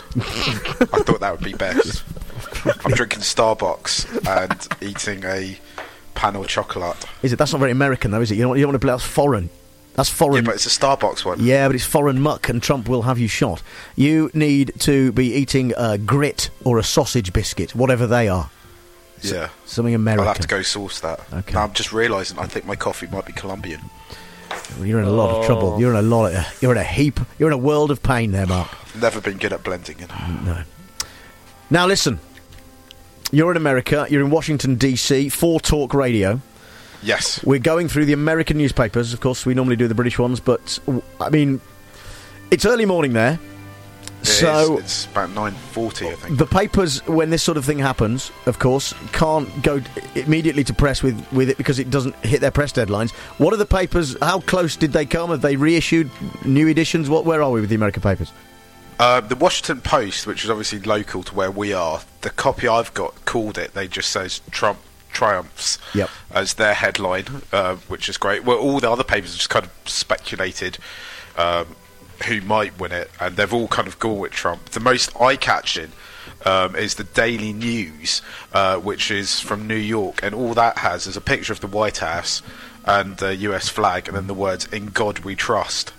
I thought that would be best. I'm drinking Starbucks and eating a pan au chocolat. Is it? That's not very American, though, is it? You don't, you don't want to play. That's foreign. That's foreign. Yeah, but it's a Starbucks one. Yeah, but it's foreign muck, and Trump will have you shot. You need to be eating a grit or a sausage biscuit, whatever they are. S- Yeah. something American. I'll have to go source that. Okay. Now I'm just realising I think my coffee might be Colombian. Well, you're in a lot of trouble. You're in a lot. Of, you're in a heap. You're in a world of pain there, Mark. Never been good at blending in. No. Now listen. You're in America. You're in Washington D C for Talk Radio. Yes. We're going through the American newspapers. Of course, we normally do the British ones, but I mean, it's early morning there. It so is. It's about nine forty, I think. the papers, when this sort of thing happens, of course, can't go immediately to press with, with it because it doesn't hit their press deadlines. What are the papers? How close did they come? Have they reissued new editions? What? Where are we with the American papers? Uh, the Washington Post, which is obviously local to where we are, the copy I've got called it, they just says Trump triumphs Yep. as their headline, uh, which is great. Well, all the other papers have just kind of speculated um, who might win it, and they've all kind of gone with Trump. The most eye-catching um, is the Daily News, uh, which is from New York, and all that has is a picture of the White House and the U S flag, and then the words "In God We Trust"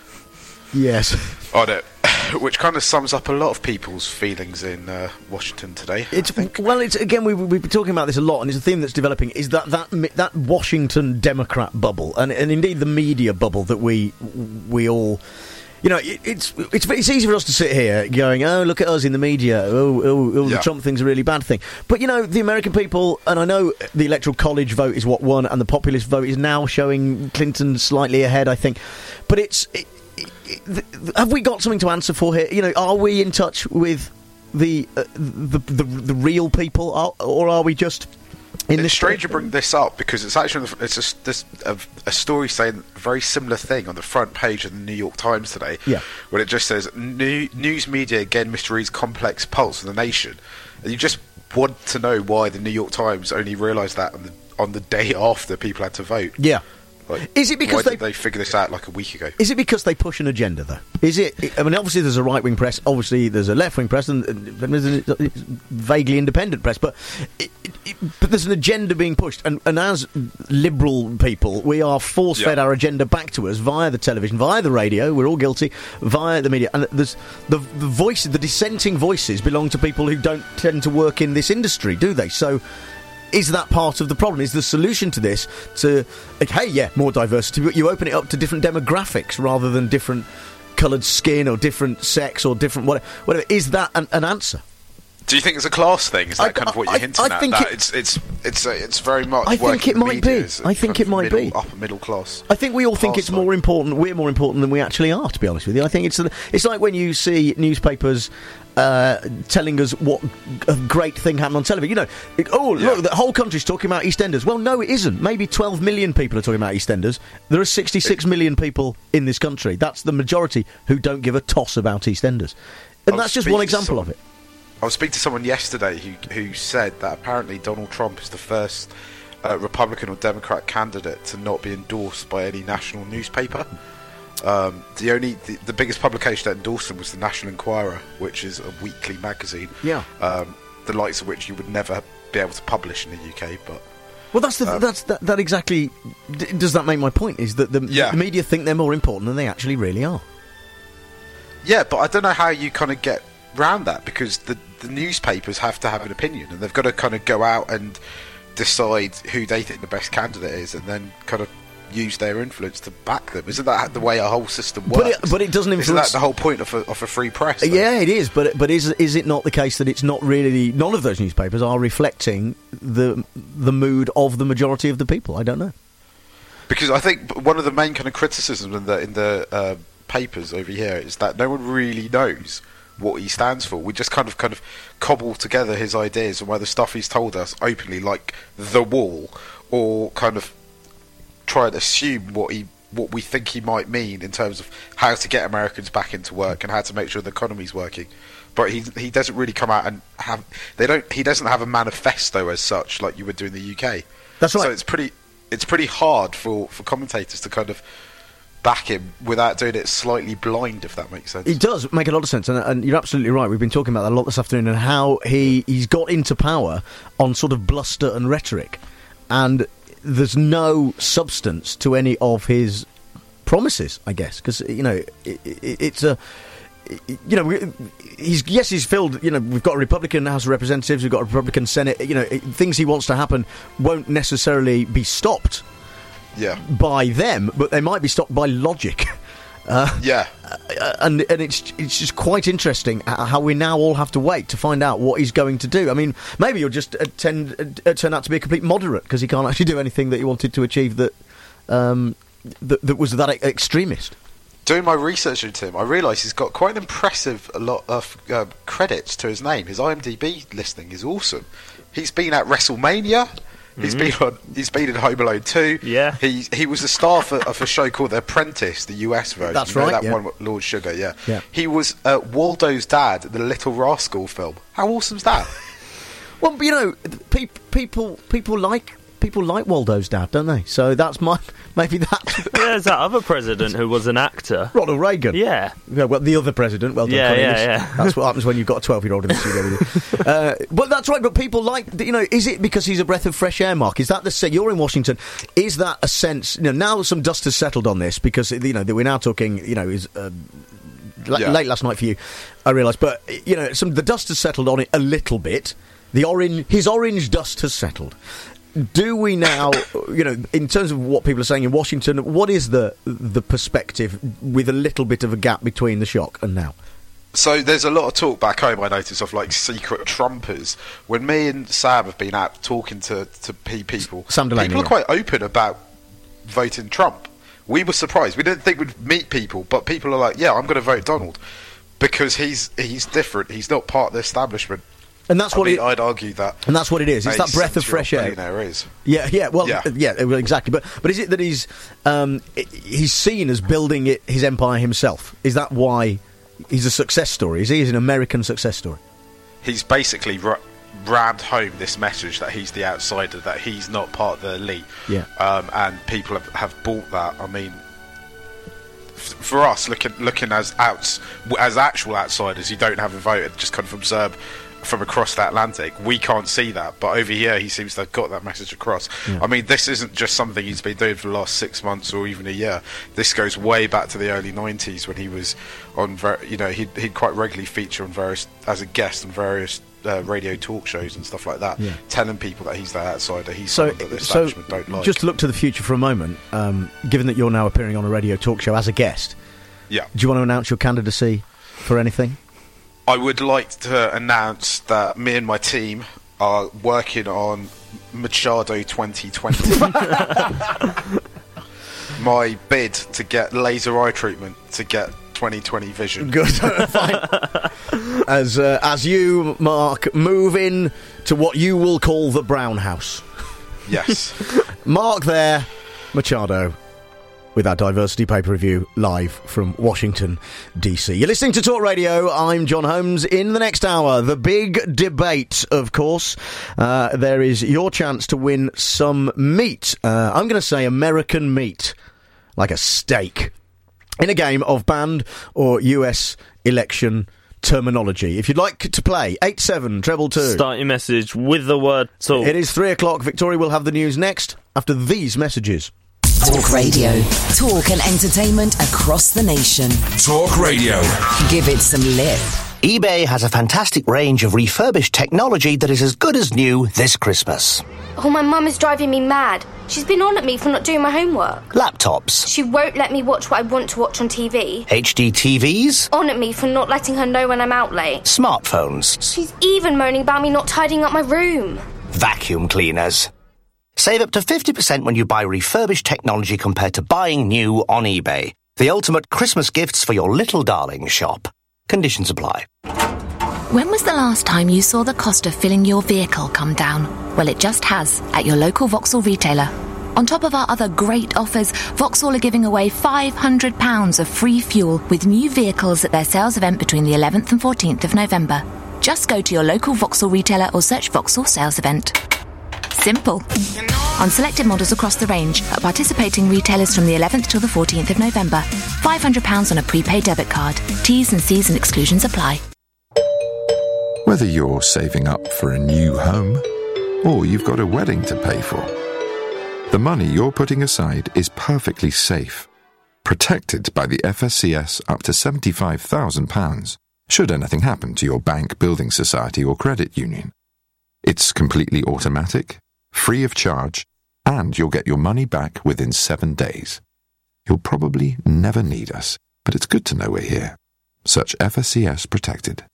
Yes. on it. Which kind of sums up a lot of people's feelings in uh, Washington today. It's well, it's again we we've been talking about this a lot, and it's a theme that's developing. Is that that mi- that Washington Democrat bubble, and and indeed the media bubble that we we all. You know, it, it's it's it's easy for us to sit here going, oh, look at us in the media, oh, oh, oh Yeah. the Trump thing's a really bad thing. But, you know, the American people, and I know the Electoral College vote is what won, and the populist vote is now showing Clinton slightly ahead, I think. But it's... It, it, it, have we got something to answer for here? You know, are we in touch with the uh, the, the, the real people, or, or are we just In it's this strange to bring this up because it's actually on the, it's a, this, a, a story saying a very similar thing on the front page of the New York Times today. Yeah. When it just says New, news media again misreads complex pulse of the nation, and you just want to know why the New York Times only realised that on the on the day after people had to vote. Yeah. Like, is it because why they did they figure this out like a week ago? Is it because they push an agenda, though? Is it? I mean, obviously there's a right wing press, obviously there's a left wing press, and, and there's a vaguely independent press, but it, it, but there's an agenda being pushed, and, and as liberal people, we are force fed Yeah. our agenda back to us via the television, via the radio. We're all guilty via the media, and there's the the voices, the dissenting voices, belong to people who don't tend to work in this industry, do they? So. Is that part of the problem? Is the solution to this to, like, hey, yeah, more diversity, but you open it up to different demographics rather than different coloured skin or different sex or different whatever? whatever. Is that an, an answer? Do you think it's a class thing? Is that I- kind of what you're I- hinting I at? think That it- it's it's it's uh, it's very much. I think working it might media be. is I think kind it of might middle, be. upper middle class. I think we all think Class it's more important. We're more important than we actually are, to be honest with you. I think it's it's like when you see newspapers uh, telling us what a great thing happened on television. You know, it, oh look, the whole country's talking about EastEnders. Well, no, it isn't. Maybe twelve million people are talking about EastEnders. There are sixty-six million people in this country. That's the majority who don't give a toss about EastEnders, and I was that's just speaking one to example someone- of it. I was speaking to someone yesterday who who said that apparently Donald Trump is the first uh, Republican or Democrat candidate to not be endorsed by any national newspaper. Um, the only the, the biggest publication that endorsed him was the National Enquirer, which is a weekly magazine. Yeah. Um, the likes of which you would never be able to publish in the U K, but. Well, that's the, Um, that's that, that exactly. D- does that make my point? Is that the, Yeah. the media think they're more important than they actually really are? Yeah, but I don't know how you kind of get round that, because the, the newspapers have to have an opinion, and they've got to kind of go out and decide who they think the best candidate is, and then kind of use their influence to back them. Isn't that the way our whole system works? But it- but it doesn't Isn't influence- that the whole point of a, of a free press? though? Yeah, it is. But but is is it not the case that it's not really? None of those newspapers are reflecting the the mood of the majority of the people. I don't know. Because I think one of the main kind of criticisms in the in the uh, papers over here is that no one really knows what he stands for. We just kind of kind of cobble together his ideas and whether stuff he's told us openly, like the wall, or kind of try and assume what he what we think he might mean in terms of how to get Americans back into work and how to make sure the economy's working. But he he doesn't really come out and have they don't he doesn't have a manifesto as such like you would do in the U K. That's right. So it's pretty it's pretty hard for, for commentators to kind of back him without doing it slightly blind, if that makes sense. It does make a lot of sense, and, and you're absolutely right. We've been talking about that a lot this afternoon, and how he he's got into power on sort of bluster and rhetoric, and there's no substance to any of his promises, I guess, because you know it, it, it's a. You know, he's yes, he's filled. You know, we've got a Republican House of Representatives, we've got a Republican Senate. You know, things he wants to happen won't necessarily be stopped Yeah. by them, but they might be stopped by logic. Uh, yeah, uh, and and it's it's just quite interesting how we now all have to wait to find out what he's going to do. I mean, maybe he'll just uh, tend, uh, turn out to be a complete moderate because he can't actually do anything that he wanted to achieve that um, that, that was that e- extremist. Doing my research into him, I realise he's got quite an impressive a lot of uh, credits to his name. His IMDb listing is awesome. He's been at WrestleMania. He's Mhm. been on. He's been in Home Alone two. Yeah. He he was the star for, of a show called The Apprentice, the U S version. That's You know right, That yeah. one with Lord Sugar. Yeah. Yeah. He was uh, Waldo's dad in the Little Rascal film. How awesome's that? Well, you know, pe- people people like people like Waldo's dad, don't they? So that's my maybe that. There's that other president who was an actor. Ronald Reagan. Yeah. Yeah, well, the other president. Well done, Yeah, Cornelius. yeah, yeah. That's what happens when you've got a twelve-year-old in the studio with you. Uh, but that's right. But people like, you know, is it because he's a breath of fresh air, Mark? Is that the se- you're in Washington? Is that a sense? You know, now some dust has settled on this because you know we're now talking. You know, is. Uh, la- Yeah. Late last night for you, I realised, but you know, some the dust has settled on it a little bit. The orange, his orange dust has settled. Do we now, you know, in terms of what people are saying in Washington, what is the the perspective with a little bit of a gap between the shock and now? So there's a lot of talk back home, I notice, of like secret Trumpers. When me and Sam have been out talking to, to pe- people, Sam Delaney, people are yeah. quite open about voting Trump. We were surprised. We didn't think we'd meet people, but people are like, yeah, I'm going to vote Donald because he's he's different. He's not part of the establishment. And that's I what mean, it, I'd argue that. And that's what it is. It's that breath of fresh air. Is. Yeah, yeah. Well, yeah. yeah, yeah exactly. But but is it that he's um, he's seen as building it, his empire himself? Is that why he's a success story? Is he is an American success story? He's basically r- rammed home this message that he's the outsider, that he's not part of the elite. Yeah. Um, and people have, have bought that. I mean, f- for us, looking looking as outs as actual outsiders who don't have a vote and just kind of observe from across the Atlantic, we can't see that, but over here he seems to have got that message across. Yeah. I mean, this isn't just something he's been doing for the last six months or even a year. This goes way back to the early nineties when he was on, ver- you know, he'd, he'd quite regularly feature on various, as a guest on various uh, radio talk shows and stuff like that, yeah. telling people that he's the outsider, he's so, someone that the so establishment don't like. Just to look to the future for a moment, um, given that you're now appearing on a radio talk show as a guest, yeah. do you want to announce your candidacy for anything? I would like to announce that me and my team are working on Machado twenty twenty. My bid to get laser eye treatment to get twenty twenty vision. Good. Fine. As, uh, as you, Mark, move in to what you will call the Brown House. Yes. Mark there, Machado, with our Diversity Paper Review live from Washington, D C. You're listening to Talk Radio. I'm John Holmes. In the next hour, the big debate, of course. Uh, there is your chance to win some meat. Uh, I'm going to say American meat, like a steak, in a game of banned or U S election terminology. If you'd like to play, eight seven two two. Start your message with the word talk. It is three o'clock. Victoria will have the news next after these messages. Talk Radio. Talk and entertainment across the nation. Talk Radio. Give it some lip. eBay has a fantastic range of refurbished technology that is as good as new this Christmas. Oh, my mum is driving me mad. She's been on at me for not doing my homework. Laptops. She won't let me watch what I want to watch on T V. H D T Vs. On at me for not letting her know when I'm out late. Smartphones. She's even moaning about me not tidying up my room. Vacuum cleaners. Save up to fifty percent when you buy refurbished technology compared to buying new on eBay. The ultimate Christmas gifts for your little darling shop. Conditions apply. When was the last time you saw the cost of filling your vehicle come down? Well, it just has at your local Vauxhall retailer. On top of our other great offers, Vauxhall are giving away five hundred pounds of free fuel with new vehicles at their sales event between the eleventh and fourteenth of November. Just go to your local Vauxhall retailer or search Vauxhall Sales Event. Simple. On selected models across the range at participating retailers from the eleventh till the fourteenth of November. five hundred pounds on a prepaid debit card. T's and C's and exclusions apply. Whether you're saving up for a new home or you've got a wedding to pay for, the money you're putting aside is perfectly safe, protected by the F S C S up to seventy-five thousand pounds, should anything happen to your bank, building society or credit union. It's completely automatic, free of charge, and you'll get your money back within seven days. You'll probably never need us, but it's good to know we're here. Search F S C S Protected.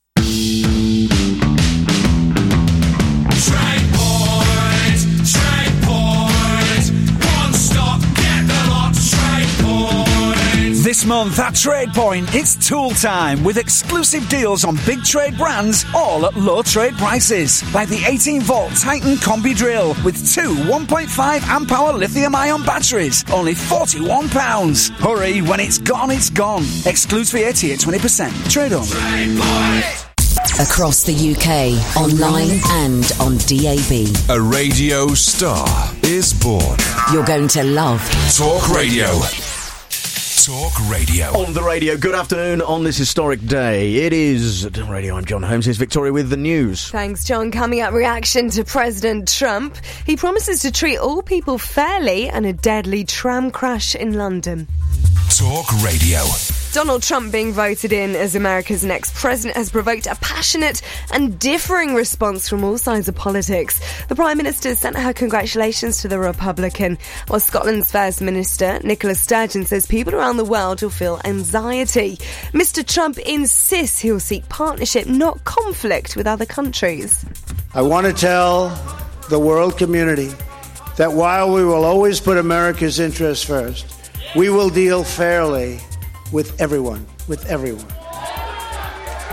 Trade Point, Trade Point, one stop, get the lot, Trade Point. This month at Trade Point, it's tool time with exclusive deals on big trade brands, all at low trade prices. Like the eighteen volt Titan Combi Drill with two one point five amp hour lithium-ion batteries, only forty-one pounds. Hurry, when it's gone, it's gone. Excludes V A T at twenty percent. Trade on. Trade Point. Across the U K, online and on D A B. A radio star is born. You're going to love Talk Radio. Talk Radio. On the radio, good afternoon on this historic day. It is Talk Radio. I'm John Holmes. Here's Victoria with the news. Thanks, John. Coming up, reaction to President Trump. He promises to treat all people fairly and a deadly tram crash in London. Talk Radio. Donald Trump being voted in as America's next president has provoked a passionate and differing response from all sides of politics. The Prime Minister sent her congratulations to the Republican, while Scotland's First Minister, Nicola Sturgeon, says people around the world will feel anxiety. Mister Trump insists he'll seek partnership, not conflict, with other countries. I want to tell the world community that while we will always put America's interests first, we will deal fairly with everyone, with everyone.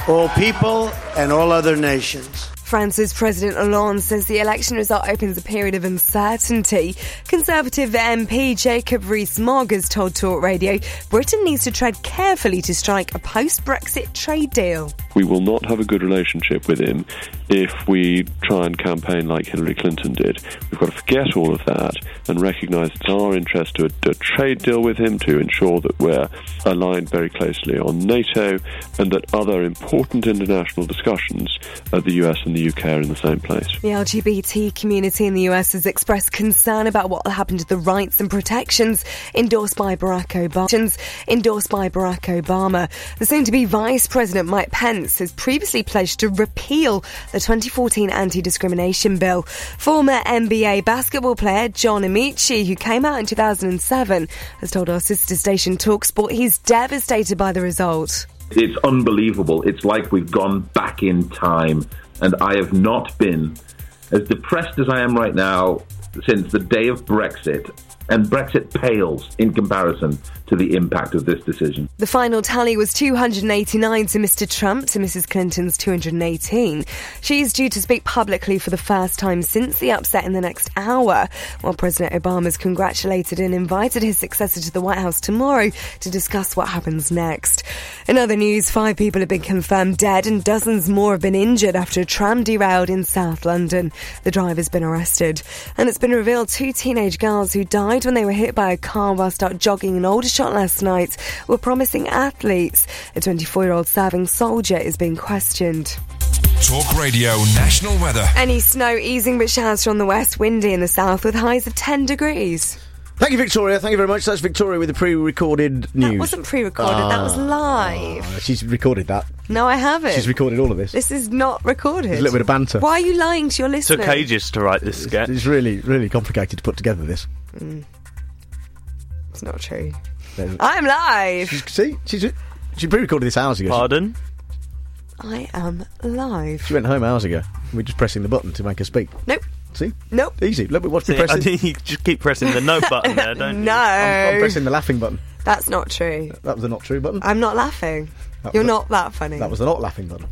all people and all other nations. France's President Hollande says the election result opens a period of uncertainty. Conservative M P Jacob Rees-Mogg has told Talk Radio Britain needs to tread carefully to strike a post-Brexit trade deal. We will not have a good relationship with him if we try and campaign like Hillary Clinton did. We've got to forget all of that and recognise it's our interest to do a trade deal with him to ensure that we're aligned very closely on NATO and that other important international discussions at the U S and the U K are in the same place. The L G B T community in the U S has expressed concern about what will happen to the rights and protections endorsed by Barack Obama. Endorsed by Barack Obama. The soon-to-be Vice President Mike Pence has previously pledged to repeal the twenty fourteen anti-discrimination bill. Former N B A basketball player John Amici, who came out in two thousand seven, has told our sister station TalkSport he's devastated by the result. It's unbelievable. It's like we've gone back in time. And I have not been as depressed as I am right now since the day of Brexit. And Brexit pales in comparison to the impact of this decision. The final tally was two hundred eighty-nine to Mister Trump to Missus Clinton's two hundred eighteen. She is due to speak publicly for the first time since the upset in the next hour, while President Obama's congratulated and invited his successor to the White House tomorrow to discuss what happens next. In other news, five people have been confirmed dead and dozens more have been injured after a tram derailed in South London. The driver's been arrested. And it's been revealed two teenage girls who died when they were hit by a car whilst out jogging in Aldershot last night were promising athletes. A twenty-four-year-old serving soldier is being questioned. Talk Radio National Weather. Any snow easing, but showers from the west, windy in the south with highs of ten degrees. Thank you, Victoria. Thank you very much. That's Victoria with the pre-recorded news. That wasn't pre-recorded, ah, that was live. Oh, she's recorded that. No, I haven't. She's recorded all of this. This is not recorded. There's a little bit of banter. Why are you lying to your listeners? It took ages to write this sketch. It's, it's really, really complicated to put together this. Mm. It's not true. There's, I'm live. She's, see, she's she pre-recorded this hours ago. Pardon? I am live. She went home hours ago. We're just pressing the button to make her speak. Nope. See? Nope. Easy. Look, watch me See, pressing. I think you just keep pressing the no button there, don't no. you? I'm, I'm pressing the laughing button. That's not true. That was the not true button. I'm not laughing. That You're the, not that funny. That was the not laughing button.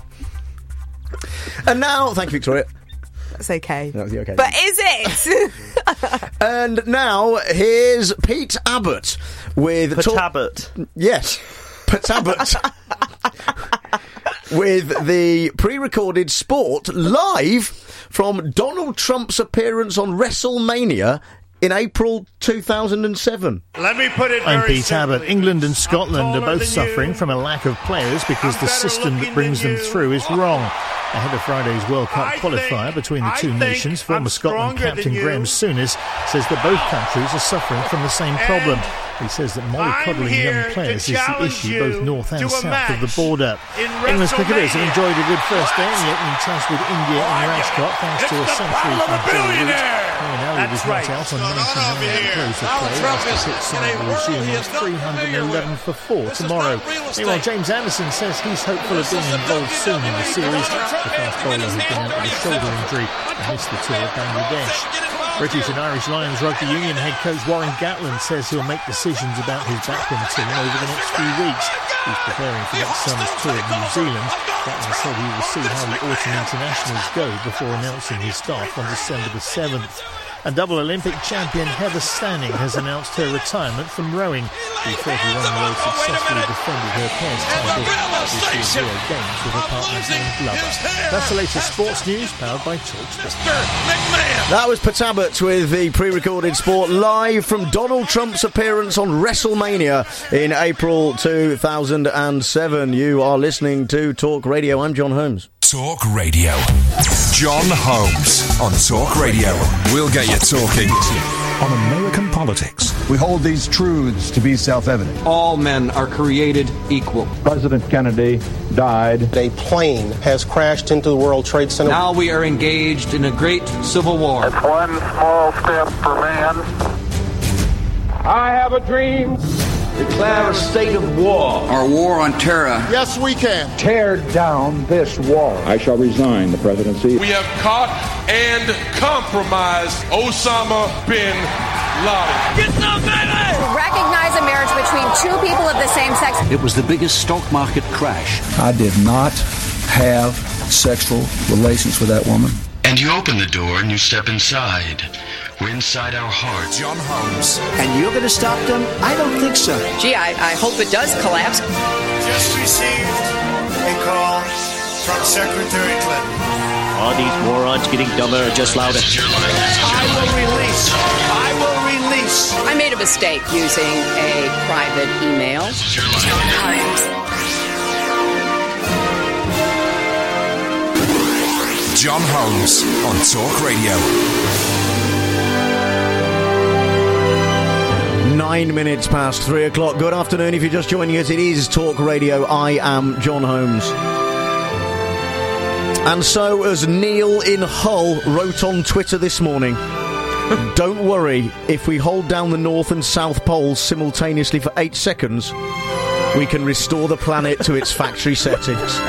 And now, thank you, Victoria. That's okay. That was the okay. But is it? And now, here's Pete Abbott with... Pete Abbott? Yes. Pete Abbott. With the pre-recorded sport live from Donald Trump's appearance on WrestleMania in April two thousand seven. Let me put it very I'm Pete simply. Abbott. England and Scotland are both suffering you. from a lack of players because I'm the system that brings them through is wrong. Ahead of Friday's World Cup I qualifier think, between the two I nations, former I'm Scotland captain Graham Souness says that both countries are suffering from the same problem. He says that mollycoddling young players is the issue both north and south of the border. England's cricketers have enjoyed a good first day in the opening test with India in Rajkot thanks to a century from Bill Root. Owen Elliott was not out on ninety-nine close of play as the pitch side will resume on three hundred eleven for four tomorrow. Meanwhile, James Anderson says he's hopeful of being involved soon in the series. The fast bowler who's been out with a shoulder injury and missed the tour of Bangladesh. British and Irish Lions Rugby Union head coach Warren Gatland says he'll make decisions about his backroom team over the next few weeks. He's preparing for next summer's tour of New Zealand. Gatland said he will see how the autumn internationals go before announcing his staff on December the seventh. And double Olympic champion Heather Stanning has announced her retirement from rowing. The thirty-one-year-old successfully defended her pairs title at this year's Rio Games with her partner Ian Glover. That's the latest sports news powered by TalkSport. That was Pete Abbott with the pre-recorded sport live from Donald Trump's appearance on WrestleMania in April two thousand seven. You are listening to Talk Radio. I'm John Holmes. Talk Radio. John Holmes on Talk Radio. We'll get you talking. On American politics, we hold these truths to be self-evident. All men are created equal. President Kennedy died. A plane has crashed into the World Trade Center. Now we are engaged in a great civil war. It's one small step for man. I have a dream Declare a state of war. Our war on terror. Yes, we can. Tear down this wall. I shall resign the presidency. We have caught and compromised Osama bin Laden. Get some, baby! Recognize a marriage between two people of the same sex. It was the biggest stock market crash. I did not have sexual relations with that woman. And you open the door and you step inside. We're inside our hearts. John Holmes. And you're going to stop them? I don't think so. Gee, I, I hope it does collapse. Just received a call from Secretary Clinton. Are these morons getting dumber or just louder? I will release. I will release. I made a mistake using a private email. John Holmes. John Holmes on Talk Radio. Nine minutes past three o'clock. Good afternoon. If you're just joining us, it is Talk Radio. I am John Holmes. And so, as Neil in Hull wrote on Twitter this morning, don't worry, if we hold down the North and South Poles simultaneously for eight seconds, we can restore the planet to its factory settings.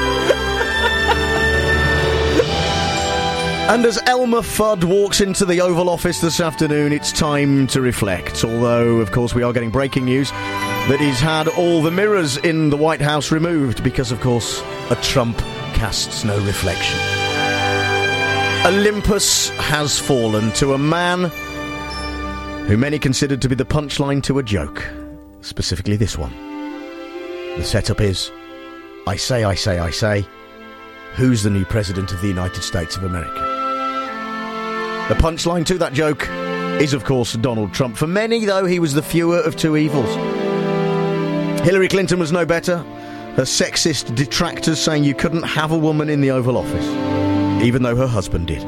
And as Elmer Fudd walks into the Oval Office this afternoon, it's time to reflect. Although, of course, we are getting breaking news that he's had all the mirrors in the White House removed because, of course, a Trump casts no reflection. Olympus has fallen to a man who many considered to be the punchline to a joke. Specifically this one. The setup is, I say, I say, I say, who's the new President of the United States of America? The punchline to that joke is, of course, Donald Trump. For many, though, he was the fewer of two evils. Hillary Clinton was no better. Her sexist detractors saying you couldn't have a woman in the Oval Office, even though her husband did.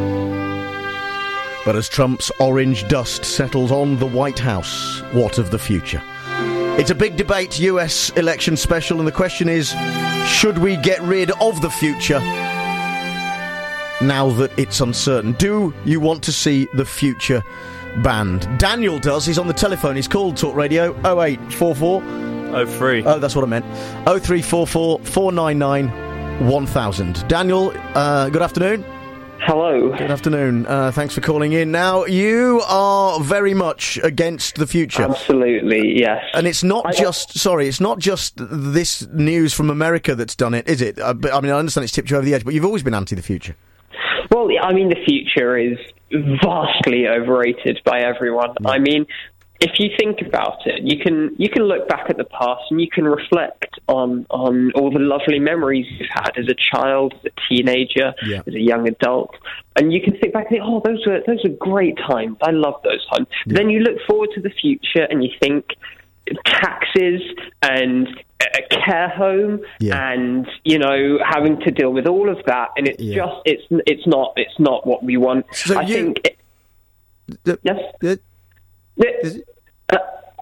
But as Trump's orange dust settles on the White House, what of the future? It's a big debate, U S election special, and the question is, should we get rid of the future now that it's uncertain? Do you want to see the future banned? Daniel does. He's on the telephone. He's called Talk Radio oh eight four four oh three Oh, that's what I meant. oh three four four, four nine nine, one thousand. Daniel, uh, good afternoon. Hello. Good afternoon. Uh, thanks for calling in. Now, you are very much against the future. Absolutely, yes. And it's not I, just, sorry, it's not just this news from America that's done it, is it? Uh, but, I mean, I understand it's tipped you over the edge, but you've always been anti the future. Well, I mean, the future is vastly overrated by everyone. Yeah. I mean, if you think about it, you can you can look back at the past and you can reflect on, on all the lovely memories you've had as a child, as a teenager, yeah. as a young adult, and you can think back and think, oh, those were those were great times. I love those times. Yeah. Then you look forward to the future and you think taxes and a care home yeah. and, you know, having to deal with all of that, and it's yeah. just it's it's not it's not what we want. So I you, think it, the, yes. The, Uh,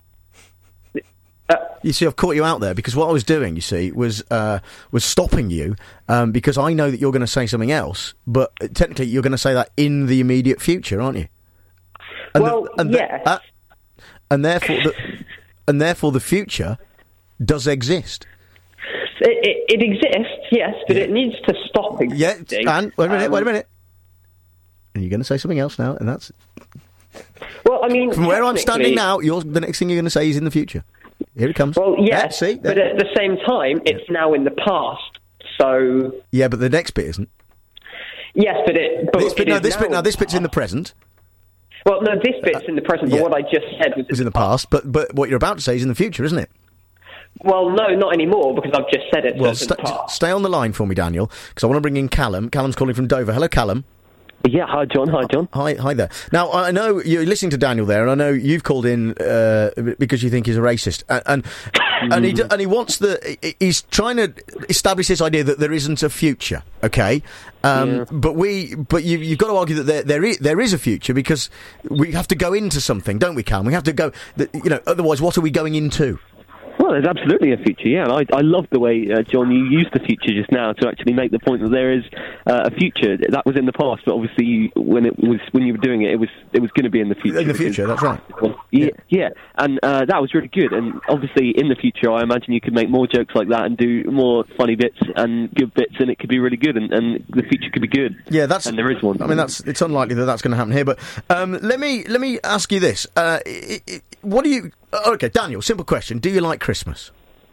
uh, you see, I've caught you out there because what I was doing, you see, was uh, was stopping you um, because I know that you're going to say something else, but technically you're going to say that in the immediate future, aren't you? And well, the, and yes. The, uh, and therefore, the, and therefore, the future does exist. It, it, it exists, yes, but yeah. it needs to stop existing. Yeah, and wait a minute, um, wait a minute. And you're going to say something else now, and that's. Well, I mean, from where I'm standing now, you're, the next thing you're going to say is in the future. Here it comes. Well, yes, yeah, see, but at the same time, it's yeah. now in the past. So yeah, but the next bit isn't. Yes, but it. But this bit, it no, is this now bit, no, this bit's in the present. Well, no, this bit's in the present. But yeah. what I just said was, was in the past. But but what you're about to say is in the future, isn't it? Well, no, not anymore because I've just said it. Well, so st- in the past. Stay on the line for me, Daniel, because I want to bring in Callum. Callum's calling from Dover. Hello, Callum. Yeah, hi John, hi John. Hi, hi there. Now, I know you're listening to Daniel there, and I know you've called in uh, because you think he's a racist, and and, mm. and he and he wants the he's trying to establish this idea that there isn't a future, okay? Um, yeah. But we, but you, you've got to argue that there there is, there is a future because we have to go into something, don't we, Callum? We have to go, you know. Otherwise, what are we going into? Well, there's absolutely a future, yeah. And I, I love the way, uh, John, you used the future just now to actually make the point that there is uh, a future. That was in the past, but obviously you, when it was when you were doing it, it was it was going to be in the future. In the future, that's right. Yeah, yeah, and uh, that was really good. And obviously, in the future, I imagine you could make more jokes like that and do more funny bits and good bits, and it could be really good, and, and the future could be good. Yeah, that's. And there is one. I mean, that's. It's unlikely that that's going to happen here. But um, let me let me ask you this: uh, it, it, what do you? Okay, Daniel. Simple question: do you like Christmas?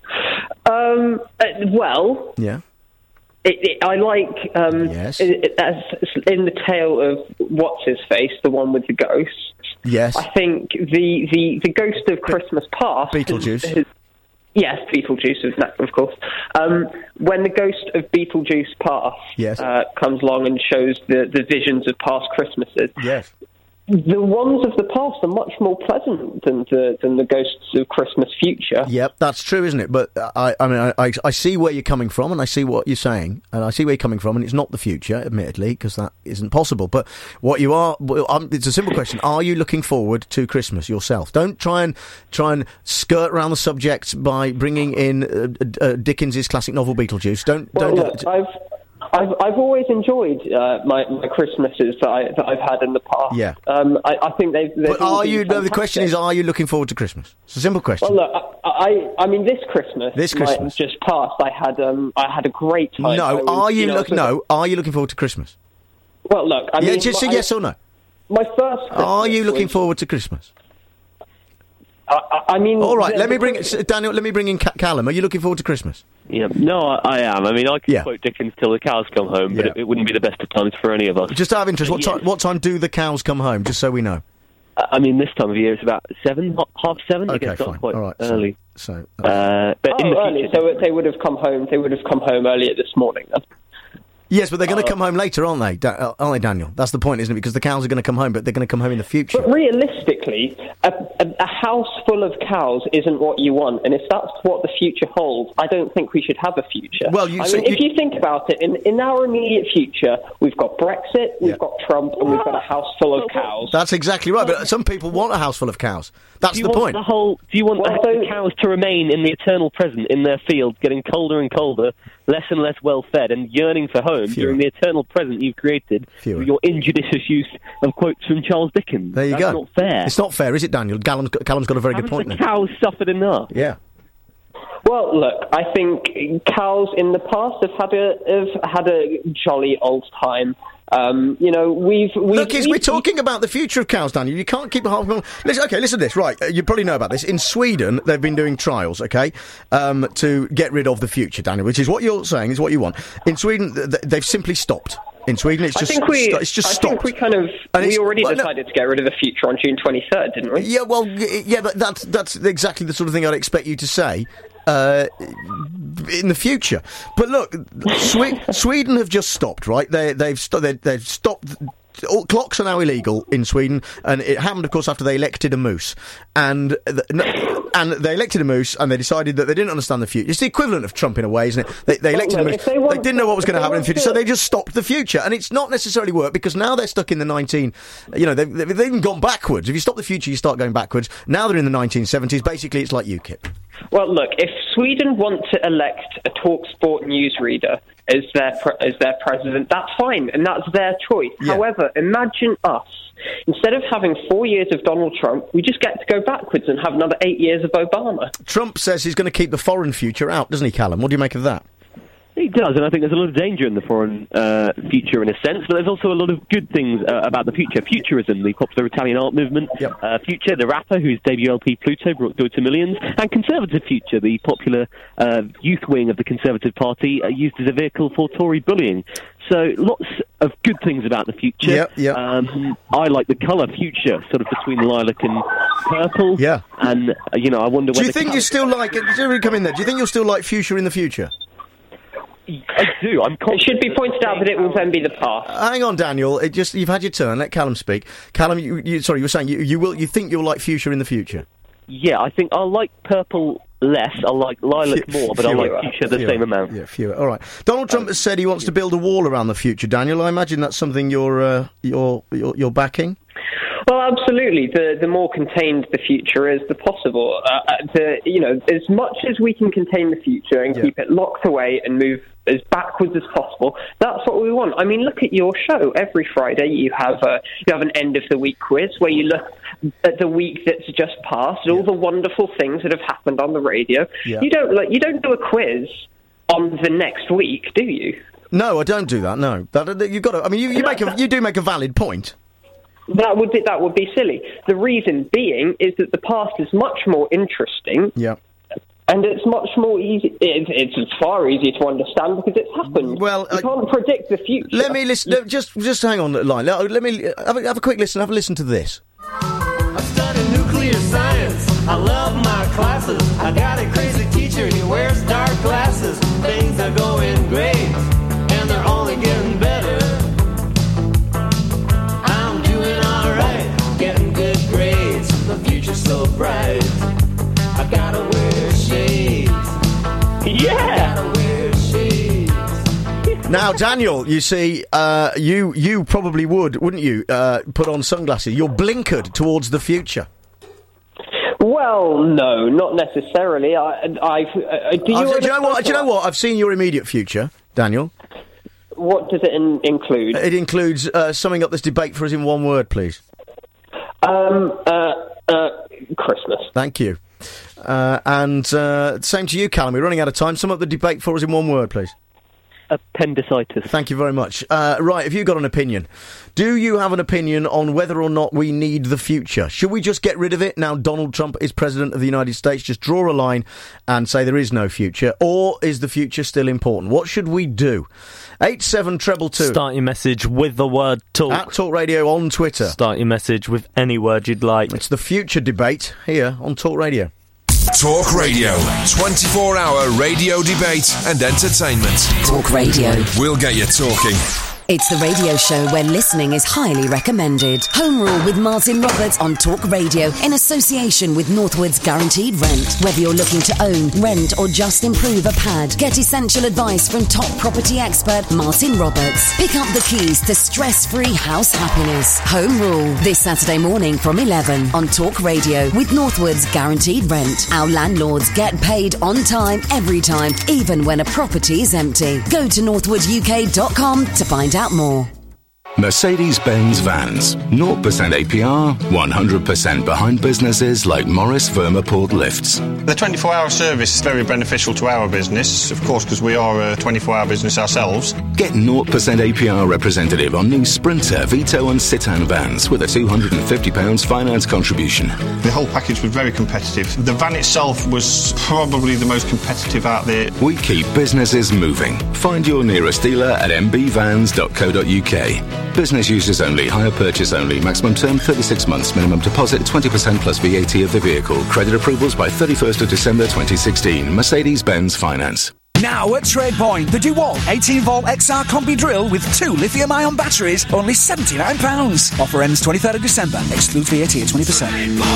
Um. Uh, well. Yeah. It, it, I like. Um, yes. It, it, as in the tale of what's his face, the one with the ghost. Yes. I think the, the, the Ghost of Christmas Past... Beetlejuice. Has, has, yes, Beetlejuice, of course. Um, when the Ghost of Beetlejuice Past yes. uh, comes along and shows the, the visions of past Christmases... Yes. The ones of the past are much more pleasant than the, than the ghosts of Christmas future. Yep, that's true, isn't it? But I, I mean, I, I see where you're coming from, and I see what you're saying, and I see where you're coming from, and it's not the future, admittedly, because that isn't possible. But what you are, well, um, it's a simple question: are you looking forward to Christmas yourself? Don't try and try and skirt around the subject by bringing in uh, uh, Dickens's classic novel Beetlejuice. Don't. Well, don't look, do I've. I've I've always enjoyed uh, my my Christmases that, I, that I've had in the past. Yeah. Um, I, I think they've. they've But are you? No, the question is: are you looking forward to Christmas? It's a simple question. Well, look, I I, I mean, this Christmas, This Christmas. might have just passed. I had um I had a great time. no, I was, are you, know, look? sort of- No, are you looking forward to Christmas? Well, look, I yeah, mean, just my, say yes or no. My first. Christmas Are you looking was, forward to Christmas? I, I mean, all right. the, Let the me bring Christmas- Daniel. Let me bring in Ca- Callum. Are you looking forward to Christmas? Yeah, no, I, I am. I mean, I could Yeah. quote Dickens till the cows come home, but Yeah. it, it wouldn't be the best of times for any of us. Just out of interest, what Yes. time? What time do the cows come home? Just so we know. I mean, this time of year it's about seven, ha- half seven. Okay, it gets fine. quite All right. so- early. So. Uh, but Oh, in the early. future, So they would have come home. They would have come home earlier this morning. Then. Yes, but they're going to Uh, come home later, aren't they? Da- uh, aren't they, Daniel? That's the point, isn't it? Because the cows are going to come home, but they're going to come home in the future. But realistically, a, a, a house full of cows isn't what you want, and if that's what the future holds, I don't think we should have a future. Well, you- I so mean, if you- you think about it, in, in our immediate future, we've got Brexit, we've Yeah. got Trump, and we've got a house full of cows. That's exactly right. But some people want a house full of cows. That's do you the want point. the whole? Do you want Well, the, so- the cows to remain in the eternal present in their field, getting colder and colder, less and less well fed, and yearning for home Fewer. during the eternal present you've created Fewer. with your injudicious use of quotes from Charles Dickens? There you That's go. not fair. It's not fair, is it, Daniel? Callum's got, Callum's got a very Haven't good point the there. cows suffered enough? Yeah. Well, look, I think cows in the past have had a have had a jolly old time. Um, you know, we've, we've Look, is we've, we're talking about the future of cows, Daniel. You can't keep a half. Listen, okay, listen to this. Right, uh, you probably know about this. In Sweden, they've been doing trials, okay, um, to get rid of the future, Daniel, which is what you're saying is what you want. In Sweden, th- th- they've simply stopped. In Sweden, it's I just think we. sto- it's just I stopped. think we kind of And we it's- already well, no- decided to get rid of the future on June twenty-third, didn't we? Yeah, well, y- yeah, but that's that's exactly the sort of thing I'd expect you to say uh, in the future. But look, Swe- Sweden have just stopped, right? They they've sto- they, they've stopped. All, clocks are now illegal in Sweden, and it happened, of course, after they elected a moose, and the, no, and they elected a moose, and they decided that they didn't understand the future. It's the equivalent of Trump in a way, isn't it? They, they elected Well, a look, moose. if they They, want didn't know what was to- going to if happen they in the future, want so to- they just stopped the future, and it's not necessarily worked because now they're stuck in the nineteen. You know, they've, they've even gone backwards. If you stop the future, you start going backwards. Now they're in the nineteen seventies. Basically, it's like UKIP. Well, look, if Sweden want to elect a TalkSport newsreader as their pre- as their president, that's fine, and that's their choice. Yeah. However, imagine us. Instead of having four years of Donald Trump, we just get to go backwards and have another eight years of Obama. Trump says he's going to keep the foreign future out, doesn't he, Callum? What do you make of that? He does, and I think there's a lot of danger in the foreign uh, future in a sense, but there's also a lot of good things uh, about the future. Futurism, the popular Italian art movement. Yep. Uh, Future, the rapper whose debut L P Pluto brought joy to millions. And Conservative Future, the popular uh, youth wing of the Conservative Party, uh, used as a vehicle for Tory bullying. So lots of good things about the future. Yep, yep. Um, I like the colour future, sort of between lilac and purple. Yeah. And, uh, you know, I wonder Do whether... you think you still like... Did you come in there? Do you think you'll still like future in the future? I do. I'm It should be pointed out that it will then be the past. Hang on, Daniel. It just you've had your turn. Let Callum speak. Callum, you, you, sorry, you were saying you, you will. You think you'll like future in the future? Yeah, I think I'll like purple less. I'll like lilac Fe- more, but I'll fewer. like fuchsia the Fewer. same amount. Yeah, fewer. All right. Donald Trump has said he wants to build a wall around the future. Daniel, I imagine that's something you're uh, you're, you're you're backing. Well, absolutely. The the more contained the future is, the possible. Uh, the you know, as much as we can contain the future and Yeah. keep it locked away and move as backwards as possible. That's what we want. I mean, look at your show. Every Friday you have a, you have an end of the week quiz where you look at the week that's just passed, and all the wonderful things that have happened on the radio. Yeah. You don't like you don't do a quiz on the next week, do you? No, I don't do that. No, that, you've got to. I mean, you, you make a, you do make a valid point. That would be that would be silly. The reason being is that the past is much more interesting. Yeah. And it's much more easy. It's, it's far easier to understand because it's happened. Well, you I, can't predict the future. Let me listen. No, just, just hang on the line. Let, let me have a, have a quick listen. Have a listen to this. I study nuclear science. I love my classes. I got a crazy teacher and he wears dark glasses. Things are going great, and they're only getting better. I'm doing all right, getting good grades. The future's so bright. I gotta wear shades. Yeah. I gotta wear shades. Now, Daniel, you see, uh, you you probably would, wouldn't you, uh, put on sunglasses? You're blinkered towards the future. Well, no, not necessarily. I, I, uh, do you, Uh, do you know what? Do you know what? I've seen your immediate future, Daniel. What does it in- include? It includes uh, summing up this debate for us in one word, please. Um, uh, uh, Christmas. Thank you. Uh, and uh, same to you, Callum. We're running out of time. Sum up the debate for us in one word, please. Appendicitis. Thank you very much. Uh, right, have you got an opinion? Do you have an opinion on whether or not we need the future? Should we just get rid of it now Donald Trump is President of the United States? Just draw a line and say there is no future? Or is the future still important? What should we do? eight seven two two two. Start your message with the word talk. At Talk Radio on Twitter. Start your message with any word you'd like. It's the future debate here on Talk Radio. Talk Radio. twenty-four hour radio debate and entertainment. Talk Radio. We'll get you talking. It's the radio show where listening is highly recommended. Home Rule with Martin Roberts on Talk Radio in association with Northwood's Guaranteed Rent. Whether you're looking to own, rent or just improve a pad, get essential advice from top property expert Martin Roberts. Pick up the keys to stress-free house happiness. Home Rule this Saturday morning from eleven on Talk Radio with Northwood's Guaranteed Rent. Our landlords get paid on time every time, even when a property is empty. Go to northwood u k dot com to find out more. Mercedes-Benz Vans. zero percent A P R, one hundred percent behind businesses like Morris Vermaport Lifts. The twenty-four hour service is very beneficial to our business, of course, because we are a twenty-four hour business ourselves. Get zero percent A P R representative on new Sprinter, Vito and Citan vans with a two hundred fifty pounds finance contribution. The whole package was very competitive. The van itself was probably the most competitive out there. We keep businesses moving. Find your nearest dealer at m b vans dot co dot u k. Business users only, hire purchase only, maximum term thirty-six months, minimum deposit twenty percent plus V A T of the vehicle. Credit approvals by thirty-first of December twenty sixteen. Mercedes-Benz Finance. Now at Trade Point, the DeWalt eighteen volt X R Combi Drill with two lithium-ion batteries, only seventy-nine pounds. Offer ends twenty-third of December, excludes V A T at twenty percent.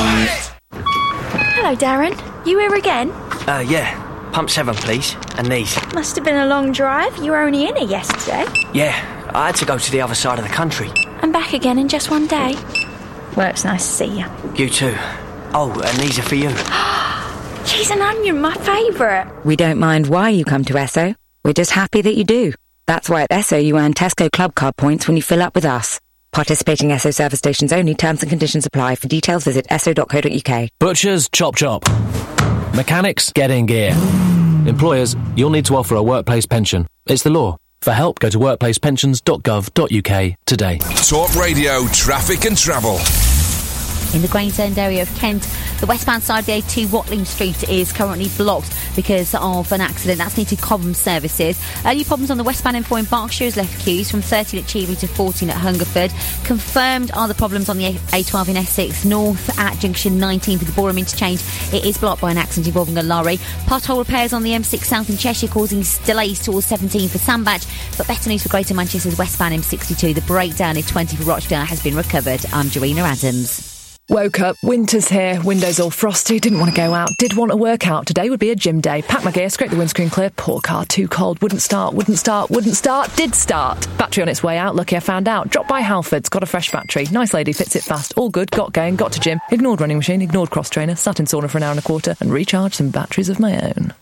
Hello, Darren. You here again? Uh, yeah. Pump seven, please. And these. Must have been a long drive. You were only in here yesterday. Yeah. I had to go to the other side of the country. And back again in just one day. Well, it's nice to see you. You too. Oh, and these are for you. Cheese and onion, my favourite. We don't mind why you come to Esso. We're just happy that you do. That's why at Esso you earn Tesco Club Card points when you fill up with us. Participating Esso service stations only. Terms and conditions apply. For details, visit esso dot co dot u k. Butchers, chop chop. Mechanics, get in gear. Employers, you'll need to offer a workplace pension. It's the law. For help, go to workplace pensions dot gov dot u k today. Talk Radio, traffic and travel. In the Gravesend area of Kent, the westbound side of the A two Watling Street is currently blocked because of an accident. That's near to Cobham services. Early problems on the westbound M four in Berkshire has left queues from thirteen at Cheveley to fourteen at Hungerford. Confirmed are the problems on the A twelve in Essex North at junction nineteen for the Boreham interchange. It is blocked by an accident involving a lorry. Pothole repairs on the M six South in Cheshire causing delays towards seventeen for Sandbach. But better news for Greater Manchester's westbound M sixty-two. The breakdown in twenty for Rochdale has been recovered. I'm Joanna Adams. Woke up, winter's here, windows all frosty, didn't want to go out, did want to work out. Today would be a gym day. Pack my gear, scrape the windscreen clear, poor car, too cold, wouldn't start, wouldn't start, wouldn't start, did start. Battery on its way out, lucky I found out. Dropped by Halfords, got a fresh battery. Nice lady, fits it fast, all good, got going, got to gym. Ignored running machine, ignored cross trainer, sat in sauna for an hour and a quarter, and recharged some batteries of my own.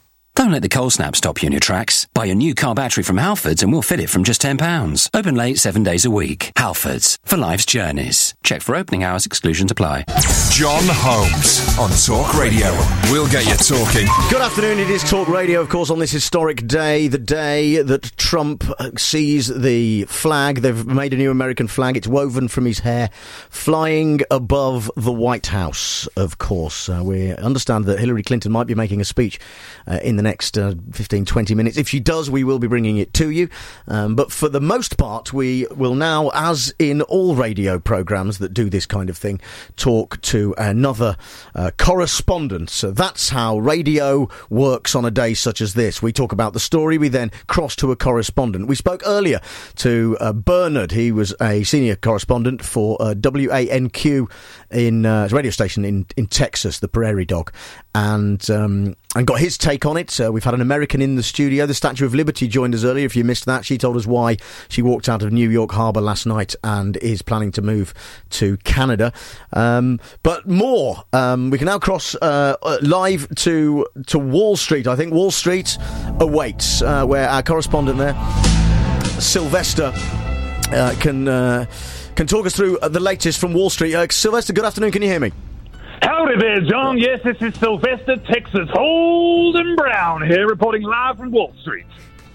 Don't let the cold snap stop you in your tracks. Buy a new car battery from Halfords and we'll fit it from just ten pounds. Open late seven days a week. Halfords, for life's journeys. Check for opening hours, exclusions apply. John Holmes on Talk Radio. We'll get you talking. Good afternoon, it is Talk Radio, of course, on this historic day, the day that Trump sees the flag. They've made a new American flag. It's woven from his hair, flying above the White House, of course. Uh, we understand that Hillary Clinton might be making a speech uh, in the next uh, fifteen, twenty minutes. If she does, we will be bringing it to you. Um, but for the most part, we will now, as in all radio programmes that do this kind of thing, talk to another uh, correspondent. So that's how radio works on a day such as this. We talk about the story, we then cross to a correspondent. We spoke earlier to uh, Bernard. He was a senior correspondent for uh, W A N Q in uh, a radio station in, in Texas, the Prairie Dog, and um, and got his take on it. Uh, we've had an American in the studio. The Statue of Liberty joined us earlier. If you missed that, she told us why she walked out of New York Harbour last night and is planning to move to Canada. Um, but more. Um, we can now cross uh, live to to Wall Street. I think Wall Street awaits, uh, where our correspondent there, Sylvester, uh, can uh, can talk us through the latest from Wall Street. Uh, Sylvester, good afternoon. Can you hear me? Howdy there, John. Yes, this is Sylvester, Texas Holden Brown here, reporting live from Wall Street.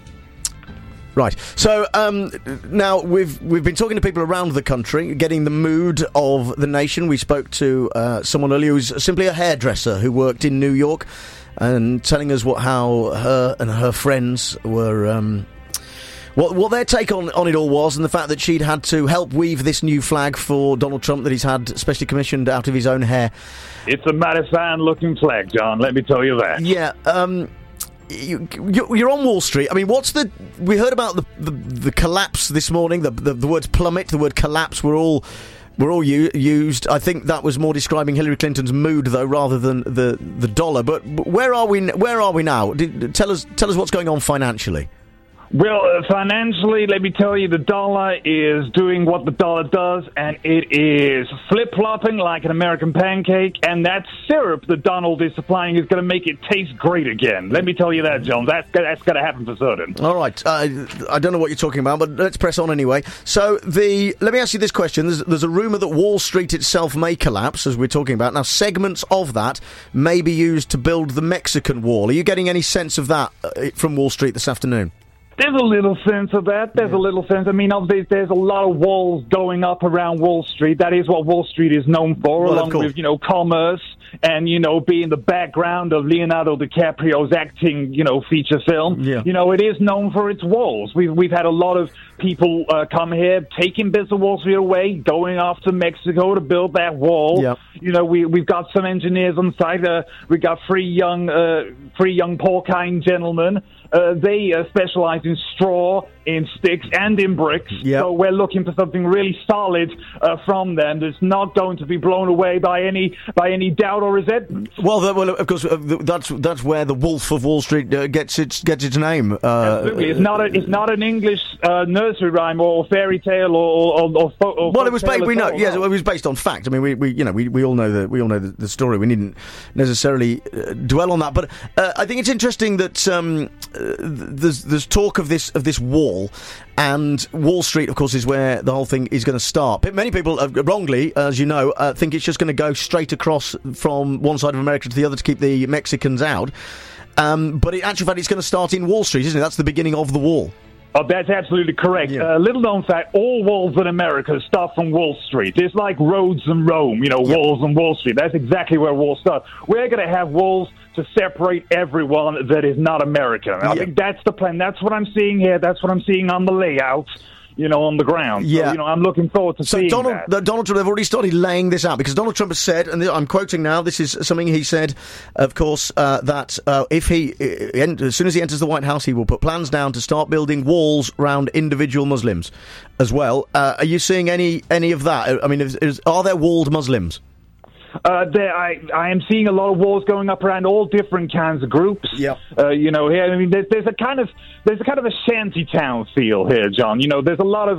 Right. So um, now we've we've been talking to people around the country, getting the mood of the nation. We spoke to uh, someone earlier who's simply a hairdresser who worked in New York, and telling us what how her and her friends were. Um, What, what their take on, on it all was, and the fact that she'd had to help weave this new flag for Donald Trump that he's had specially commissioned out of his own hair. It's a mighty fine-looking flag, John, let me tell you that. Yeah, um... You, you're on Wall Street. I mean, what's the... We heard about the the, the collapse this morning, the, the the words plummet, the word collapse were all... were all u- used. I think that was more describing Hillary Clinton's mood, though, rather than the, the dollar. But where are we Where are we now? Did, tell us Tell us what's going on financially. Well, uh, financially, let me tell you, the dollar is doing what the dollar does, and it is flip-flopping like an American pancake, and that syrup that Donald is supplying is going to make it taste great again. Let me tell you that, John. That's, that's going to happen for certain. All right. Uh, I don't know what you're talking about, but let's press on anyway. So, the let me ask you this question. There's, there's a rumour that Wall Street itself may collapse, as we're talking about. Now, segments of that may be used to build the Mexican wall. Are you getting any sense of that uh, from Wall Street this afternoon? There's a little sense of that. There's yeah. a little sense. I mean, obviously, there's a lot of walls going up around Wall Street. That is what Wall Street is known for, well, along with, you know, commerce and, you know, being the background of Leonardo DiCaprio's acting, you know, feature film. Yeah. You know, it is known for its walls. We've, we've had a lot of people uh, come here, taking bits of Wall Street away, going off to Mexico to build that wall. Yeah. You know, we, we've got some engineers on site. Uh, we've got three young, uh, three young porcine gentlemen. Uh, they uh, specialize in straw, in sticks, and in bricks. Yep. So we're looking for something really solid uh, from them that's not going to be blown away by any by any doubt or resentment. Well, the, well, of course, uh, that's that's where the Wolf of Wall Street uh, gets its gets its name. Uh, Absolutely, it's not a, it's not an English uh, nursery rhyme or fairy tale or or, or, or, or well, it was based. We know, yes, no. it was based on fact. I mean, we, we you know we, we all know the we all know the, the story. We needn't necessarily uh, dwell on that, but uh, I think it's interesting that um, uh, there's there's talk of this of this wall. And Wall Street, of course, is where the whole thing is going to start. Many people, uh, wrongly, as you know, uh, think it's just going to go straight across from one side of America to the other to keep the Mexicans out. Um, but in actual fact, it's going to start in Wall Street, isn't it? That's the beginning of the wall. Oh, that's absolutely correct. Yeah. Uh, little known fact, all walls in America start from Wall Street. It's like roads in Rome, you know, yep. walls on Wall Street. That's exactly where walls start. We're going to have walls to separate everyone that is not American. I yep. think that's the plan. That's what I'm seeing here. That's what I'm seeing on the layout. You know, on the ground. Yeah. So, you know, I'm looking forward to so seeing Donald, that. The, Donald Trump, they've already started laying this out, because Donald Trump has said, and I'm quoting now, this is something he said, of course, uh, that uh, if he, uh, as soon as he enters the White House, he will put plans down to start building walls around individual Muslims as well. Uh, are you seeing any, any of that? I mean, is, is, are there walled Muslims? Uh, there, I, I am seeing a lot of wars going up around all different kinds of groups. Yeah. Uh, you know, here, I mean, there's, there's a kind of, there's a kind of a shanty town feel here, John. You know, there's a lot of, like,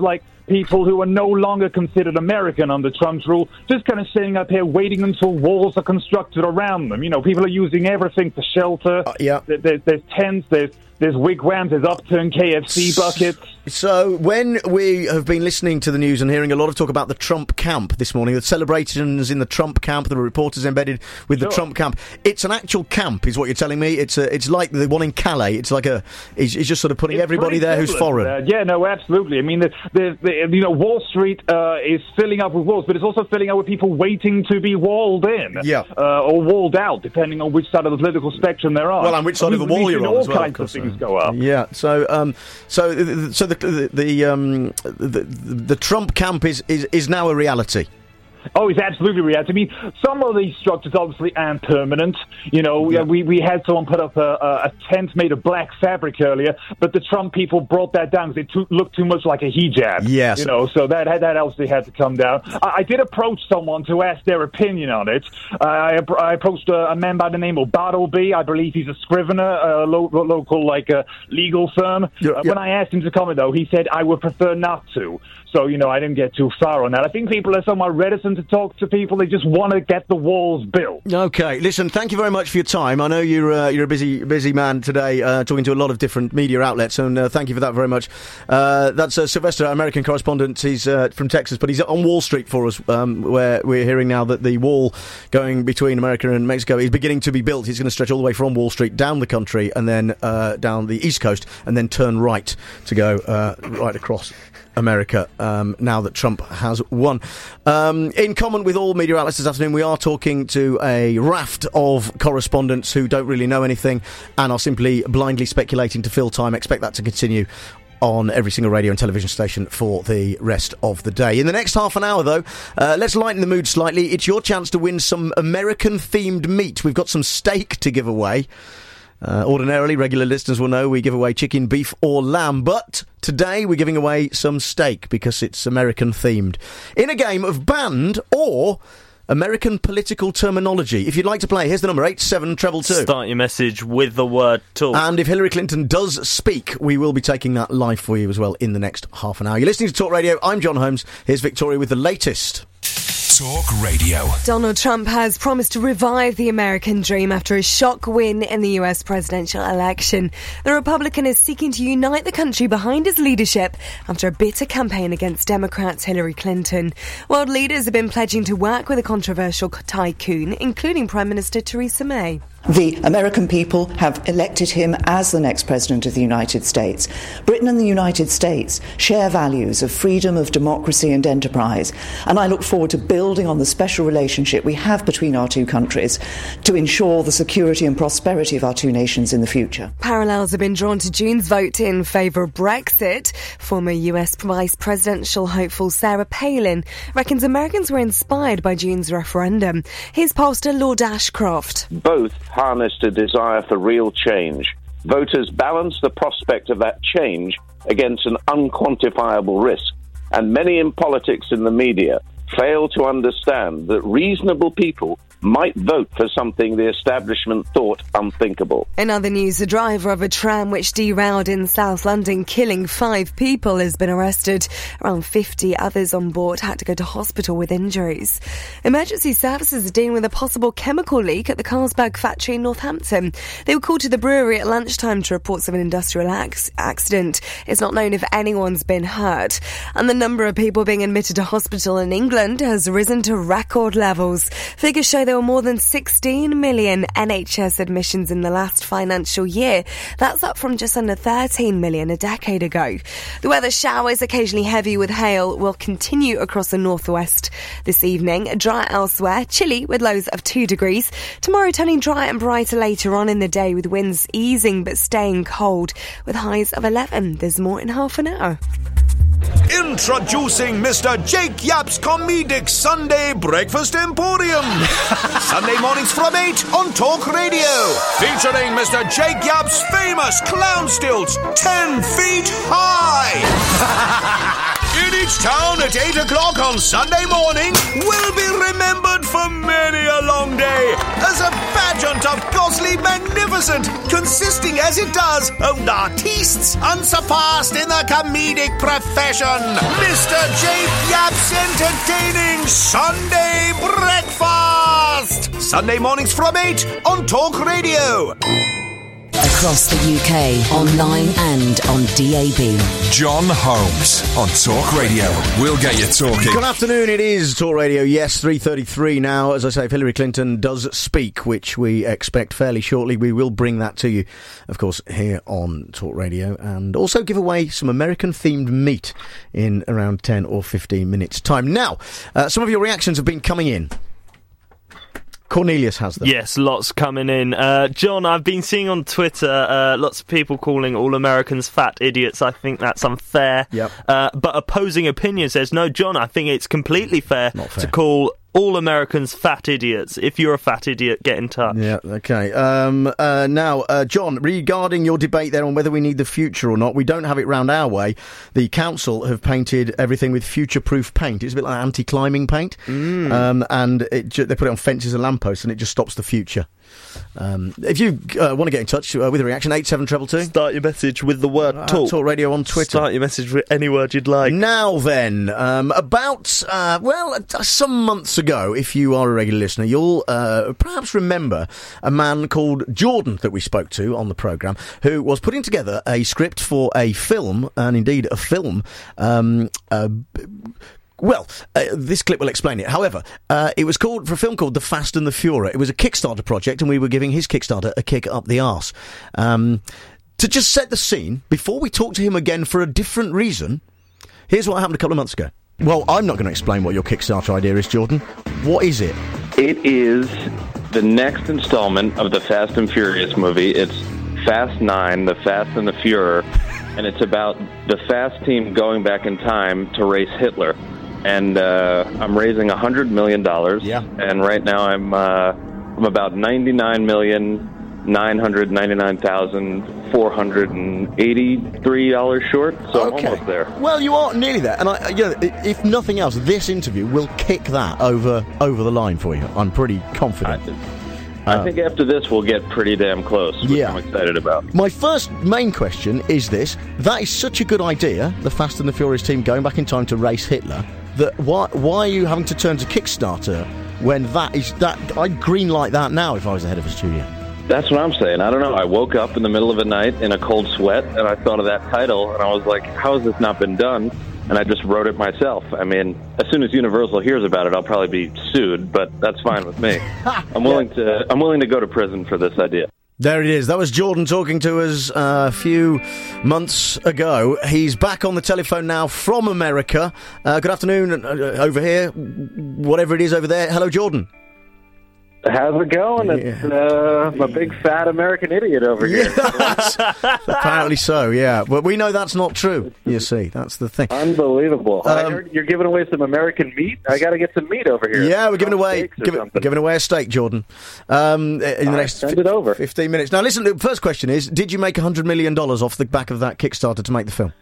people who are no longer considered American under Trump's rule, just kind of sitting up here waiting until walls are constructed around them. You know, people are using everything for shelter. Uh, yeah. There, there's, there's tents, there's There's wigwams, there's upturned K F C buckets. So, when we have been listening to the news and hearing a lot of talk about the Trump camp this morning, the celebrations in the Trump camp, the reporters embedded with Sure. the Trump camp, it's an actual camp, is what you're telling me. It's a, it's like the one in Calais. It's like a, he's, he's just sort of putting It's everybody pretty there who's similar to foreign. that. Yeah, no, absolutely. I mean, the, the, the, you know, Wall Street uh, is filling up with walls, but it's also filling up with people waiting to be walled in. Yeah. Uh, or walled out, depending on which side of the political spectrum they're on. Well, and which side I of mean, the wall we've you're seen on all as well, of kinds course, of things uh, go up. Yeah, so um, so the, so the the the, um, the the Trump camp is, is, is now a reality. Oh, it's absolutely reality. I mean, some of these structures obviously aren't permanent. You know, Yeah. we, we had someone put up a, a, a tent made of black fabric earlier, but the Trump people brought that down because it too, looked too much like a hijab. Yes. You know, so that had, that obviously had to come down. I, I did approach someone to ask their opinion on it. Uh, I, I approached a, a man by the name of Bartleby. I believe he's a scrivener, a lo- local, like, uh, legal firm. Yeah, uh, yeah. When I asked him to comment, though, he said, I would prefer not to. So, you know, I didn't get too far on that. I think people are somewhat reticent to talk to people. They just want to get the walls built. Okay, listen, thank you very much for your time. I know you're uh, you're a busy busy man today, uh, talking to a lot of different media outlets, and uh, thank you for that very much. Uh, that's uh, Sylvester, American correspondent. He's uh, from Texas, but he's on Wall Street for us, um, where we're hearing now that the wall going between America and Mexico is beginning to be built. He's going to stretch all the way from Wall Street down the country and then uh, down the East Coast and then turn right to go uh, right across America, um, now that Trump has won. Um, in common with all media outlets this afternoon, we are talking to a raft of correspondents who don't really know anything and are simply blindly speculating to fill time. Expect that to continue on every single radio and television station for the rest of the day. In the next half an hour, though, uh, let's lighten the mood slightly. It's your chance to win some American-themed meat. We've got some steak to give away. Uh, ordinarily, regular listeners will know we give away chicken, beef or lamb, but today we're giving away some steak because it's American-themed. In a game of banned or American political terminology. If you'd like to play, here's the number, eight seven two two. Start your message with the word talk. And if Hillary Clinton does speak, we will be taking that live for you as well in the next half an hour. You're listening to Talk Radio. I'm John Holmes. Here's Victoria with the latest. Talk Radio. Donald Trump has promised to revive the American dream after a shock win in the U S presidential election. The Republican is seeking to unite the country behind his leadership after a bitter campaign against Democrats Hillary Clinton. World leaders have been pledging to work with a controversial tycoon, including Prime Minister Theresa May. The American people have elected him as the next President of the United States. Britain and the United States share values of freedom, of democracy and enterprise, and I look forward to building on the special relationship we have between our two countries to ensure the security and prosperity of our two nations in the future. Parallels have been drawn to June's vote in favour of Brexit. Former U S vice presidential hopeful Sarah Palin reckons Americans were inspired by June's referendum. Here's Pastor Lord Ashcroft. Both harnessed a desire for real change. Voters balanced the prospect of that change against an unquantifiable risk. And many in politics and the media fail to understand that reasonable people might vote for something the establishment thought unthinkable. In other news, the driver of a tram which derailed in South London, killing five people, has been arrested. Around fifty others on board had to go to hospital with injuries. Emergency services are dealing with a possible chemical leak at the Carlsberg factory in Northampton. They were called to the brewery at lunchtime to reports of an industrial ac- accident. It's not known if anyone's been hurt. And the number of people being admitted to hospital in England has risen to record levels. Figures show there were more than sixteen million N H S admissions in the last financial year. That's up from just under thirteen million a decade ago. The weather, showers, occasionally heavy with hail, will continue across the northwest this evening. Dry elsewhere, chilly with lows of two degrees. Tomorrow turning dry and brighter later on in the day with winds easing but staying cold with highs of eleven. There's more in half an hour. Introducing Mister Jake Yapp's Comedic Sunday Breakfast Emporium. Sunday mornings from eight on Talk Radio. Featuring Mister Jake Yapp's famous clown stilts ten feet high. It Bridgetown at eight o'clock on Sunday morning will be remembered for many a long day as a pageant of costly magnificent, consisting as it does of artistes unsurpassed in the comedic profession. Mister Jake Yapp's entertaining Sunday breakfast. Sunday mornings from eight on Talk Radio. Across the U K, online and on D A B. John Holmes on Talk Radio. We'll get you talking. Good afternoon, it is Talk Radio. Yes, three thirty-three now. As I say, if Hillary Clinton does speak, which we expect fairly shortly, we will bring that to you, of course, here on Talk Radio, and also give away some American-themed meat in around ten or fifteen minutes' time. Now, uh, some of your reactions have been coming in. Cornelius has them. Yes, lots coming in. Uh, John, I've been seeing on Twitter uh, lots of people calling all Americans fat idiots. I think that's unfair. Yep. Uh, but Opposing Opinion says, no, John, I think it's completely fair, Not fair. to call all Americans fat idiots. If you're a fat idiot, get in touch. Yeah, okay. Um, uh, now, uh, John, regarding your debate there on whether we need the future or not, we don't have it round our way. The council have painted everything with future-proof paint. It's a bit like anti-climbing paint. Mm. Um, and it ju- they put it on fences and lampposts, and it just stops the future. Um, if you uh, want to get in touch uh, with a reaction, eight seven two two. Start your message with the word uh, talk. Talk Radio on Twitter. Start your message with any word you'd like. Now then, um, about, uh, well, uh, some months ago, if you are a regular listener, you'll uh, perhaps remember a man called Jordan that we spoke to on the programme, who was putting together a script for a film, and indeed a film, um, uh, Well, uh, this clip will explain it. However, uh, it was called for a film called The Fast and the Furious. It was a Kickstarter project, and we were giving his Kickstarter a kick up the arse. Um, to just set the scene, before we talk to him again for a different reason, here's what happened a couple of months ago. Well, I'm not going to explain what your Kickstarter idea is, Jordan. What is it? It is the next installment of the Fast and Furious movie. It's Fast Nine, The Fast and the Fuhrer, and it's about the Fast team going back in time to race Hitler. And uh, I'm raising one hundred million dollars. Yeah. And right now I'm uh, I'm about ninety-nine million nine hundred ninety-nine thousand four hundred eighty-three dollars short. So Okay. I'm almost there. Well, you are nearly there. And I, you know, if nothing else, this interview will kick that over over the line for you. I'm pretty confident. I Uh, think after this we'll get pretty damn close, which Yeah. I'm excited about. My first main question is this. That is such a good idea, the Fast and the Furious team going back in time to race Hitler, that why why are you having to turn to Kickstarter when that is that I'd green light that now if I was the head of a studio. That's what I'm saying. I don't know. I woke up in the middle of the night in a cold sweat, and I thought of that title, and I was like, how has this not been done? And I just wrote it myself. I mean, as soon as Universal hears about it, I'll probably be sued, but that's fine with me. I'm willing to I'm willing to go to prison for this idea. There it is. That was Jordan talking to us uh, a few months ago. He's back on the telephone now from America. Uh, good afternoon uh, over here, whatever it is over there. Hello, Jordan. How's it going? It's uh, I'm a big fat American idiot over here. Apparently so, yeah. But we know that's not true, you see. That's the thing. Unbelievable. I Um, heard you're giving away some American meat. I got to get some meat over here. Yeah, we're giving away Steaks or give, something. giving away a steak, Jordan. Um, in the All right, next send it over. fifteen minutes. Now, listen. The first question is: did you make a hundred million dollars off the back of that Kickstarter to make the film?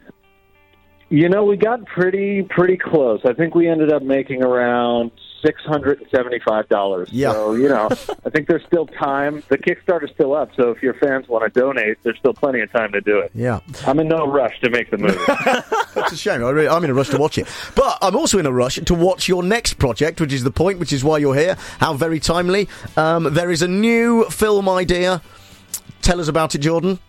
You know, we got pretty pretty close. I think we ended up making around six hundred and seventy-five dollars. Yeah. So, you know, I think there's still time. The Kickstarter's still up, so if your fans want to donate, there's still plenty of time to do it. Yeah. I'm in no rush to make the movie. That's a shame. I really, I'm in a rush to watch it, but I'm also in a rush to watch your next project, which is the point, which is why you're here. How very timely! Um, there is a new film idea. Tell us about it, Jordan.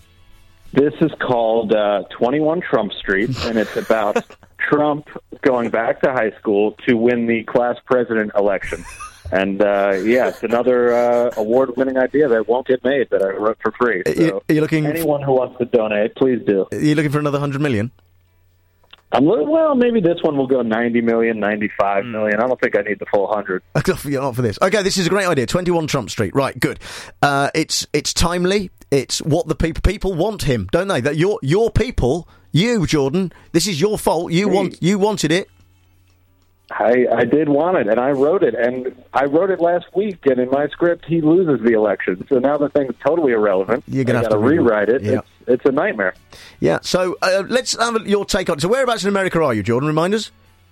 This is called uh, twenty-one Trump Street, and it's about Trump going back to high school to win the class president election. And, uh, yeah, it's another uh, award-winning idea that won't get made that I wrote for free. So You- you're looking anyone who wants to donate, please do. Are you looking for another hundred million? I'm li- well, maybe this one will go ninety million, ninety-five million. I don't think I need the full hundred. You're not for this. Okay, this is a great idea. twenty-one Trump Street. Right, good. Uh, it's it's timely. It's what the people people want him, don't they? That your your people, you Jordan. This is your fault. You Me. want you wanted it. I, I did want it, and I wrote it, and I wrote it last week, and in my script, he loses the election. So now the thing's totally irrelevant. You're going to have to rewrite it. Yeah. It's, it's a nightmare. Yeah, so uh, let's have your take on it. So whereabouts in America are you, Jordan? Remind us.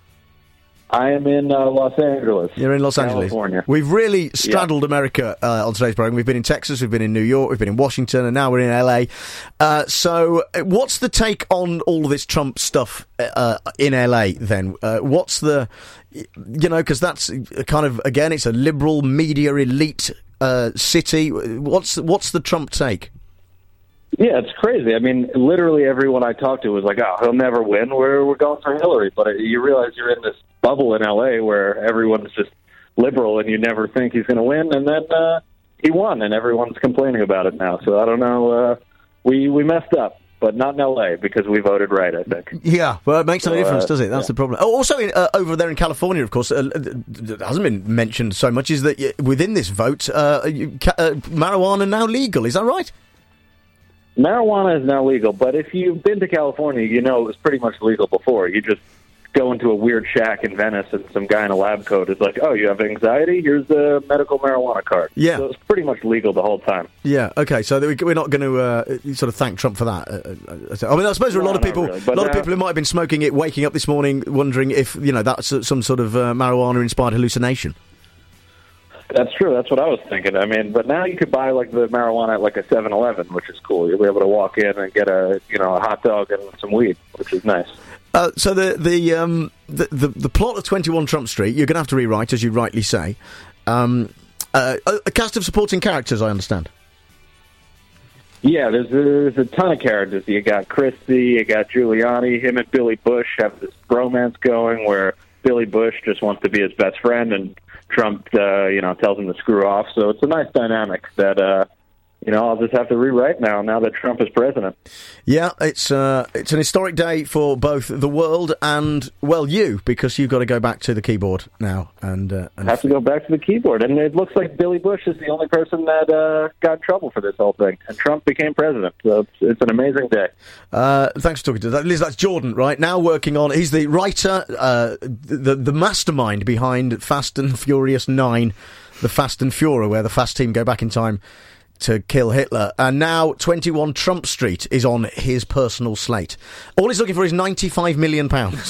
I am in uh, Los Angeles. You're in Los California. Angeles. We've really straddled yeah. America uh, on today's program. We've been in Texas, we've been in New York, we've been in Washington, and now we're in L A. Uh, so what's the take on all of this Trump stuff uh, in L A then? Uh, what's the, you know, because that's kind of, again, it's a liberal media elite uh, city. What's, what's the Trump take? Yeah, it's crazy. I mean, literally everyone I talked to was like, oh, he'll never win. We're, we're going for Hillary. But you realize you're in this bubble in L A where everyone's just liberal and you never think he's going to win. And then uh, he won, and everyone's complaining about it now. So I don't know. Uh, we, we messed up, but not in L A because we voted right, I think. Yeah, well, it makes no so, difference, uh, does it? That's yeah. the problem. Oh, also, in, uh, over there in California, of course, uh, it hasn't been mentioned so much, is that within this vote, uh, you, uh, marijuana now legal. Is that right? Marijuana is now legal, but if you've been to California, you know it was pretty much legal before. You just go into a weird shack in Venice and some guy in a lab coat is like, oh, you have anxiety? Here's the medical marijuana card. Yeah. So it's pretty much legal the whole time. Yeah, okay, so we're not going to uh, sort of thank Trump for that. I mean, I suppose there are a lot no, of people really. a lot now, of people who might have been smoking it, waking up this morning, wondering if, you know, that's some sort of uh, marijuana-inspired hallucination. That's true. That's what I was thinking. I mean, but now you could buy like the marijuana at like a seven eleven, which is cool. You'll be able to walk in and get a you know a hot dog and some weed, which is nice. Uh, so the the, um, the the the plot of twenty-one Trump Street, you're going to have to rewrite, as you rightly say. Um, uh, a, a cast of supporting characters, I understand. Yeah, there's a, there's a ton of characters. You got Christie, you got Giuliani. Him and Billy Bush have this bromance going where Billy Bush just wants to be his best friend, and Trump, uh, you know, tells him to screw off. So it's a nice dynamic that, uh, you know, I'll just have to rewrite now, now that Trump is president. Yeah, it's uh, it's an historic day for both the world and, well, you, because you've got to go back to the keyboard now. And, uh, and I have to go back to the keyboard. And it looks like Billy Bush is the only person that uh, got in trouble for this whole thing. And Trump became president. So it's, it's an amazing day. Uh, thanks for talking to us. Liz, that's Jordan, right? Now working on, he's the writer, uh, the, the mastermind behind Fast and Furious nine, the Fast and Furious, where the Fast team go back in time to kill Hitler. And now twenty-one Trump Street is on his personal slate. All he's looking for is ninety-five million pounds.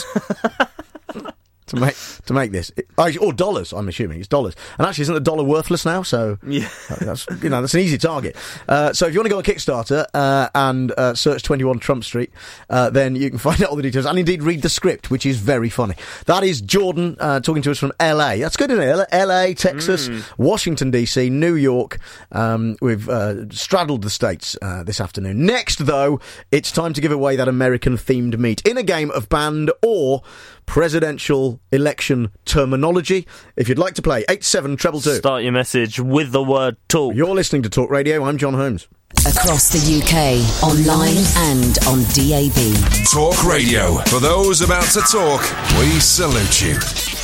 To make to make this, or dollars, I'm assuming it's dollars. And actually, isn't the dollar worthless now? So yeah, that's you know that's an easy target. Uh, so if you want to go on Kickstarter uh, and uh, search twenty-one Trump Street, uh, then you can find out all the details and indeed read the script, which is very funny. That is Jordan uh, talking to us from L A. That's good, isn't it? L A, Texas, mm. Washington D C, New York. Um, we've uh, straddled the states uh, this afternoon. Next, though, it's time to give away that American-themed meat in a game of band or presidential election terminology. If you'd like to play, eight seven two two two. Start your message with the word talk. You're listening to Talk Radio. I'm John Holmes. Across the U K, online and on D A B. Talk Radio. For those about to talk, we salute you.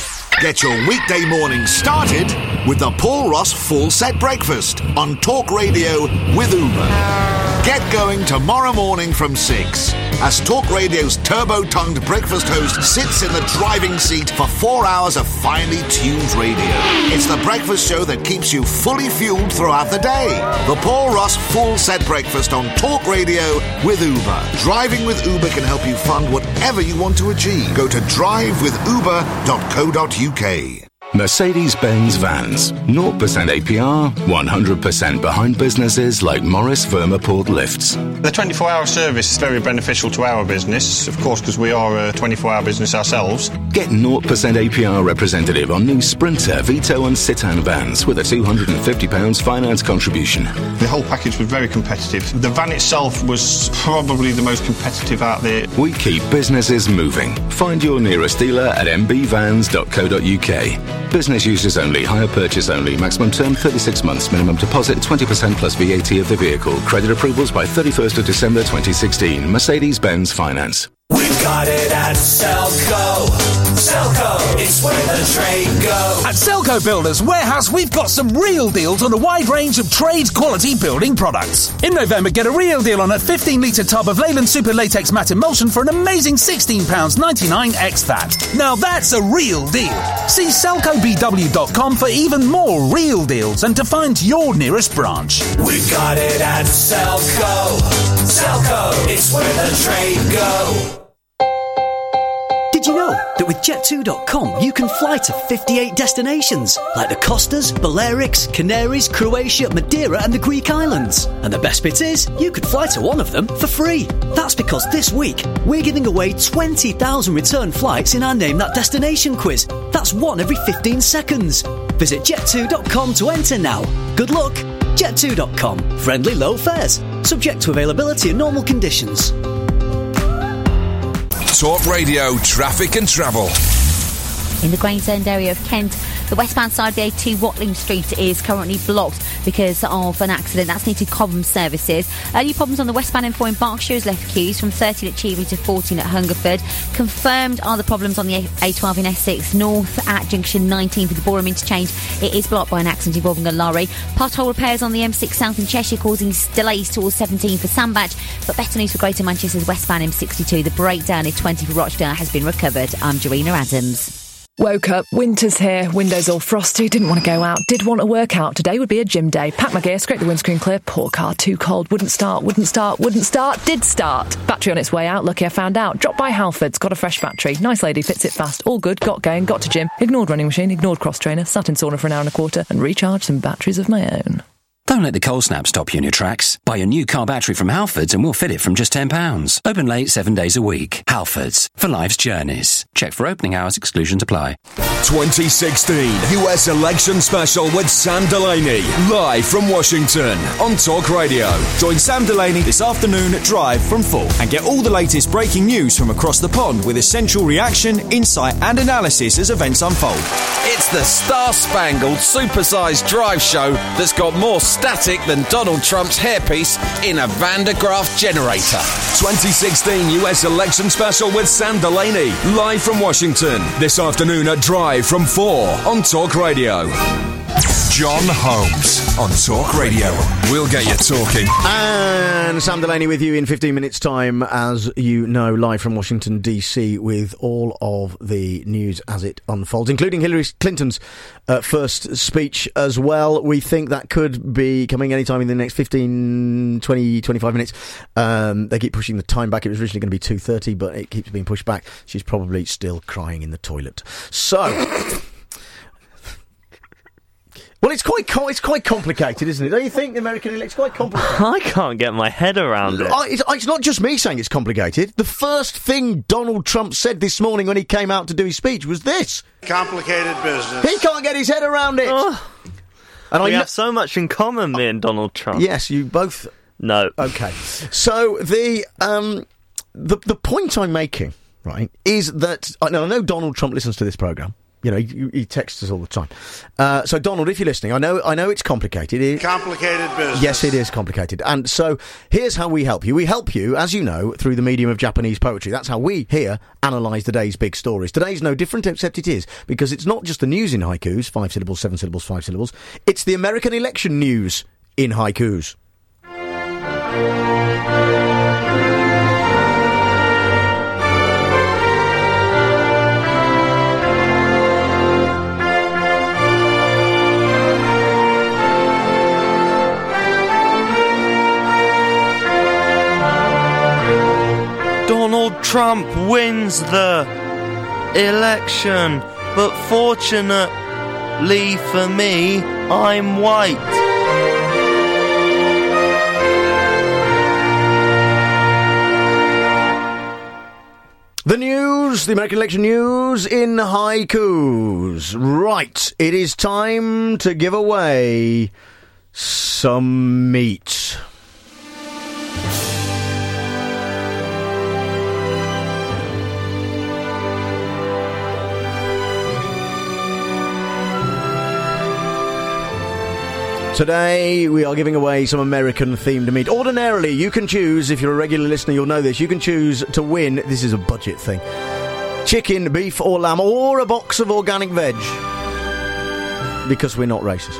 Get your weekday morning started with the Paul Ross Full Set Breakfast on Talk Radio with Uber. Get going tomorrow morning from six as Talk Radio's turbo-tongued breakfast host sits in the driving seat for four hours of finely tuned radio. It's the breakfast show that keeps you fully fueled throughout the day. The Paul Ross Full Set Breakfast on Talk Radio with Uber. Driving with Uber can help you fund whatever you want to achieve. Go to drive with uber dot co dot uk. Mercedes-Benz Vans. zero percent A P R, one hundred percent behind businesses like Morris Vermaport Lifts. The twenty-four hour service is very beneficial to our business, of course, because we are a twenty-four hour business ourselves. Get zero percent A P R representative on new Sprinter, Vito and Citan vans with a two hundred fifty pounds finance contribution. The whole package was very competitive. The van itself was probably the most competitive out there. We keep businesses moving. Find your nearest dealer at m b vans dot co dot u k. Business users only, hire purchase only, maximum term thirty-six months, minimum deposit twenty percent plus V A T of the vehicle. Credit approvals by thirty-first of December twenty sixteen. Mercedes-Benz Finance. We've got it at Selco. Selco, it's where the trade go. At Selco Builders Warehouse, we've got some real deals on a wide range of trade-quality building products. In November, get a real deal on a fifteen litre tub of Leyland Super Latex Matte Emulsion for an amazing sixteen pounds ninety-nine ex V A T. Now that's a real deal. See selco b w dot com for even more real deals and to find your nearest branch. We've got it at Selco. Selco, it's where the trade go. Did you know that with jet two dot com you can fly to fifty-eight destinations like the Costas, Balearics, Canaries, Croatia, Madeira and the Greek islands? And the best bit is, you could fly to one of them for free. That's because this week we're giving away twenty thousand return flights in our Name That Destination quiz. That's one every fifteen seconds. Visit jet two dot com to enter now. Good luck. jet two dot com. Friendly low fares. Subject to availability and normal conditions. Talk Radio Traffic and Travel. In the Gravesend area of Kent, the westbound side of the A two Watling Street is currently blocked because of an accident. That's near to Cobham services. Early problems on the westbound M four in Berkshire has left queues from thirteen at Cheveley to fourteen at Hungerford. Confirmed are the problems on the A twelve in Essex North at junction nineteen for the Boreham interchange. It is blocked by an accident involving a lorry. Pothole repairs on the M six South in Cheshire causing delays towards seventeen for Sandbach. But better news for Greater Manchester's westbound M sixty-two. The breakdown in twenty for Rochdale has been recovered. I'm Jarena Adams. Woke up, winter's here, windows all frosty, didn't want to go out, did want to work out. Today would be a gym day. Packed my gear, scraped the windscreen clear, poor car, too cold, wouldn't start, wouldn't start, wouldn't start, did start. Battery on its way out, lucky I found out. Dropped by Halfords, got a fresh battery. Nice lady, fits it fast, all good, got going, got to gym, ignored running machine, ignored cross trainer, sat in sauna for an hour and a quarter, and recharged some batteries of my own. Don't let the cold snap stop you in your tracks. Buy a new car battery from Halfords and we'll fit it from just ten pounds. Open late seven days a week. Halfords, for life's journeys. Check for opening hours, exclusions apply. twenty sixteen U S Election Special with Sam Delaney, live from Washington on Talk Radio. Join Sam Delaney this afternoon at Drive from four and get all the latest breaking news from across the pond with essential reaction, insight and analysis as events unfold. It's the star-spangled, supersized drive show that's got more static than Donald Trump's hairpiece in a Van de Graaff generator. twenty sixteen U S Election Special with Sam Delaney, live from Washington, this afternoon at Drive from four on Talk Radio. John Holmes on Talk Radio. We'll get you talking. And Sam Delaney with you in fifteen minutes' time, as you know, live from Washington, D C, with all of the news as it unfolds, including Hillary Clinton's uh, first speech as well. We think that could be coming anytime in the next fifteen, twenty, twenty-five minutes. Um, they keep pushing the time back. It was originally going to be two thirty, but it keeps being pushed back. She's probably still crying in the toilet. So... Well, it's quite com- it's quite complicated, isn't it? Don't you think, the American election? It's quite complicated. I can't get my head around it. I, it's, it's not just me saying it's complicated. The first thing Donald Trump said this morning when he came out to do his speech was this. Complicated business. He can't get his head around it. Oh. And we I have so much in common, me and Donald Trump. Yes, you both... No. Okay. So, the, um, the, the point I'm making, right, is that... I know, I know Donald Trump listens to this programme. You know, he, he texts us all the time. Uh, so, Donald, if you're listening, I know I know it's complicated. It, complicated business. Yes, it is complicated. And so, here's how we help you. We help you, as you know, through the medium of Japanese poetry. That's how we, here, analyse the day's big stories. Today's no different, except it is, because it's not just the news in haikus, five syllables, seven syllables, five syllables. It's the American election news in haikus. Donald Trump wins the election, but fortunately for me, I'm white. The news, the American election news in haikus. Right, it is time to give away some meat. Today, we are giving away some American-themed meat. Ordinarily, you can choose, if you're a regular listener, you'll know this, you can choose to win, this is a budget thing, chicken, beef or lamb, or a box of organic veg. Because we're not racist.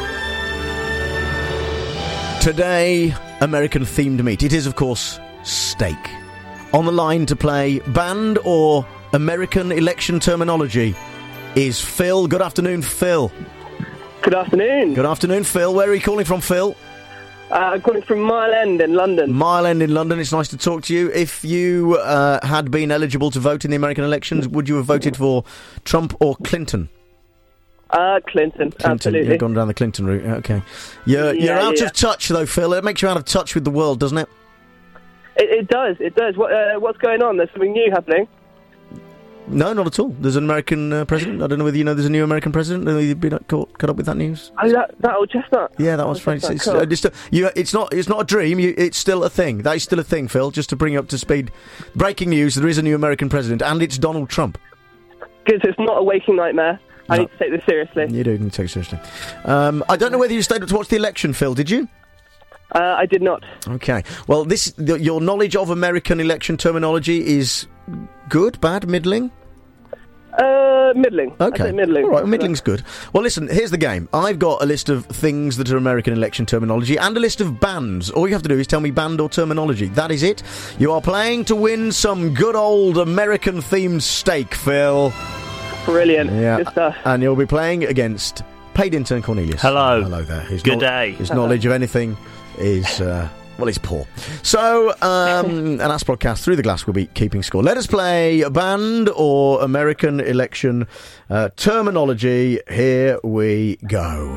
Today, American-themed meat. It is, of course, steak. On the line to play banned or American election terminology is Phil. Good afternoon, Phil. Good afternoon. Good afternoon, Phil. Where are you calling from, Phil? Uh, I'm calling from Mile End in London. Mile End in London. It's nice to talk to you. If you uh, had been eligible to vote in the American elections, would you have voted for Trump or Clinton? Uh, Clinton, Clinton. absolutely. You've gone down the Clinton route. Okay. You're, Yeah, you're out yeah. of touch, though, Phil. It makes you out of touch with the world, doesn't it? It, it does, it does. What, uh, what's going on? There's something new happening. No, not at all. There's an American uh, president. I don't know whether you know there's a new American president. Have you been caught, caught up with that news? Oh, that, that old chestnut? Yeah, that was Oh, French. chestnut, It's, cool. uh, just a, you, it's not. It's not a dream. You, it's still a thing. That is still a thing, Phil. Just to bring you up to speed. Breaking news: there is a new American president, and it's Donald Trump. Good, so it's not a waking nightmare. I No. need to take this seriously. You do need to take it seriously. Um, I don't know whether you stayed up to watch the election, Phil. Did you? Uh, I did not. Okay. Well, this the, your knowledge of American election terminology is good, bad, middling. Uh, middling. I'd Okay. say middling. All right, well, middling's good. Well, listen, here's the game. I've got a list of things that are American election terminology and a list of bands. All you have to do is tell me band or terminology. That is it. You are playing to win some good old American-themed steak, Phil. Brilliant. Yeah. Good stuff. And you'll be playing against paid intern Cornelius. Hello. Hello there. His Good knowl- day. His Hello. knowledge of anything is... Uh, Well, it's poor. So, um, an Ask podcast Through the Glass will be keeping score. Let us play band or American election uh, terminology. Here we go.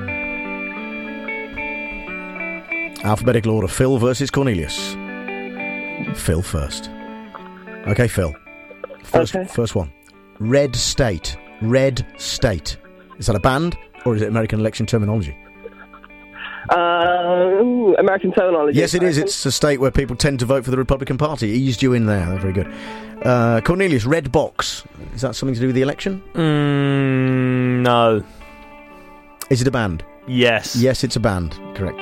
Alphabetical order. Phil versus Cornelius. Phil first. Okay, Phil. First, Okay. first one. Red State. Red State. Is that a band or is it American election terminology? Uh, ooh, American terminology. Yes, it is. It's a state where people tend to vote for the Republican Party. Eased you in there. Very good. Uh, Cornelius, red box. Is that something to do with the election? Mm, no. Is it a band? Yes. Yes, it's a band. Correct.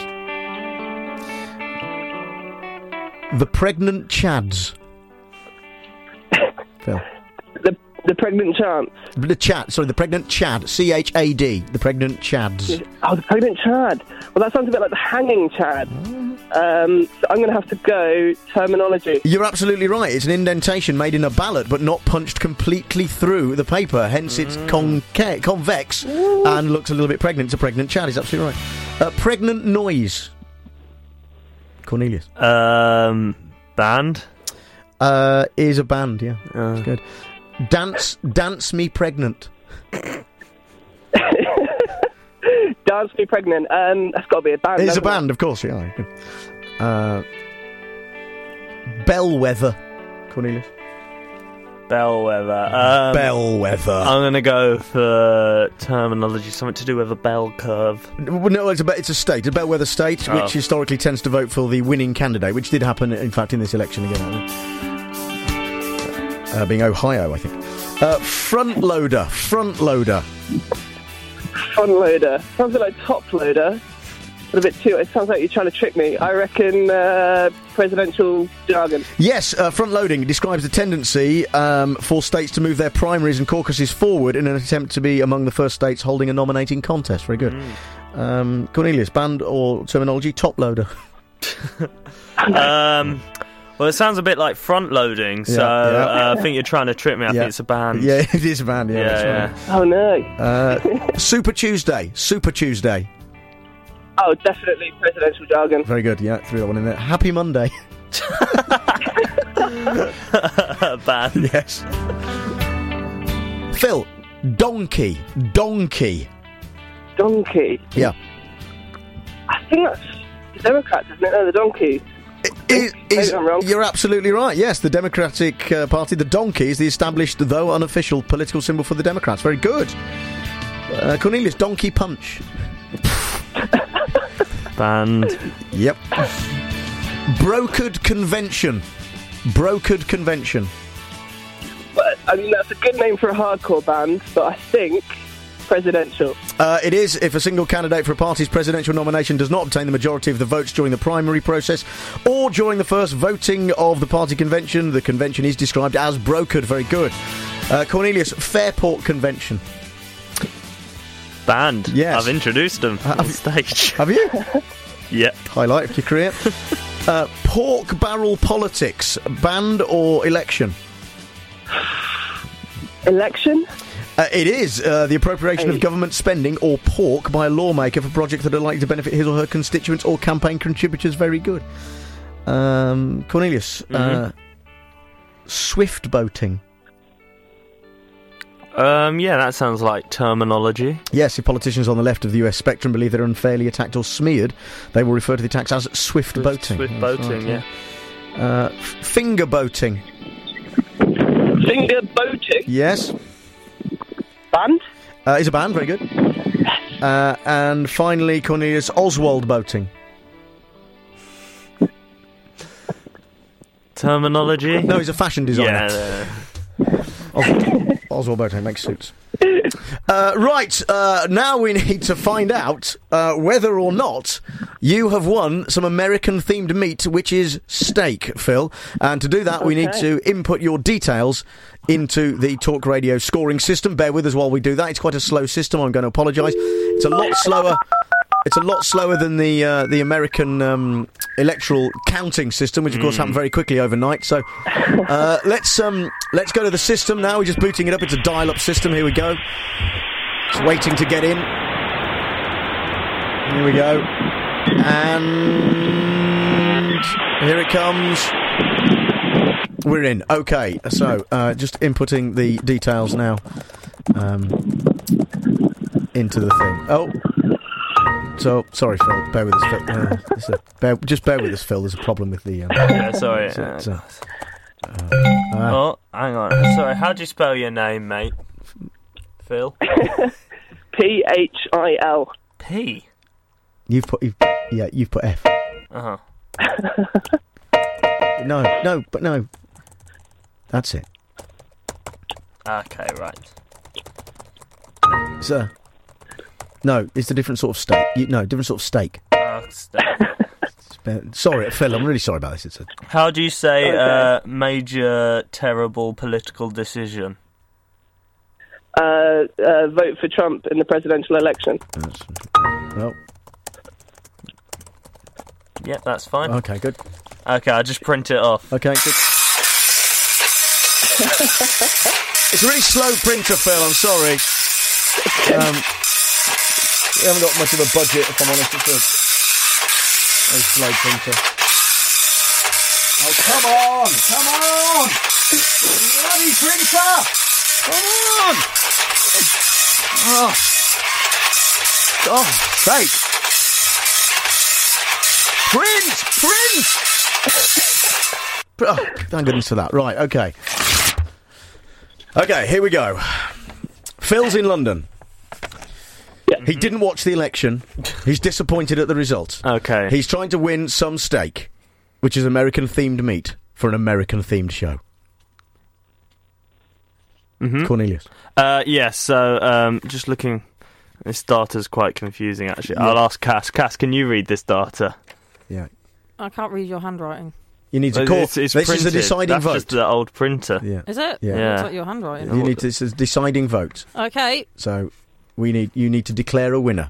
The Pregnant Chads. Phil. The the pregnant chance. The Chad. Sorry, the Pregnant Chad. C H A D. The Pregnant Chads. Oh, the pregnant Chad. Well, that sounds a bit like the hanging Chad. Um, so I'm going to have to go terminology. You're absolutely right. It's an indentation made in a ballot, but not punched completely through the paper. Hence, it's conca- convex and looks a little bit pregnant. It's a pregnant Chad. He's absolutely right. Uh, pregnant noise. Cornelius. Um, band? Uh, is a band, yeah. That's good. Dance, dance me pregnant. Dance Me Pregnant. Um, that's got to be a band. It's a hasn't it? band, of course, yeah. Uh, Bellwether. Cornelius. Bellwether. Um, Bellwether. I'm going to go for terminology, something to do with a bell curve. Well, no, it's a, it's a state, a bellwether state, Oh. which historically tends to vote for the winning candidate, which did happen, in fact, in this election again. Uh, being Ohio, I think. Uh, front loader, front loader. Front loader. Sounds a bit like top loader. But a bit too. It sounds like you're trying to trick me. I reckon uh, presidential jargon. Yes, uh, front loading describes the tendency um, for states to move their primaries and caucuses forward in an attempt to be among the first states holding a nominating contest. Very good. Mm. Um, Cornelius, band or terminology? Top loader. um, well, it sounds a bit like front loading, so Yeah, yeah. Uh, I think you're trying to trick me. I Yeah. think it's a band. Yeah, it is a band, yeah. Yeah, that's yeah. Oh, no. right. Uh, Super Tuesday. Super Tuesday. Oh, definitely presidential jargon. Very good, yeah, threw that one in there. Happy Monday. Band. Yes. Phil, donkey. Donkey. Donkey. Yeah. I think that's the Democrats, isn't it? No, the donkey. Is, is, I'm wrong. you're absolutely right. Yes, the Democratic uh, Party, the donkey, is the established, though unofficial, political symbol for the Democrats. Very good. Uh, Cornelius, donkey punch. Band. Yep. Brokered convention. Brokered convention. But, I mean, that's a good name for a hardcore band, but I think presidential. Uh, it is if a single candidate for a party's presidential nomination does not obtain the majority of the votes during the primary process or during the first voting of the party convention. The convention is described as brokered. Very good. Uh, Cornelius, Fairport Convention. Banned. Yes. I've introduced them have on you, stage. Have you? Yep. Highlight of your career. uh, pork barrel politics. Banned or election? Election? Uh, it is uh, the appropriation Hey. of government spending or pork by a lawmaker for projects that are likely to benefit his or her constituents or campaign contributors. Very good. Um, Cornelius, uh, Mhm. swift boating. Um, yeah, that sounds like terminology. Yes, if politicians on the left of the U S spectrum believe they're unfairly attacked or smeared, they will refer to the attacks as swift boating. Swift That's boating, right, yeah. Uh, f- finger boating. Finger boating? Yes. Band? Uh, is a band, very good. Uh, and finally, Cornelius, Oswald boating. Terminology? No, he's a fashion designer. Yeah. Os- Oswald boating makes suits. Uh, right, uh, now we need to find out uh, whether or not you have won some American-themed meat, which is steak, Phil. And to do that, we need Okay. to input your details into the Talk Radio scoring system. Bear with us while we do that. It's quite a slow system. I'm going to apologise. It's a lot slower. It's a lot slower than the uh, the American um, electoral counting system, which of course happened very quickly overnight. So uh, let's um, let's go to the system now. We're just booting it up. It's a dial-up system. Here we go. It's waiting to get in. Here we go. And here it comes. We're in. Okay. So uh, just inputting the details now um, into the thing. Oh. So, sorry, Phil. Bear with us, Phil. Uh, it's a, bear, just bear with us, Phil. There's a problem with the... Um, Yeah, sorry. it's a- uh, it's a- uh, uh, oh, hang on. Sorry, how do you spell your name, mate? Phil? P H I L. P? You've put... You've, yeah, you've put F. Uh-huh. No, no, but no. That's it. Okay, right. Sir. No, it's a different sort of steak. You, no, different sort of steak. Uh, st- Sorry, Phil, I'm really sorry about this. It's a... how do you say Okay. uh, major, terrible political decision? Uh, uh, vote for Trump in the presidential election. Well, Yep, that's fine. okay, good. Okay, I'll just print it off. Okay, good. It's a really slow printer, Phil, I'm sorry. Um, we haven't got much of a budget, if I'm honest. It's a very slow printer. Oh, come on! Come on! Bloody printer! Come on! Oh, God's sake! Print! Print! Oh, thank goodness for that. Right, okay. Okay, here we go. Phil's in London. He didn't watch the election. He's disappointed at the result. Okay. He's trying to win some steak, which is American-themed meat, for an American-themed show. Mm-hmm. Cornelius. Uh, yes, so um, just looking... This data's quite confusing, actually. Yeah. I'll ask Cass. Cass, can you read this data? Yeah. I can't read your handwriting. You need to Well, call... It's, it's this printed. is a deciding That's vote. just the old printer. Yeah. Is it? Yeah. Yeah. Looks like your handwriting. You need to, it's a deciding vote. Okay, So we need you need to declare a winner.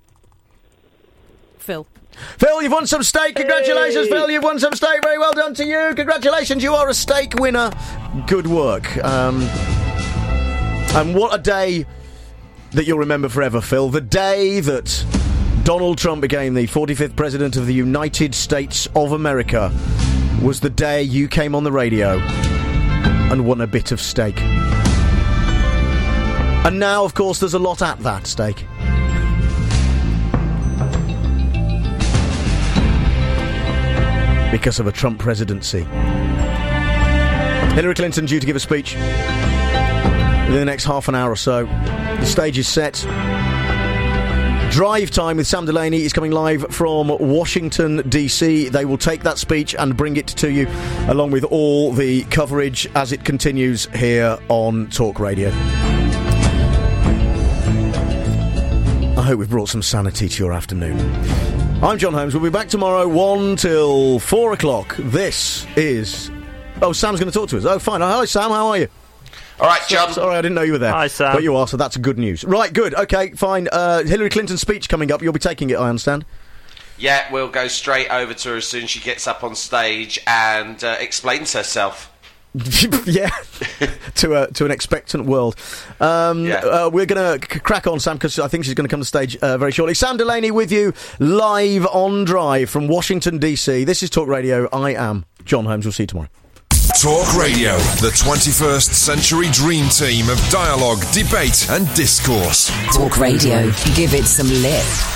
Phil. Phil, you've won some steak. Congratulations, Phil. You've won some steak. Very well done to you. Congratulations. You are a steak winner. Good work. Um, and what a day that you'll remember forever, Phil. The day that Donald Trump became the forty-fifth President of the United States of America was the day you came on the radio and won a bit of steak. And now, of course, there's a lot at that steak. Because of a Trump presidency. Hillary Clinton due to give a speech within the next half an hour or so. The stage is set. Drive Time with Sam Delaney is coming live from Washington, D C. They will take that speech and bring it to you, along with all the coverage as it continues here on Talk Radio. I hope we've brought some sanity to your afternoon. I'm John Holmes. We'll be back tomorrow, one till four o'clock. This is... Oh, Sam's going to talk to us. Oh, fine. Hi, Sam. How are you? All right, John. Sorry, I didn't know you were there. Hi, Sam. But you are, so that's good news. Right, good. Okay, fine. Uh, Hillary Clinton's speech coming up. You'll be taking it, I understand. Yeah, we'll go straight over to her as soon as she gets up on stage and uh, explains herself. Yeah, to a, to an expectant world. Um, Yeah. uh, we're going to c- crack on, Sam, because I think she's going to come to stage uh, very shortly. Sam Delaney with you, live on Drive from Washington, D C. This is Talk Radio. I am John Holmes. We'll see you tomorrow. Talk Radio, the twenty-first century dream team of dialogue, debate and discourse. Talk Radio. Give it some lip.